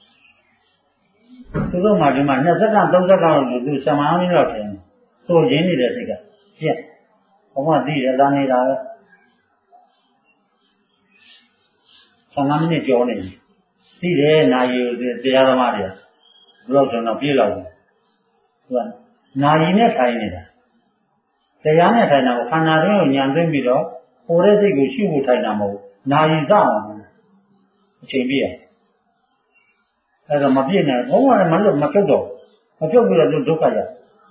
သူတို့မှဒီမှာ20စက္ကန့်30စက္ကန့်လို့သူ15မိနစ်တော့ပြင်သူရင်းနေတဲ့စိတ်ကပြက်ဘုံကသိတယ်လာနေတာပဲ15မိနစ်ကျော်နေပြီသိတယ်နာယီတရားသမားတွေဘယ်လောက်ဆိုတော့ပြေးလောက်တယ်သူကနာယီနဲ့ထိုင်နေတာတရားနဲ့ထိုင်တာကိုခန္ဓာတွင်းကိုညံသိမ့်ပြီးတော့ပိုတဲ့စိတ်ကိုရှုဖို့ထိုင်တာမဟုတ်နာယီစအောင်အချိန်ပြည့်အဲ့တော့မပြည့်နိုင်ဘုံကလည်းမလွတ်မပြုတ်တော့မပြုတ်ပြီးတော့သူဒုက္ခရ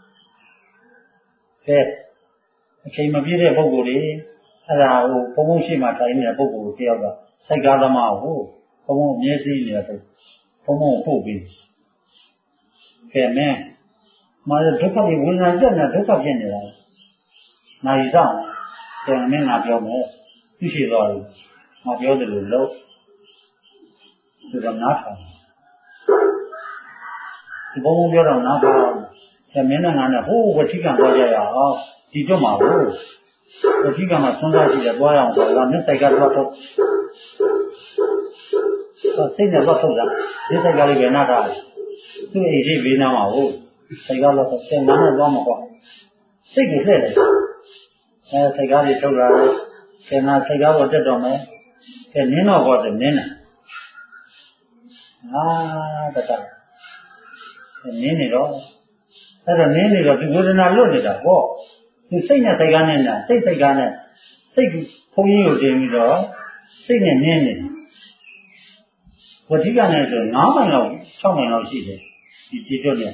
အချိန်မပြည့်တဲ့ပုဂ္ဂိုလ်တွေအဲ့ဒါဟိုဘုံရှိမှထိုင်နေတဲ့ပုဂ္ဂိုလ်တယောက်ကစိတ်ကားသမားကိုဘုံအမြဲစိနေတဲ့ဘုံကိုပို့ပြီးမင်းမာရဒုက္ခတွေဝင်လာတဲ့နဲ့ဒုက္ခဖြစ်နေတာနာယီဆောင်မင်းငါပြောမယ်သိရှိသွားတယ်ငါပြောတယ်လို့လို့သူကနားထောင်ဒီဘုံပြောတော့နားထောင်မင်းနဲ့ငါနဲ့ဟိုးဝတိကံသွားကြရအောင်ဒီတော့မှာဟုတ်ဝတိကံမှာဆွမ်းစားရှိတယ်သွားရအောင်ဆိုတာမင်းစိတ်ကတော့ထုတ်စိတ်နဲ့တော့ထုတ်တာဒီစိတ်ကလေးပဲနားထားသူ့အိမ်ကြီးဘေးနားမှာဟုတ်စိတ်ကတော့ဆင်နာနဲ့သွားမှာပေါ့စိတ်ကိုလှည့်တယ်စိတ်ကားတွေထုတ်လာတယ်ဆင်နာစိတ်ကားပေါ်တက်တော့မယ်နင်းတော့ဘောတယ်နင်းတယ်တတနင်းနေတော့အဲ့တော့နင်းနေတော့ဒီဝေဒနာလွတ်နေတာပေါ့ဒီစိတ်နဲ့စိတ်ကားနဲ့စိတ်ကားနဲ့စိတ်ဘုံကြီးကိုတင်ပြီးတော့စိတ်နဲ့နင်းနေတယ်ဝတိကနဲ့ဆို9မိုင်လောက်6မိုင်လောက်ရှိတယ်ဒီပြည့်ကျွတ်နေ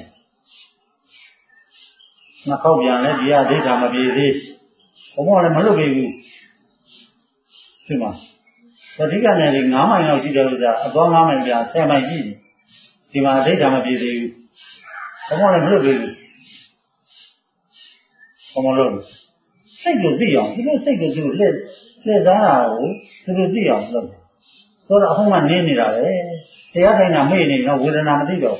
နှစ်ခေါက်ပြန်လဲဒီအဒိဋ္ဌာမပြေသေးဘုံကလည်းမလွတ်ပြီဘူးဒီမှာဝတိကနဲ့ဒီ9မိုင်လောက်ရှိတယ်လို့ဆိုတာအသွား9မိုင်ပြန်10မိုင်ရှိတယ်ဒီမှာအဒိဋ္ဌာမပြေသေးဘူးဘုံကလည်းမလွတ်ပြီဘူးဘုံမလွတ်ဘူးစိတ်ကိုသိအောင်ဒီလိုစိတ်ကိုသူလှည့်စားတာကိုသူတို့သိအောင်လုပ်တယ်ဆိုတော့အခုမှနင်းနေတာပဲတရားထိုင်တာမေ့နေတော့ဝေဒနာမသိတော့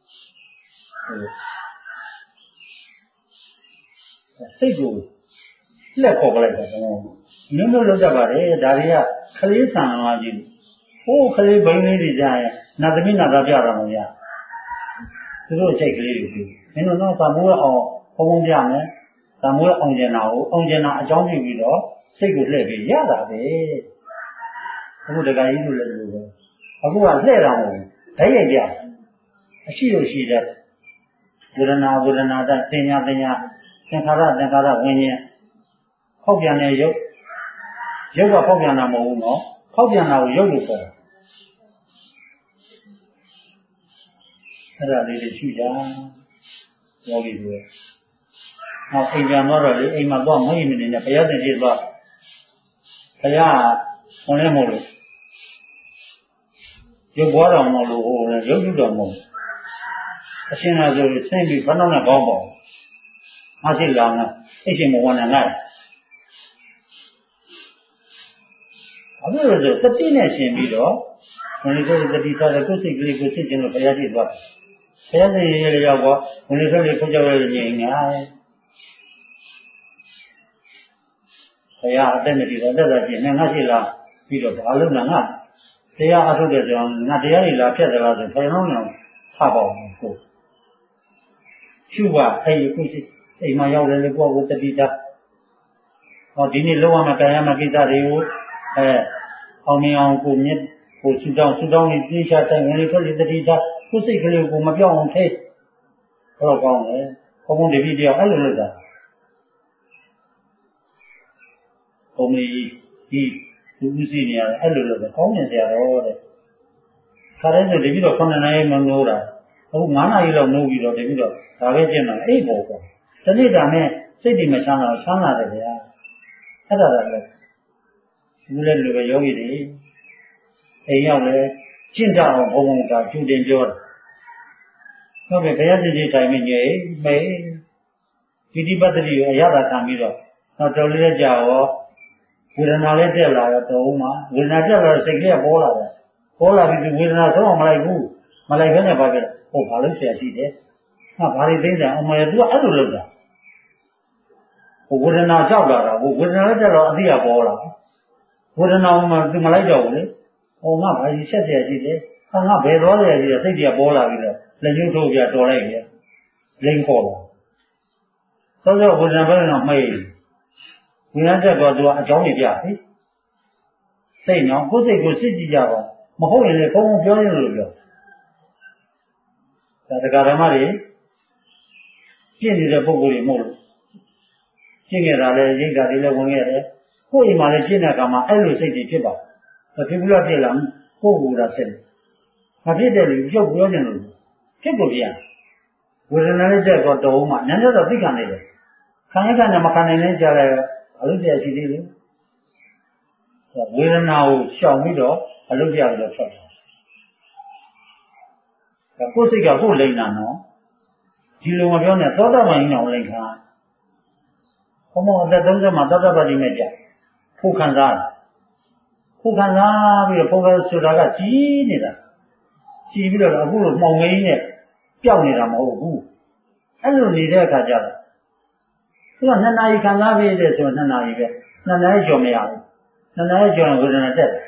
စိတ်ကိုလက်ခေါ်ပလိုက်တာနင်းလို့လုပ်တတ်ပါတယ်ဒါတွေကခလေးဆံလာကြည့်ဟိုးခလေးဘိန်းလေးတွေကြာရင်နတ်သမီးနတ်သားပြတာမရသူတို့စိတ်ကလေးတွေပြီးမင်းတို့တော့သာမိုးအောင်ဘုံပြမယ်သာမိုးအောင်ကျင်တာကိုအောင်ကျင်တာအကြောင်းပြုပြီးတော့စိတ်ကိုလှည့်ပြီးရတာပဲအခုတခါကြီးလို့လည်းလို့ပဲအခုကလှည့်တာမဟုတ်ဘူးဓာတ်ရိုက်ကြအရှိလို့ရှိတဲ့ဝေဒနာတတင်ညာသင်္ခါရဝိညာဉ်ဖောက်ပြန်တဲ့ရုပ်ကဖောက်ပြန်တာမဟုတ်ဘူးနော်ဖောက်ပြန်တာကိုရုပ်လို့ခေါ်တယ်အဲ့ဒါလေးတွေရှိကြယောဂီတွေနောက်အိမ်ပြန်တော့လေအိမ်မှာတော့မင်းမနေနဲ့ဘုရားသခင်ကြီးသွားဘုရားဝင်လဲမို့လို့ရုပ်ဘွားတော်မလို့ဟိုရုပ်ထုတော်မလို့အရှင်သာဆိုဆင်းပြီးဘဏ္ဍနဲ့ကောင်းပေါ့မရှိလောင်နဲ့အိတ်ရှင်မဝင်နိုင်အခုလိုဆိုတတိနဲ့ရှင်ပြီးတော့ဝင်လေတတိထားတဲ့ကိုယ်စိတ်ကလေးကိုစစ်ခြင်းလို့ဘုရားရှိသွားဘုရားရှင်ရေရောက်တော့ဝင်လေထွက်လေခုကြောက်ရတဲ့ငြိမ်ညာဘုရားအသက်နဲ့ဒီတော့တက်တာပြင်ငါရှိလားပြီးတော့ဘာလို့လဲငါတရားအထုတ်တဲ့ကြောင့်ငါတရားတွေလာဖြတ်သလားဆိုဘယ်တော့မှဖပေါ့ကိုရှုပါအဲ့ဒီခုအိမ်မှာရောက်တယ်လေကိုယ့်ကိုတတိတာဒီနေ့လောက်ရမှာကြာရမှာကိစ္စတွေကိုအောင်မြင်အောင်ကိုမြစ်ကိုဆူတောင်းနေပြေးချတိုင်းဝင်လေထွက်လေတတိထားကိုယ်စိတ်ကလေးကိုမပြောင်းအောင်ထိတော့ကောင်းတယ်ဘုံဘုံတပည့်တယောက်အဲ့လိုလုပ်တာဘုံကြီးဒီဦးစီးနေရတယ်အဲ့လိုလုပ်တယ်ကောင်းနေကြတော့တဲ့ခါတိုင်းဆိုတပည့်တော့9နာရီမနိုးတာအခု9နာရီလောက်နိုးပြီးတော့တပည့်တော့ဒါပဲကျင့်တာအဲ့ပေါ်ပေါ့ဒီနေ့ဒါနဲ့စိတ်တွေမချမ်းသာချမ်းသာတယ်ဗျာအဲ့ဒါလည်းဒီလိုလိုပဲယောဂီတွေအိမ်ရောက်လဲကျင့်ကြအောင်ဘုံဘုံကကျူတင်ပြောတာဟုတ်ကဲ့ဘုရားရှင်ကြီးတိုင်းမင်းကြီးမေဒီတိပတ္တိကိုအရသာခံပြီးတော့တော်လေးလေးကြာရောဝေဒနာလေးတက်လာတော့တော်ဦးမှာဝေဒနာတက်လာတော့စိတ်ကလေးပေါ်လာတယ်ပေါ်လာပြီးဒီဝေဒနာဆုံးအောင်မလိုက်ဘူးမလိုက်ဘဲနဲ့ဘာဖြစ်လဲဘာလို့ဆရာရှိတယ်ဘာတွေသိတယ်အမေသူကအဲ့လိုလုပ်တာဝေဒနာကြောက်လာတာဝေဒနာလေးတက်တော့အသိရပေါ်လာဝေဒနာမှာသူမလိုက်တော့ဘူးလေငါဘာကြီးဆက်ဆရာရှိတယ်ငါဘယ်သွားရရှိတယ်စိတ်ကြီးပေါ်လာပြီးတော့လက်ညှိုးထိုးပြတော်လိုက်တယ်လိမ့်ခေါ်တော့ဝေဒနာဘယ်တော့မှေးဝိညာဉ်တက်တော့သူကအကြောင်းကြီးပြဟိစိတ်နော်ကိုယ်စိတ်ကိုစစ်ကြည့်ကြပါမဟုတ်ရင်လည်းဘုံဘုံပြောရင်လို့ပြောဒါတရားဓမ္မတွေပြည့်နေတဲ့ပုဂ္ဂိုလ်တွေမဟုတ်လို့ရှင်းခဲ့တာလည်းရိတ်တာတွေလည်းဝင်ခဲ့တယ်ကိုယ်အိမ်မှာလည်းရှင်းတဲ့အခါမှာအဲ့လိုစိတ်တွေဖြစ်ပါမဖြစ်ဘူးလားဖြစ်လာကိုယ်ကဆက်တယ်မဖြစ်တဲ့လူပြုတ်ပြောနေလို့ဖြစ်ကိုပြရဝေဒနာနဲ့တက်တော့တော်ဦးမှာနည်းနည်းတော့သိခံနေတယ်ခံရတဲ့မခံနိုင်တဲ့ကြားလဲအလုပ်ပြရှိသေးတယ်ဝေဒနာကိုရှောင်ပြီးတော့အလုပ်ပြပြီးတော့ထွက်တယ်ကိုယ်စိတ်ကကိုယ်လိမ့်တာနော်ဒီလိုမပြောနဲ့သောတာပန်ကြီးအောင်လိမ့်ခါဘုံဘုံအသက်30မှာသောတာပန်ကြီးနဲ့ကြာဖို့ခံစားဖို့ခံစားပြီးတော့ဘုံကဆိုတာကကြီးနေတာကြီးပြီးတော့အခုလိုမှောင်ငိမ့်နဲ့ပျောက်နေတာမဟုတ်ဘူးအဲ့လိုနေတဲ့အခါကျတော့သူက2နာရီခံစားပြီးတဲ့ဆို2နာရီပဲ2နာရီကျော်မရဘူး2နာရီကျော်ရင်ဝေဒနာတက်တယ်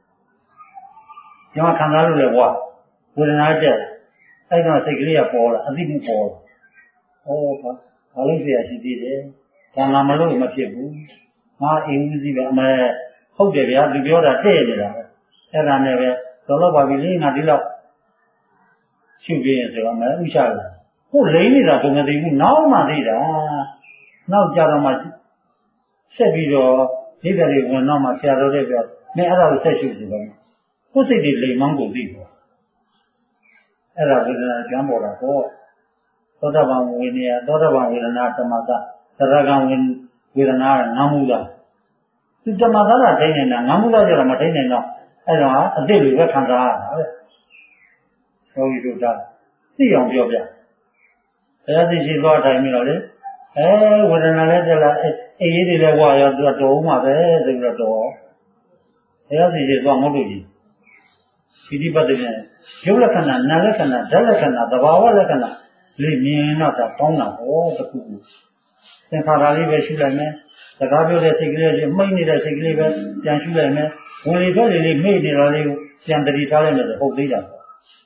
ကျွန်တော်ခံစားလို့လည်းဘွားဝေဒနာတက်တယ်အဲ့တော့စိတ်ကလေးကပေါ်လာအသိမှုပေါ်လာဘာလို့ဆရာရှိသေးတယ်ဒါမှမလို့မဖြစ်ဘူးငါအိမ်ဦးစီးပဲအမေဟုတ်တယ်ဗျာသူပြောတာတဲ့နေတာပဲအဲ့ဒါနဲ့ပဲတော်တော့ပါပြီလေငါဒီလောက်ရှုပြရင်ဆိုတော့မဥချလာကိုလိမ့်နေတာဘုံမသိဘူးနောက်မှသိတာနောက်ကြတော့မှဆက်ပြီးတော့ဒီကလေးဝင်တော့မှဆရာတော်တဲ့ပြောမင်းအဲ့ဒါကိုဆက်ရှုဆိုတော့ကိုယ်စိတ်တွေလိမ်မှန်းကိုသိပေါ့အဲ့ဒါဝေဒနာကျမ်းပေါ်တာပေါ့သောတာပန်ဝေဒနာသောတာပန်ဝေဒနာသမသသရဂံဝေဒနာကငါမှုတာသူသမသကထိနေတာငါမှုတာကျတော့မထိနေတော့အဲ့တော့အတိတ်လိုပဲခံစားရတာပဲဆိုပြီးတော့သိအောင်ပြောပြဘုရားသိရှိသွားတိုင်းပြီးတော့လေဝေဒနာလည်းတက်လာအေးတွေလည်းဝါရောသူကတော်ဦးမှာပဲဆိုပြီးတော့တော်ဘုရားသိရှိသွားမဟုတ်လို့ကြီးပိဋိပတ်တဲ့ရုပ်လက္ခဏာနာလက္ခဏာဓာတ်လက္ခဏာသဘာဝလက္ခဏာလေးမြင်တော့တာကောင်းတာဟောတခုခုသင်္ခါရလေးပဲရှုလိုက်မယ်စကားပြောတဲ့စိတ်ကလေးမှိတ်နေတဲ့စိတ်ကလေးပဲပြန်ရှုလိုက်မယ်ဝင်လေထွက်လေလေးမှိတ်နေတာလေးကိုပြန်တတိထားလိုက်မယ်ဆိုဟုတ်သေးတာပေါ့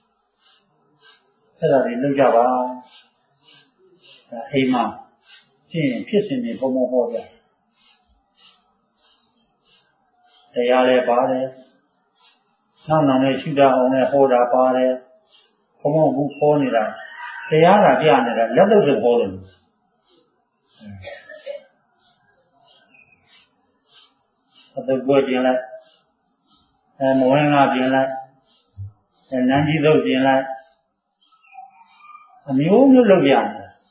အဲ့ဒါတွေလုပ်ကြပါအိမ်မှာရှင်းဖြစ်စဉ်တွေဘုံဘုံဟောပြတရားလည်းပါတယ်နောက်နောက်နဲ့ရှုတာအောင်နဲ့ဟောတာပါတယ်ဘုံဘုံဘူးဟောနေတာတရားကပြနေတာလက်တော့ဆိုဟောတယ်အတုပ်ကိုကျင်လိုက်မဝင်းကပြင်လိုက်နန်းကြီးသုတ်ပြင်လိုက်အမျိုးမျိုးလုပ်ရတယ်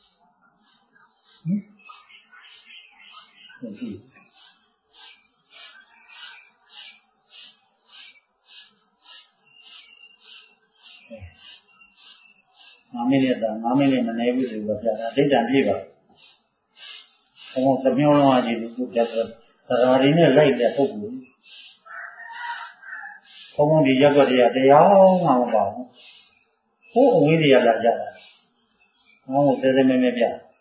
9မိနစ်မနေဘူးဆိုတော့ပြတာအဋ္ဌံပြည့်ပါဘုံသမီးလုံးအကြီးသူပြတ်တယ်တရားရင်းနဲ့လိုက်တဲ့ပုဂ္ဂိုလ်ဘုံဒီရက်ွက်တရားမှမပါဘူးဟိုအဝေးတွေကလာကြတာဟောတဲမဲမဲပြ